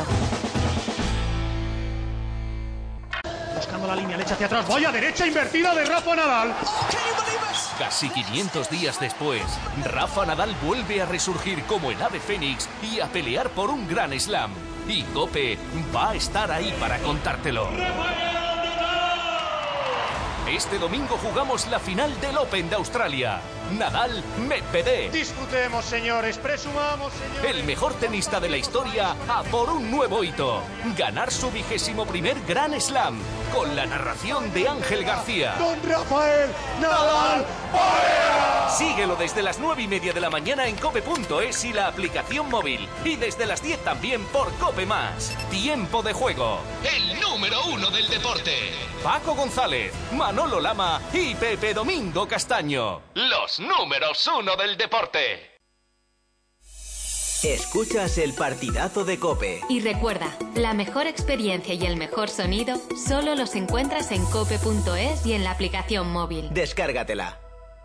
Buscando la línea, le echa hacia atrás. Vaya derecha invertida de Rafa Nadal. Casi quinientos días después, Rafa Nadal vuelve a resurgir como el ave fénix y a pelear por un gran slam. Y COPE va a estar ahí para contártelo. Este domingo jugamos la final del Open de Australia. Nadal, Medvedev. Disfrutemos, señores, presumamos, señores. El mejor tenista de la historia a por un nuevo hito. Ganar su vigésimo primer Grand Slam. Con la narración de Ángel García. Don Rafael Nadal Barea. Síguelo desde las nueve y media de la mañana en cope punto es y la aplicación móvil. Y desde las diez también por Cope Más. Tiempo de juego. El número uno del deporte. Paco González, Manolo Lama y Pepe Domingo Castaño. Los números uno del deporte. Escuchas el partidazo de COPE. Y recuerda, la mejor experiencia y el mejor sonido solo los encuentras en cope punto es y en la aplicación móvil. Descárgatela.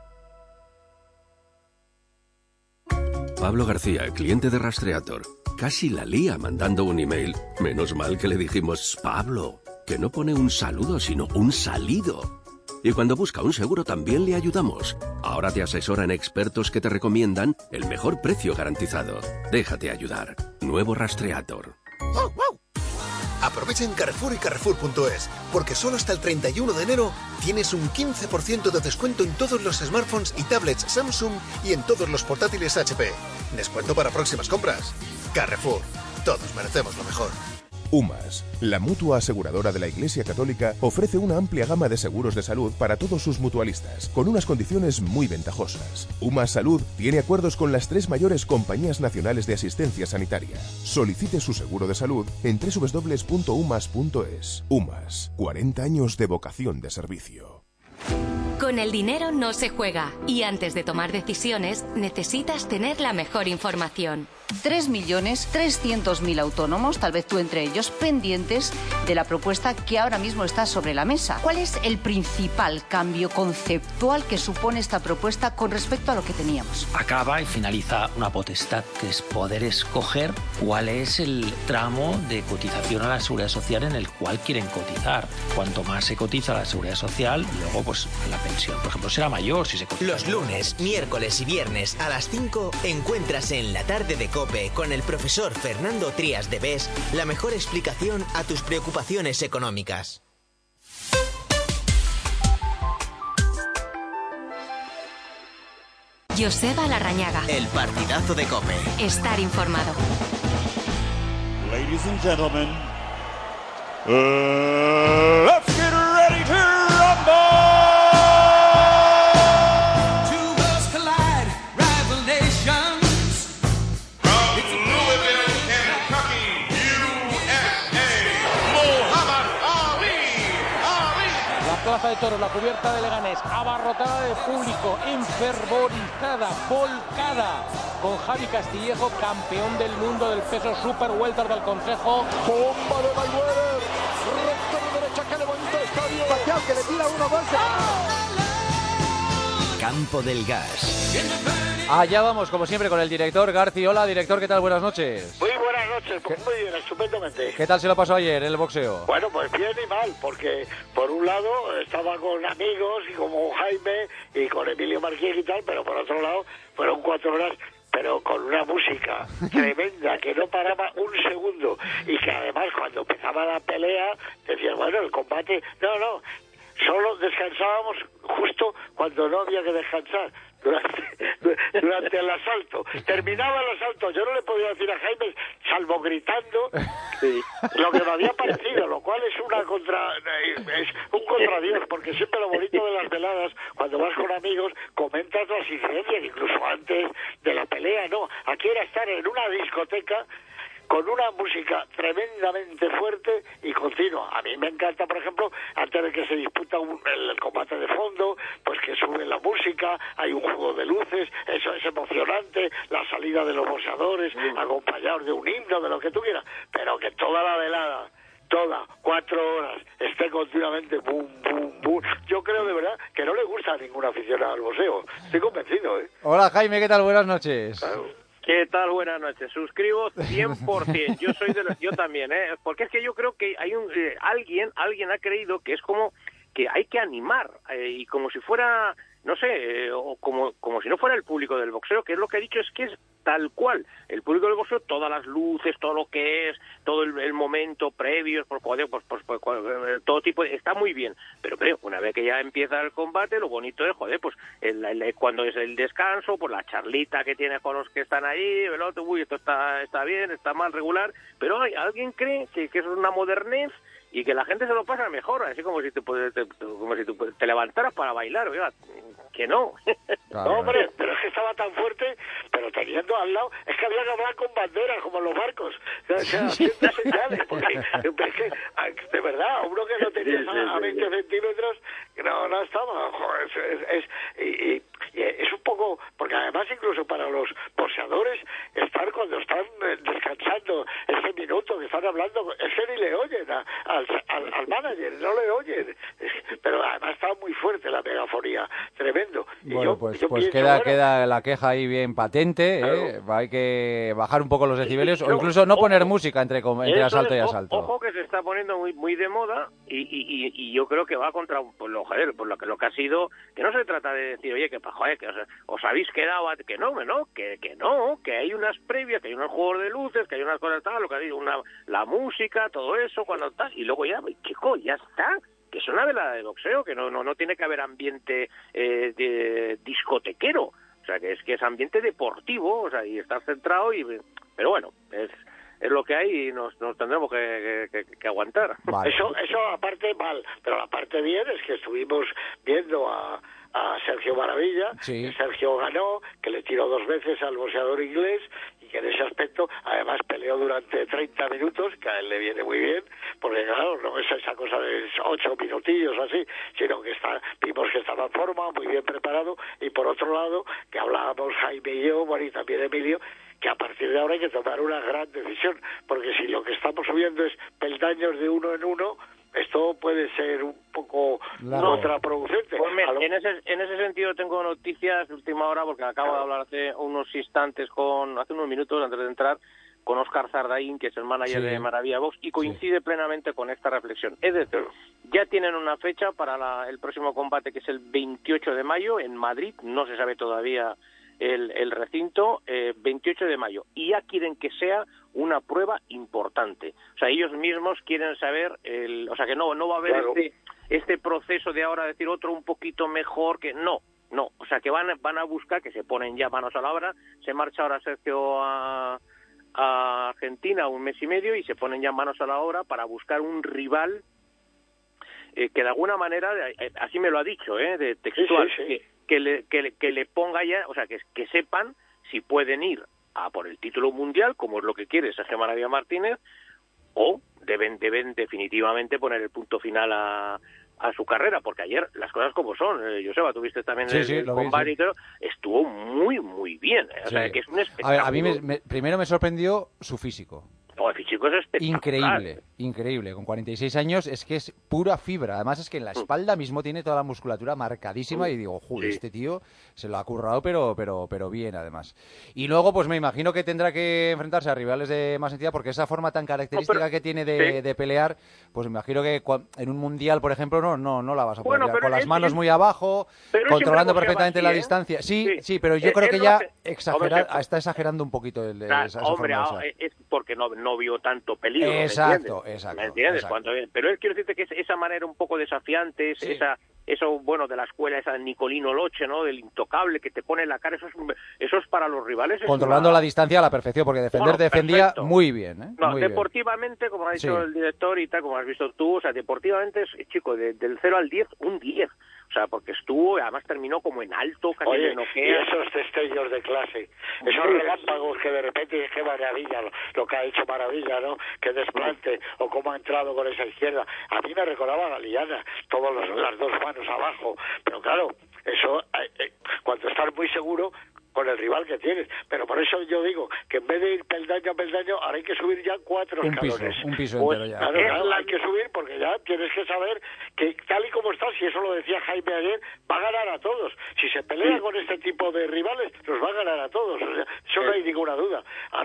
Pablo García, cliente de Rastreator. Casi la lía mandando un email. Menos mal que le dijimos, Pablo, que no pone un saludo sino un salido. Y cuando busca un seguro también le ayudamos. Ahora te asesoran expertos que te recomiendan el mejor precio garantizado. Déjate ayudar. Nuevo Rastreator. Aprovecha en Carrefour y Carrefour punto es, porque solo hasta el treinta y uno de enero tienes un quince por ciento de descuento en todos los smartphones y tablets Samsung y en todos los portátiles H P. Descuento para próximas compras. Carrefour. Todos merecemos lo mejor. UMAS, la mutua aseguradora de la Iglesia Católica, ofrece una amplia gama de seguros de salud para todos sus mutualistas, con unas condiciones muy ventajosas. UMAS Salud tiene acuerdos con las tres mayores compañías nacionales de asistencia sanitaria. Solicite su seguro de salud en doble u doble u doble u punto umas punto es. UMAS, cuarenta años de vocación de servicio. Con el dinero no se juega y antes de tomar decisiones necesitas tener la mejor información. tres millones trescientos mil autónomos, tal vez tú entre ellos, pendientes de la propuesta que ahora mismo está sobre la mesa. ¿Cuál es el principal cambio conceptual que supone esta propuesta con respecto a lo que teníamos? Acaba y finaliza una potestad, que es poder escoger cuál es el tramo de cotización a la Seguridad Social en el cual quieren cotizar. Cuanto más se cotiza a la Seguridad Social, luego pues la pensión, por ejemplo, será mayor si se cotiza. Los lunes, miércoles y viernes a las cinco encuentras en La Tarde de COPE con el profesor Fernando Trías de Bes la mejor explicación a tus preocupaciones económicas. Joseba Larrañaga. El partidazo de COPE. Estar informado. Ladies and gentlemen, uh, let's get ready to rumble! Plaza de Toros, la cubierta de Leganés, abarrotada de público, enfervorizada, volcada, con Javi Castillejo, campeón del mundo del peso super welter del Consejo. Bomba de Mayweather, recta de derecha que levanta el estadio, Pacquiao que le tira uno, dos. Campo del Gas. Allá vamos, como siempre, con el director Garci. Hola, director, ¿qué tal? Buenas noches. Muy buenas noches, pues muy bien, estupendamente. ¿Qué tal se lo pasó ayer en el boxeo? Bueno, pues bien y mal, porque por un lado estaba con amigos y como Jaime y con Emilio Marqués y tal, pero por otro lado fueron cuatro horas, pero con una música tremenda que no paraba un segundo y que además cuando empezaba la pelea decías, bueno, el combate, no, no, solo descansábamos justo cuando no había que descansar. Durante, durante el asalto. Terminaba el asalto, yo no le podía decir a Jaime, salvo gritando, sí, lo que me había parecido, lo cual es una contra es un contradios, porque siempre lo bonito de las veladas, cuando vas con amigos, comentas las incidencias, incluso antes de la pelea, no. Aquí era estar en una discoteca con una música tremendamente fuerte y continua. A mí me encanta, por ejemplo, antes de que se disputa un, el, el combate de fondo, pues que sube la música, hay un juego de luces, eso es emocionante, la salida de los boxeadores, mm. acompañados de un himno, de lo que tú quieras, pero que toda la velada, toda, cuatro horas, esté continuamente boom, boom, boom. Yo creo de verdad que no le gusta a ningún aficionado al boxeo. Estoy convencido, ¿eh? Hola, Jaime, ¿qué tal? Buenas noches. Claro. ¿Qué tal? Buenas noches. Suscribo cien por ciento. Yo soy de los, yo también, ¿eh? Porque es que yo creo que hay un eh, alguien, alguien ha creído que es como que hay que animar eh, y como si fuera, no sé, eh, o como como si no fuera el público del boxeo, que es lo que ha dicho, es que es tal cual. El público del boxeo, todas las luces, todo lo que es, todo el, el momento previo, pues, joder, pues, pues, pues, todo tipo, de, está muy bien. Pero, pero una vez que ya empieza el combate, lo bonito es, joder, pues el, el, cuando es el descanso, pues la charlita que tienes con los que están ahí, el otro, uy, esto está, está bien, está mal, regular, pero hay, alguien cree que, que eso es una modernez y que la gente se lo pasa mejor, así como si te, te, como si te, te levantaras para bailar, oiga, que no. Claro. No, hombre, pero es que estaba tan fuerte, pero teniendo al lado, es que había que hablar con banderas, como en los barcos, o sea, haciendo señales, porque es que, de verdad, uno que no tenía a, a veinte centímetros, no, no estaba, joder, es, es, es, y, y, y es un poco, porque además incluso para los boxeadores, estar cuando están descansando ese minuto que están hablando, es que ni le oyen a, al, al, al manager, no le oyen, pero además estaba muy fuerte la megafonía, tremendo. Y bueno, yo, pues, yo pues pienso, queda, bueno, queda la queja ahí bien patente, ¿eh? Hay que bajar un poco los decibelios o incluso no poner música entre, entre asalto y asalto. Ojo que se está poniendo muy muy de moda y, y, y, y yo creo que va contra pues, lo, joder, por lo que lo que ha sido, que no se trata de decir, oye, que joder, que os, os habéis quedado, a, que no, no, que, que no, que hay unas previas, que hay unos juegos de luces, que hay unas cosas tal, lo que ha dicho, una, la música, todo eso, cuando tal, y luego ya, chico, ya está. Que es una velada de boxeo, que no no no tiene que haber ambiente eh, de discotequero, o sea, que es que es ambiente deportivo, o sea, y estar centrado, y pero bueno, es es lo que hay y nos, nos tendremos que, que, que aguantar. Vale. Eso, eso aparte mal, pero la parte bien es que estuvimos viendo a, a Sergio Maravilla, sí. que Sergio ganó, que le tiró dos veces al boxeador inglés, y que en ese aspecto además peleó durante treinta minutos, que a él le viene muy bien, porque claro, no es esa cosa de ocho minutillos así, sino que está, vimos que estaba en forma, muy bien preparado, y por otro lado, que hablábamos Jaime y yo, bueno, y también Emilio, que a partir de ahora hay que tomar una gran decisión, porque si lo que estamos subiendo es peldaños de uno en uno, esto puede ser un poco claro. contraproducente. Pues me, en ese en ese sentido tengo noticias de última hora, porque acabo de hablar hace unos instantes con, hace unos minutos antes de entrar, con Óscar Zardaín, que es el manager sí. de Maravilla Box, y coincide sí. plenamente con esta reflexión. Es decir, ya tienen una fecha para la, el próximo combate, que es el veintiocho de mayo en Madrid, no se sabe todavía el, el recinto, eh, veintiocho de mayo, y ya quieren que sea una prueba importante. O sea, ellos mismos quieren saber, el, o sea, que no no va a haber claro. este este proceso de ahora decir otro un poquito mejor, que no, no, o sea, que van van a buscar, que se ponen ya manos a la obra. Se marcha ahora Sergio a, a Argentina un mes y medio y se ponen ya manos a la obra para buscar un rival eh, que de alguna manera, eh, así me lo ha dicho, eh, de textual, sí, sí, sí. que que le, que le que le ponga ya, o sea, que, que sepan si pueden ir a por el título mundial, como es lo que quiere Sergio Maravilla Martínez, o deben deben definitivamente poner el punto final a, a su carrera, porque ayer las cosas como son, eh, Joseba, tuviste también sí, el, sí, el lo combate vi, sí. y todo, estuvo muy muy bien, eh, o sí. sea, que es un espectáculo. A ver, a mí me, me, primero me sorprendió su físico. No, el físico es espectacular. Increíble, increíble. Con cuarenta y seis años es que es pura fibra. Además es que en la espalda mismo tiene toda la musculatura marcadísima y digo, joder, sí. este tío se lo ha currado, pero, pero, pero bien además. Y luego pues me imagino que tendrá que enfrentarse a rivales de más entidad, porque esa forma tan característica no, pero, que tiene de, sí. de pelear, pues me imagino que en un mundial, por ejemplo, no no no la vas a poder bueno, con las manos es, muy abajo, controlando perfectamente así, la ¿eh? distancia. Sí, sí, sí, pero yo es, creo es que ya que, exagera, hombre, está exagerando un poquito el, claro, esa, hombre, esa es porque no, no vio tanto peligro. Exacto, ¿me exacto. ¿Me entiendes? Exacto. Cuando, pero él quiero decirte que es esa manera un poco desafiante, sí. esa eso bueno de la escuela esa de Nicolino Loche, ¿no? Del intocable que te pone en la cara, eso es eso es para los rivales. Controlando una... la distancia a la perfección, porque defender bueno, defendía perfecto. muy bien, ¿eh? No, muy deportivamente, bien. Como ha dicho sí. el director y tal, como has visto tú, o sea, deportivamente es, chico, de, del cero al diez, un diez. O sea, porque estuvo, además terminó como en alto, casi Oye, le noquea. Y esos destellos de clase, esos relámpagos que de repente, qué maravilla, lo, lo que ha hecho Maravilla, ¿no? Qué desplante, o cómo ha entrado con esa izquierda. A mí me recordaba a Galeana, todas las dos manos abajo. Pero claro, eso, eh, eh, cuando estás muy seguro con el rival que tienes, pero por eso yo digo que en vez de ir peldaño a peldaño, ahora hay que subir ya cuatro un escalones. Piso, un piso pues, entero ya. Claro, claro, hay que subir porque ya tienes que saber que tal y como estás, y eso lo decía Jaime ayer, va a ganar a todos. Si se pelea sí. con este tipo de rivales, los va a ganar a todos. O sea, eso sí. no hay ninguna duda. Ahora,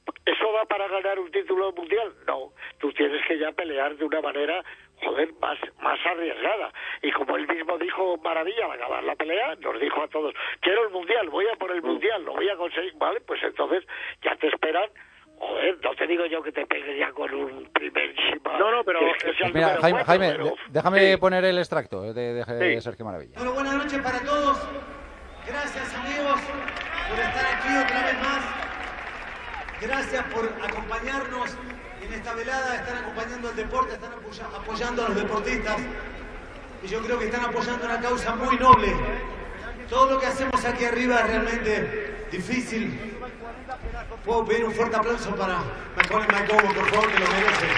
¿Eso da para ganar un título mundial? No, tú tienes que ya pelear de una manera, joder, más, más arriesgada. Y como él mismo dijo Maravilla al acabar la pelea, nos dijo a todos, quiero el mundial, voy a por el mundial, lo voy a conseguir, vale, pues entonces ya te esperan. Joder, no te digo yo que te pegues ya con un primerísima... No, no, pero... que sea el Mira, número Jaime, cuatro, Jaime pero- de- déjame Sí. poner el extracto de, de- de Sí. Sergio Maravilla. Bueno, buenas noches para todos. Gracias, amigos, por estar aquí otra vez más. Gracias por acompañarnos en esta velada. Están acompañando el deporte, están apoya- apoyando a los deportistas. Y yo creo que están apoyando una causa muy noble. Todo lo que hacemos aquí arriba es realmente difícil. Puedo pedir un fuerte aplauso para Macaulay Mike, por favor, que lo merece.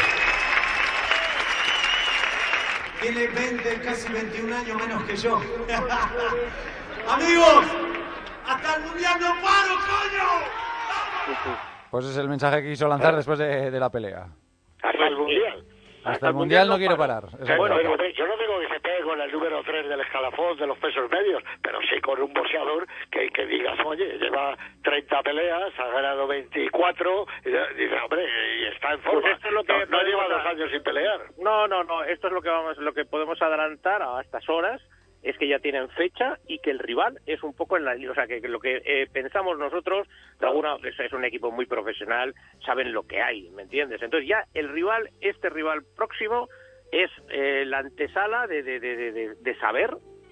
Tiene veinte, casi veintiún años menos que yo. Amigos, hasta el mundial no paro, coño. Pues es el mensaje que quiso lanzar después de, de la pelea. Hasta el mundial. Hasta el mundial no quiero parar. Que, bueno, yo, yo no digo que se pegue con el número tres del escalafón de los pesos medios, pero sí con un boxeador que, que digas, oye, lleva treinta peleas, ha ganado veinticuatro, y dice, hombre, y está en forma. Pues esto es lo que no, no podemos lleva a- dos años sin pelear. No, no, no, esto es lo que vamos, lo que podemos adelantar a estas horas, es que ya tienen fecha y que el rival es un poco en la, o sea, que, que lo que eh, pensamos nosotros, de alguna, es, es un equipo muy profesional, saben lo que hay, ¿me entiendes? Entonces ya el rival, este rival próximo, es eh, la antesala de, de, de, de, de- de saber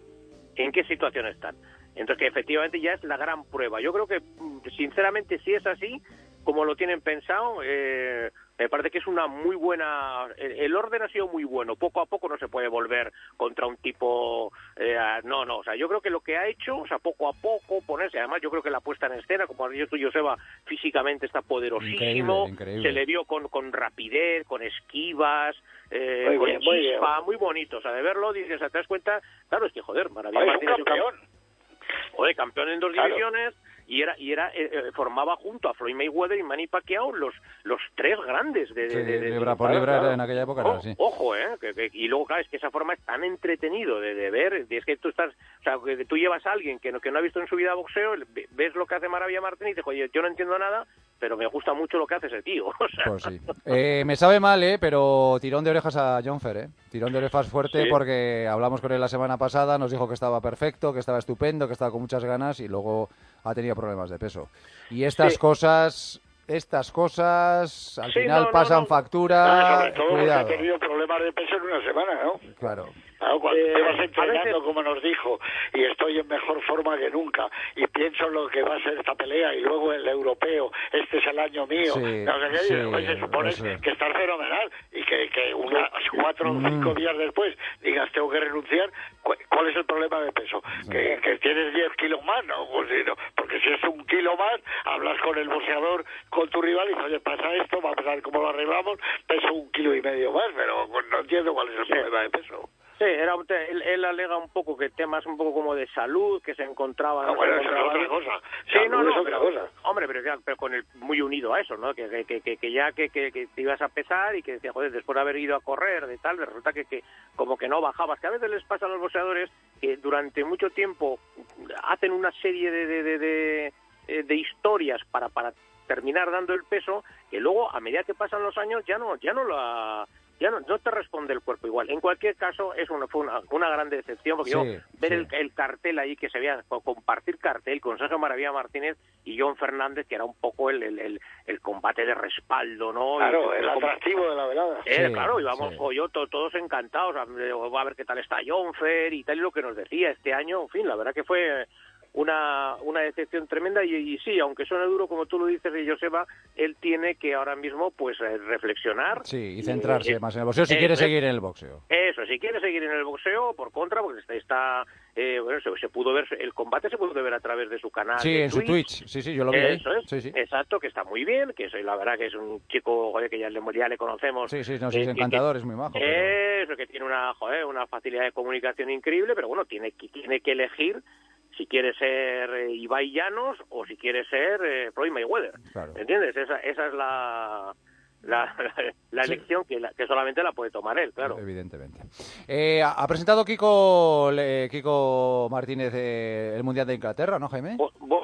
en qué situación están. Entonces que efectivamente ya es la gran prueba. Yo creo que, mm, sinceramente, si es así, como lo tienen pensado, eh, me parece que es una muy buena... El, el orden ha sido muy bueno. Poco a poco no se puede volver contra un tipo... eh, a- no, no. O sea, yo creo que lo que ha hecho, o sea, poco a poco ponerse... Además, yo creo que la puesta en escena, como has dicho tú, Joseba, físicamente está poderosísimo. Increíble, increíble. Se le vio con, con rapidez, con esquivas, eh, Muy con bien, muy bien. chispa, muy bonito. O sea, de verlo, dices, o sea, te das cuenta... Claro, es que, joder, Maravilla Oye, es un Martínez es un camp- campeón. Joder, campeón en dos Claro. divisiones y era y era eh, eh, formaba junto a Floyd Mayweather y Manny Pacquiao los los tres grandes de, de, Sí, de- de- libra por claro, libra claro. en aquella época era O- así. Ojo, eh, que- que- y luego claro, es que esa forma es tan entretenido de, de ver, es que tú estás, o sea, que tú llevas a alguien que no que no ha visto en su vida boxeo, ve- ves lo que hace Maravilla Martínez y dices, oye, yo no entiendo nada, pero me gusta mucho lo que hace ese tío. O sea, Pues sí. Eh, me sabe mal, ¿eh? Pero tirón de orejas a John Fer, ¿eh? Tirón de orejas fuerte Sí. porque hablamos con él la semana pasada, nos dijo que estaba perfecto, que estaba estupendo, que estaba con muchas ganas y luego ha tenido problemas de peso. Y estas Sí. cosas, estas cosas al Sí, final no, no, pasan no. factura. Ah, sobre todo porque Cuidado. ha tenido problemas de peso en una semana, ¿no? Claro. Claro, cuando Eh, te vas a entrenando, veces- como nos dijo, y estoy en mejor forma que nunca, y pienso en lo que va a ser esta pelea, y luego el europeo, este es el año mío, Sí, no sé qué, sí, y después se supone eso. que estás fenomenal, y que, que unas cuatro o cinco Mm. días después digas, tengo que renunciar, ¿cu- ¿cuál es el problema de peso? Que, que tienes diez kilos más, ¿no? Pues sí, no, porque si es un kilo más, hablas con el boxeador, con tu rival, y dices, oye, pasa esto, vamos a ver cómo lo arreglamos, peso un kilo y medio más, pero pues, no entiendo cuál es el problema de peso. Sí, era un te- él, él alega un poco que temas un poco como de salud, que se encontraba... Ah, no se bueno, eso es encontraba otra bien. cosa. Sí, Salud no, no, es otra pero- cosa. Hombre, pero, ya- pero con el muy unido a eso, ¿no? Que, que, que- que, que ya que, que, que te ibas a pesar y que decía, joder, después de haber ido a correr, de tal, resulta que, que como que no bajabas. Que a veces les pasa a los boxeadores que durante mucho tiempo hacen una serie de, de, de, de, eh, de historias para, para terminar dando el peso, que luego, a medida que pasan los años, ya no, ya no la... Ya no, no te responde el cuerpo igual. En cualquier caso, es una, fue una, una gran decepción, porque Sí, yo ver sí. el, el cartel ahí, que se veía, co- compartir cartel con Sergio Maravilla Martínez y John Fernández, que era un poco el, el, el, el combate de respaldo, ¿no? Claro, Y- el atractivo de la velada. Eh, Sí, claro, íbamos sí. yo to- todos encantados, a, a ver qué tal está John Fer y tal, y lo que nos decía este año, en fin, la verdad que fue una, una decepción tremenda y, y sí, aunque suene duro como tú lo dices, y Joseba, él tiene que ahora mismo pues eh, reflexionar. Sí, y centrarse eh, más en el boxeo si eh, quiere eh, seguir en el boxeo. Eso, si quiere seguir en el boxeo, por contra, porque está, está eh, bueno, se, se pudo ver, el combate se pudo ver a través de su canal. Sí, de en su Twitch. Sí, sí, yo lo vi ahí. Eso es, Sí, sí. exacto, que está muy bien, que soy la verdad que es un chico, joder, que ya le, ya le conocemos. Sí, sí, no, sí, eh, es que- encantador, que- es muy majo. pero- Eso, que tiene una, joder, una facilidad de comunicación increíble, pero bueno, tiene que, tiene que elegir si quiere ser eh, Ibai Llanos o si quiere ser eh, Floyd Mayweather. Claro. ¿Entiendes? Esa, esa es la, la, la, la Sí. elección que, la- que solamente la puede tomar él, claro. Evidentemente. Eh, ha ha presentado Kiko, le- Kiko Martínez eh, el Mundial de Inglaterra, ¿no, Jaime? Bu- Bueno,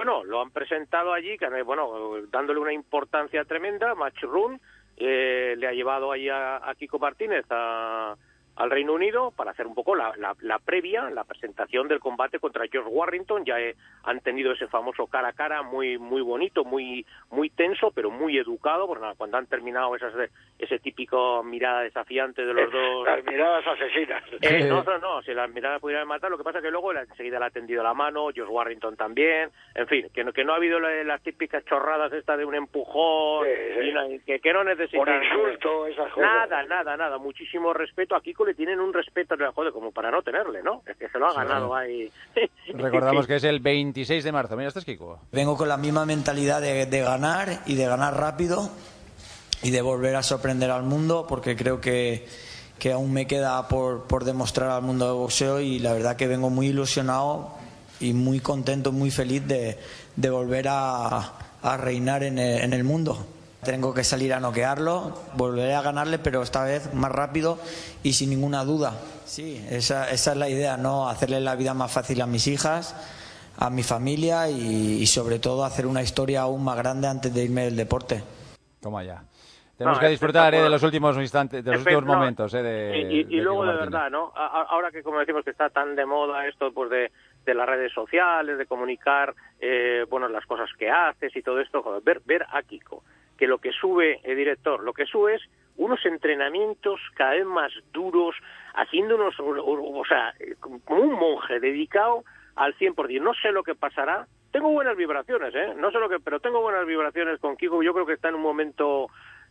bueno, lo han presentado allí, que bueno, dándole una importancia tremenda. Match Run eh, le ha llevado ahí a, a Kiko Martínez a, al Reino Unido para hacer un poco la, la, la previa, la presentación del combate contra George Warrington. Ya he, han tenido ese famoso cara a cara muy muy bonito, muy muy tenso, pero muy educado, porque nada, cuando han terminado esas ese típico mirada desafiante de los dos... Las miradas asesinas. Eh, no, no, no, si las miradas pudieran matar, lo que pasa es que luego enseguida le ha tendido la mano, George Warrington también, en fin, que no, que no ha habido la, las típicas chorradas estas de un empujón, sí, sí. Y una, que, que no necesitan... Un insulto, esas cosas. Nada, nada, nada, muchísimo respeto. A Kiko le tienen un respeto, joder, como para no tenerle, ¿no? Es que se lo ha Sí. ganado ahí. Recordamos que es el veintiséis de marzo. Mira, este es Kiko. Vengo con la misma mentalidad de, de ganar y de ganar rápido y de volver a sorprender al mundo, porque creo que, que aún me queda por, por demostrar al mundo del boxeo, y la verdad que vengo muy ilusionado y muy contento, muy feliz de, de volver a, a reinar en el, en el mundo. Tengo que salir a noquearlo, volveré a ganarle, pero esta vez más rápido y sin ninguna duda. Sí, esa, esa es la idea, ¿no? Hacerle la vida más fácil a mis hijas, a mi familia y, y sobre todo hacer una historia aún más grande antes de irme del deporte. Toma ya. Tenemos No, que disfrutar eh, de espectacular. los últimos instantes, de los Espe- últimos no, momentos. Eh, de, y, y, y de luego Kiko de Martínez. verdad, ¿no? A- a- ahora que, como decimos, que está tan de moda esto pues de, de las redes sociales, de comunicar eh, bueno, las cosas que haces y todo esto, joder, ver, ver a Kiko, que lo que sube el director, lo que sube es unos entrenamientos cada vez más duros, haciendo unos, o, o, o sea, como un monje dedicado al cien por ciento. No sé lo que pasará. Tengo buenas vibraciones, ¿eh? No sé lo que, pero tengo buenas vibraciones con Kiko. Yo creo que está en un momento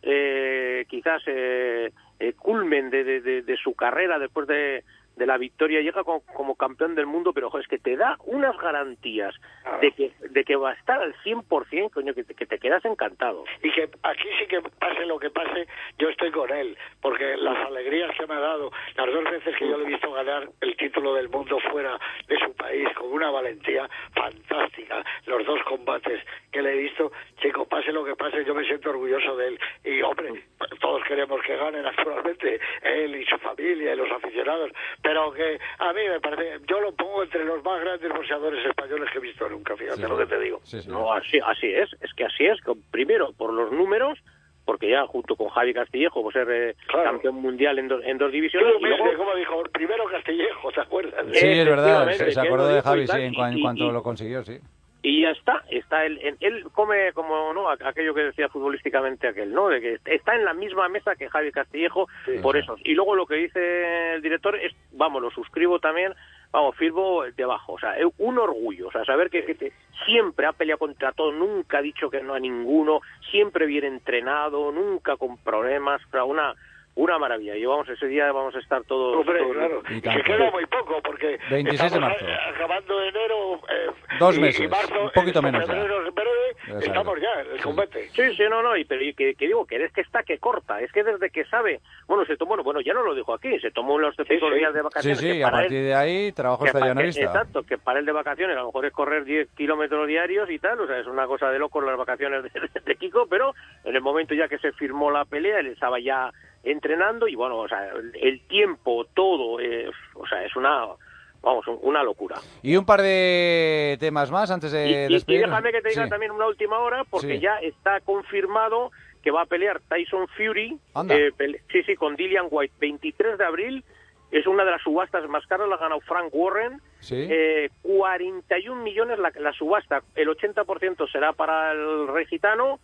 eh, quizás eh, eh, culmen de, de, de, de su carrera después de, de la victoria. Llega como, como campeón del mundo, pero joder, es que te da unas garantías de que de que va a estar al cien por ciento, coño, que te, que te quedas encantado. Y que aquí sí que pase lo que pase, yo estoy con él, porque las alegrías que me ha dado, las dos veces que yo le he visto ganar el título del mundo fuera de su país, con una valentía fantástica, los dos combates que le he visto, chico, pase lo que pase, yo me siento orgulloso de él. Y, hombre, todos queremos que gane, naturalmente, él y su familia y los aficionados, pero que a mí me parece, yo lo pongo entre los más grandes boxeadores españoles que he visto nunca, fíjate Sí, lo sí. que te digo. No, así, así es, es que así es. que Primero, por los números, porque ya junto con Javi Castillejo, pues ser eh, campeón mundial en dos, en dos divisiones. Qué y humilde, luego, como dijo, primero Castillejo, ¿te acuerdas? Sí, es verdad. Efectivamente, Se, se que acordó él lo de dijo Javi, y sí, tal, en, cua- en y- cuanto y- lo consiguió, sí. Y ya está, está él, en- él come como no aquello que decía futbolísticamente aquel, ¿no? De que está en la misma mesa que Javi Castillejo, Sí. por eso. Y luego lo que dice el director es, vamos, lo suscribo también, vamos, firmo debajo, o sea, es un orgullo, o sea, saber que, que te- siempre ha peleado contra todo, nunca ha dicho que no a ninguno, siempre bien entrenado, nunca con problemas, o sea, una una maravilla. Y vamos, ese día vamos a estar todos... Hombre, todos- claro, Y y tanto. que queda muy poco, porque veintiséis de estamos marzo. a- acabando enero, eh, Dos y- meses, y marzo, un poquito en menos ya. febrero, en breve, Exacto. estamos ya en el combate. Sí, sí, no, no, y, pero y que, que digo que es que está que corta, es que desde que sabe, bueno, se tomó, bueno, ya no lo dijo aquí, se tomó los típicos sí. días de Sí, vacaciones. sí, que y a para partir él- de ahí, trabajo que está ya para- no que- vista. Exacto, que para él de vacaciones a lo mejor es correr diez kilómetros diarios y tal, o sea, es una cosa de locos las vacaciones de, de Kiko, pero en el momento ya que se firmó la pelea, él estaba ya entrenando y bueno, o sea, el, el tiempo, todo, eh, o sea, es una, vamos, un- una locura. Y un par de temas más antes de Y, y- y despedirnos. déjame que te diga Sí. también una última hora, porque Sí. ya está confirmado que va a pelear Tyson Fury, Anda. eh, pele- sí, sí, con Dillian White, veintitrés de abril, es una de las subastas más caras, la ha ganado Frank Warren, Sí. eh, cuarenta y un millones la, la subasta, el ochenta por ciento será para el rey gitano,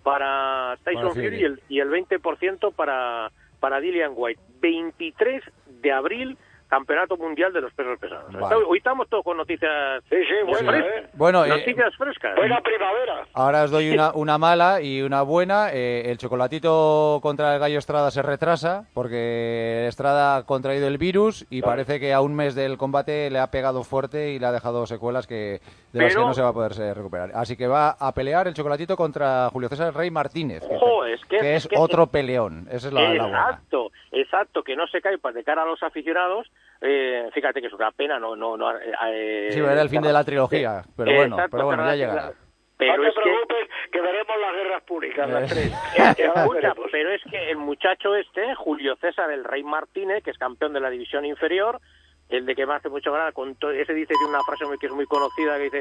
para Tyson Para Fury. Fury y el, y el veinte por ciento para, para Dillian White. veintitrés de abril, Campeonato Mundial de los Pesos Pesados. Vale. Está- hoy estamos todos con noticias, Sí, sí, bueno, frescas. ¿eh? Bueno, eh, noticias frescas. Buena primavera. ahora os doy una, una mala y una buena. Eh, el chocolatito contra el Gallo Estrada se retrasa porque Estrada ha contraído el virus y parece que a un mes del combate le ha pegado fuerte y le ha dejado secuelas que de las Pero- que no se va a poder se- recuperar. Así que va a pelear el chocolatito contra Julio César Rey Martínez, que, Ojo, es que- que es es que- otro peleón. Esa es la, la buena. Exacto, exacto, que no se caiga de cara a los aficionados. Eh, fíjate que es una pena, no, no, no. eh, Sí, era el fin de la trilogía, eh, pero bueno, exacto, pero bueno, pero ya la- llegará. Pero no te es que, preocupes, que veremos las guerras públicas, las Eh. tres. es que, Ya las escucha, veremos. pero es que el muchacho este, Julio César el Rey Martínez, que es campeón de la división inferior, el de que me hace mucho gracia, con to- ese dice que una frase muy, que es muy conocida, que dice,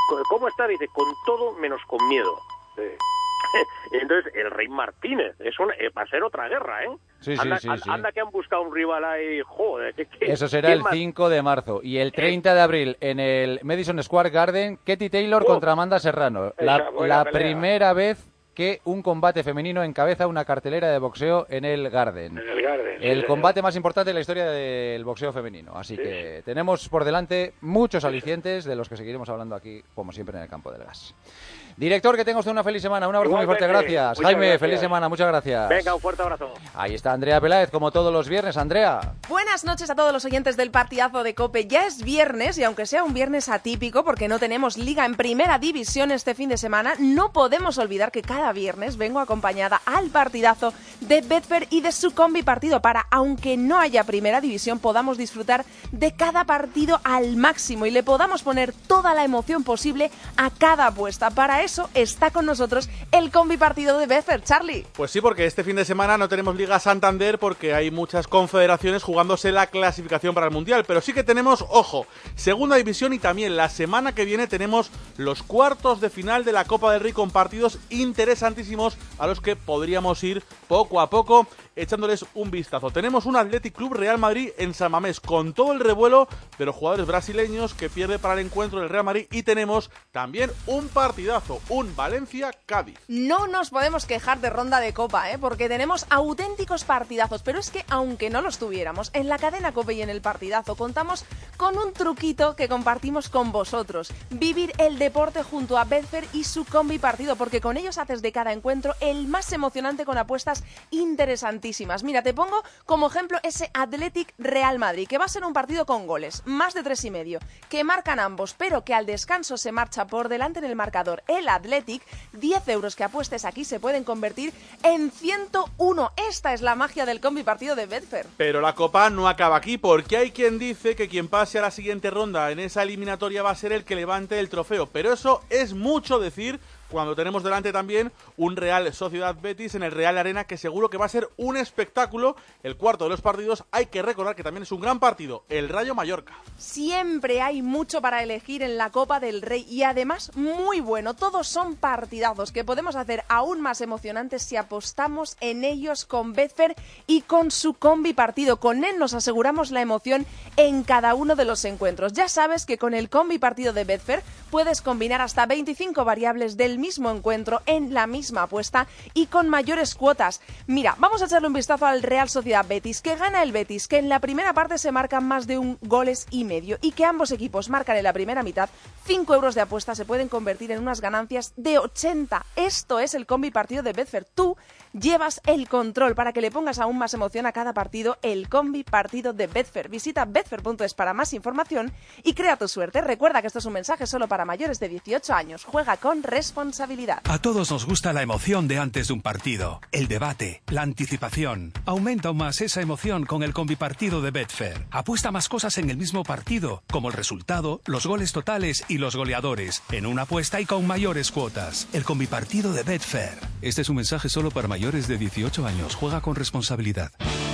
¿cómo está? Dice, con todo menos con miedo. Sí. Entonces, el Rey Martínez, es un, eh, va a ser otra guerra, ¿eh? Sí, sí, anda, sí, sí. anda que han buscado un rival ahí, joder. ¿qué, qué, Eso será el más? cinco de marzo. Y el treinta de abril, en el Madison Square Garden, Katie Taylor oh, contra Amanda Serrano. La, la primera vez que un combate femenino encabeza una cartelera de boxeo en el Garden. En el Garden. El sí, combate señor. más importante de la historia del boxeo femenino. Así sí. que tenemos por delante muchos alicientes de los que seguiremos hablando aquí, como siempre, en el campo del gas. Director, que tenga usted una feliz semana. Un abrazo Igualmente. muy fuerte, gracias. Jaime, gracias. Feliz semana, muchas gracias. Venga, un fuerte abrazo. Ahí está Andrea Peláez, como todos los viernes. Andrea. Buenas noches a todos los oyentes del partidazo de COPE. Ya es viernes, y aunque sea un viernes atípico, porque no tenemos liga en primera división este fin de semana, no podemos olvidar que cada viernes vengo acompañada al partidazo de Betfair y de su combi partido para, aunque no haya primera división, podamos disfrutar de cada partido al máximo y le podamos poner toda la emoción posible a cada apuesta. Para eso está con nosotros el combi partido de Betfair. Charlie. Pues sí, porque este fin de semana no tenemos Liga Santander porque hay muchas confederaciones jugándose la clasificación para el Mundial, pero sí que tenemos, ojo, segunda división y también la semana que viene tenemos los cuartos de final de la Copa del Rey con partidos interesantísimos a los que podríamos ir poco a poco echándoles un vistazo. Tenemos un Athletic Club Real Madrid en San Mamés con todo el revuelo de los jugadores brasileños que pierde para el encuentro del Real Madrid, y tenemos también un partidazo, un Valencia-Cádiz. No nos podemos quejar de ronda de Copa, ¿eh? Porque tenemos auténticos partidazos, pero es que aunque no los tuviéramos, en la cadena COPE y en el partidazo contamos con un truquito que compartimos con vosotros: vivir el deporte junto a Betfair y su combi partido, porque con ellos haces de cada encuentro el más emocionante con apuestas interesantísimas. Mira, te pongo como ejemplo ese Athletic Real Madrid, que va a ser un partido con goles, más de tres y medio, que marcan ambos, pero que al descanso se marcha por delante en el marcador el Athletic. Diez euros que apuestes aquí se pueden convertir en ciento uno. Esta es la magia del combi partido de Betfair. Pero la Copa no acaba aquí, porque hay quien dice que quien pase a la siguiente ronda en esa eliminatoria va a ser el que levante el trofeo, pero eso es mucho decir cuando tenemos delante también un Real Sociedad Betis en el Real Arena, que seguro que va a ser un espectáculo. El cuarto de los partidos, hay que recordar que también es un gran partido, el Rayo Mallorca. Siempre hay mucho para elegir en la Copa del Rey y además muy bueno. Todos son partidazos que podemos hacer aún más emocionantes si apostamos en ellos con Betfair y con su combi partido. Con él nos aseguramos la emoción en cada uno de los encuentros. Ya sabes que con el combi partido de Betfair puedes combinar hasta veinticinco variables del mismo encuentro en la misma apuesta y con mayores cuotas. Mira, vamos a echarle un vistazo al Real Sociedad Betis, que gana el Betis, que en la primera parte se marcan más de un goles y medio y que ambos equipos marcan en la primera mitad. cinco euros de apuesta se pueden convertir en unas ganancias de ochenta. Esto es el combi partido de Betfair. Tú llevas el control para que le pongas aún más emoción a cada partido. El combi partido de Betfair. Visita betfair punto es para más información y crea tu suerte. Recuerda que esto es un mensaje solo para mayores de dieciocho años. Juega con responsabilidad. A todos nos gusta la emoción de antes de un partido, el debate, la anticipación. Aumenta aún más esa emoción con el combipartido de Betfair. Apuesta más cosas en el mismo partido, como el resultado, los goles totales y los goleadores, en una apuesta y con mayores cuotas. El combipartido de Betfair. Este es un mensaje solo para mayores de dieciocho años. Juega con responsabilidad.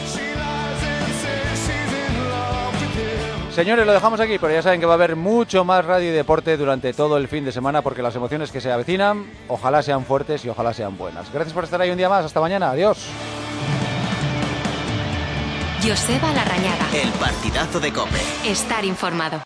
Señores, lo dejamos aquí, pero ya saben que va a haber mucho más radio y deporte durante todo el fin de semana, porque las emociones que se avecinan, ojalá sean fuertes y ojalá sean buenas. Gracias por estar ahí un día más. Hasta mañana. Adiós. Joseba Larrañaga. El partidazo de COPE. Estar informado.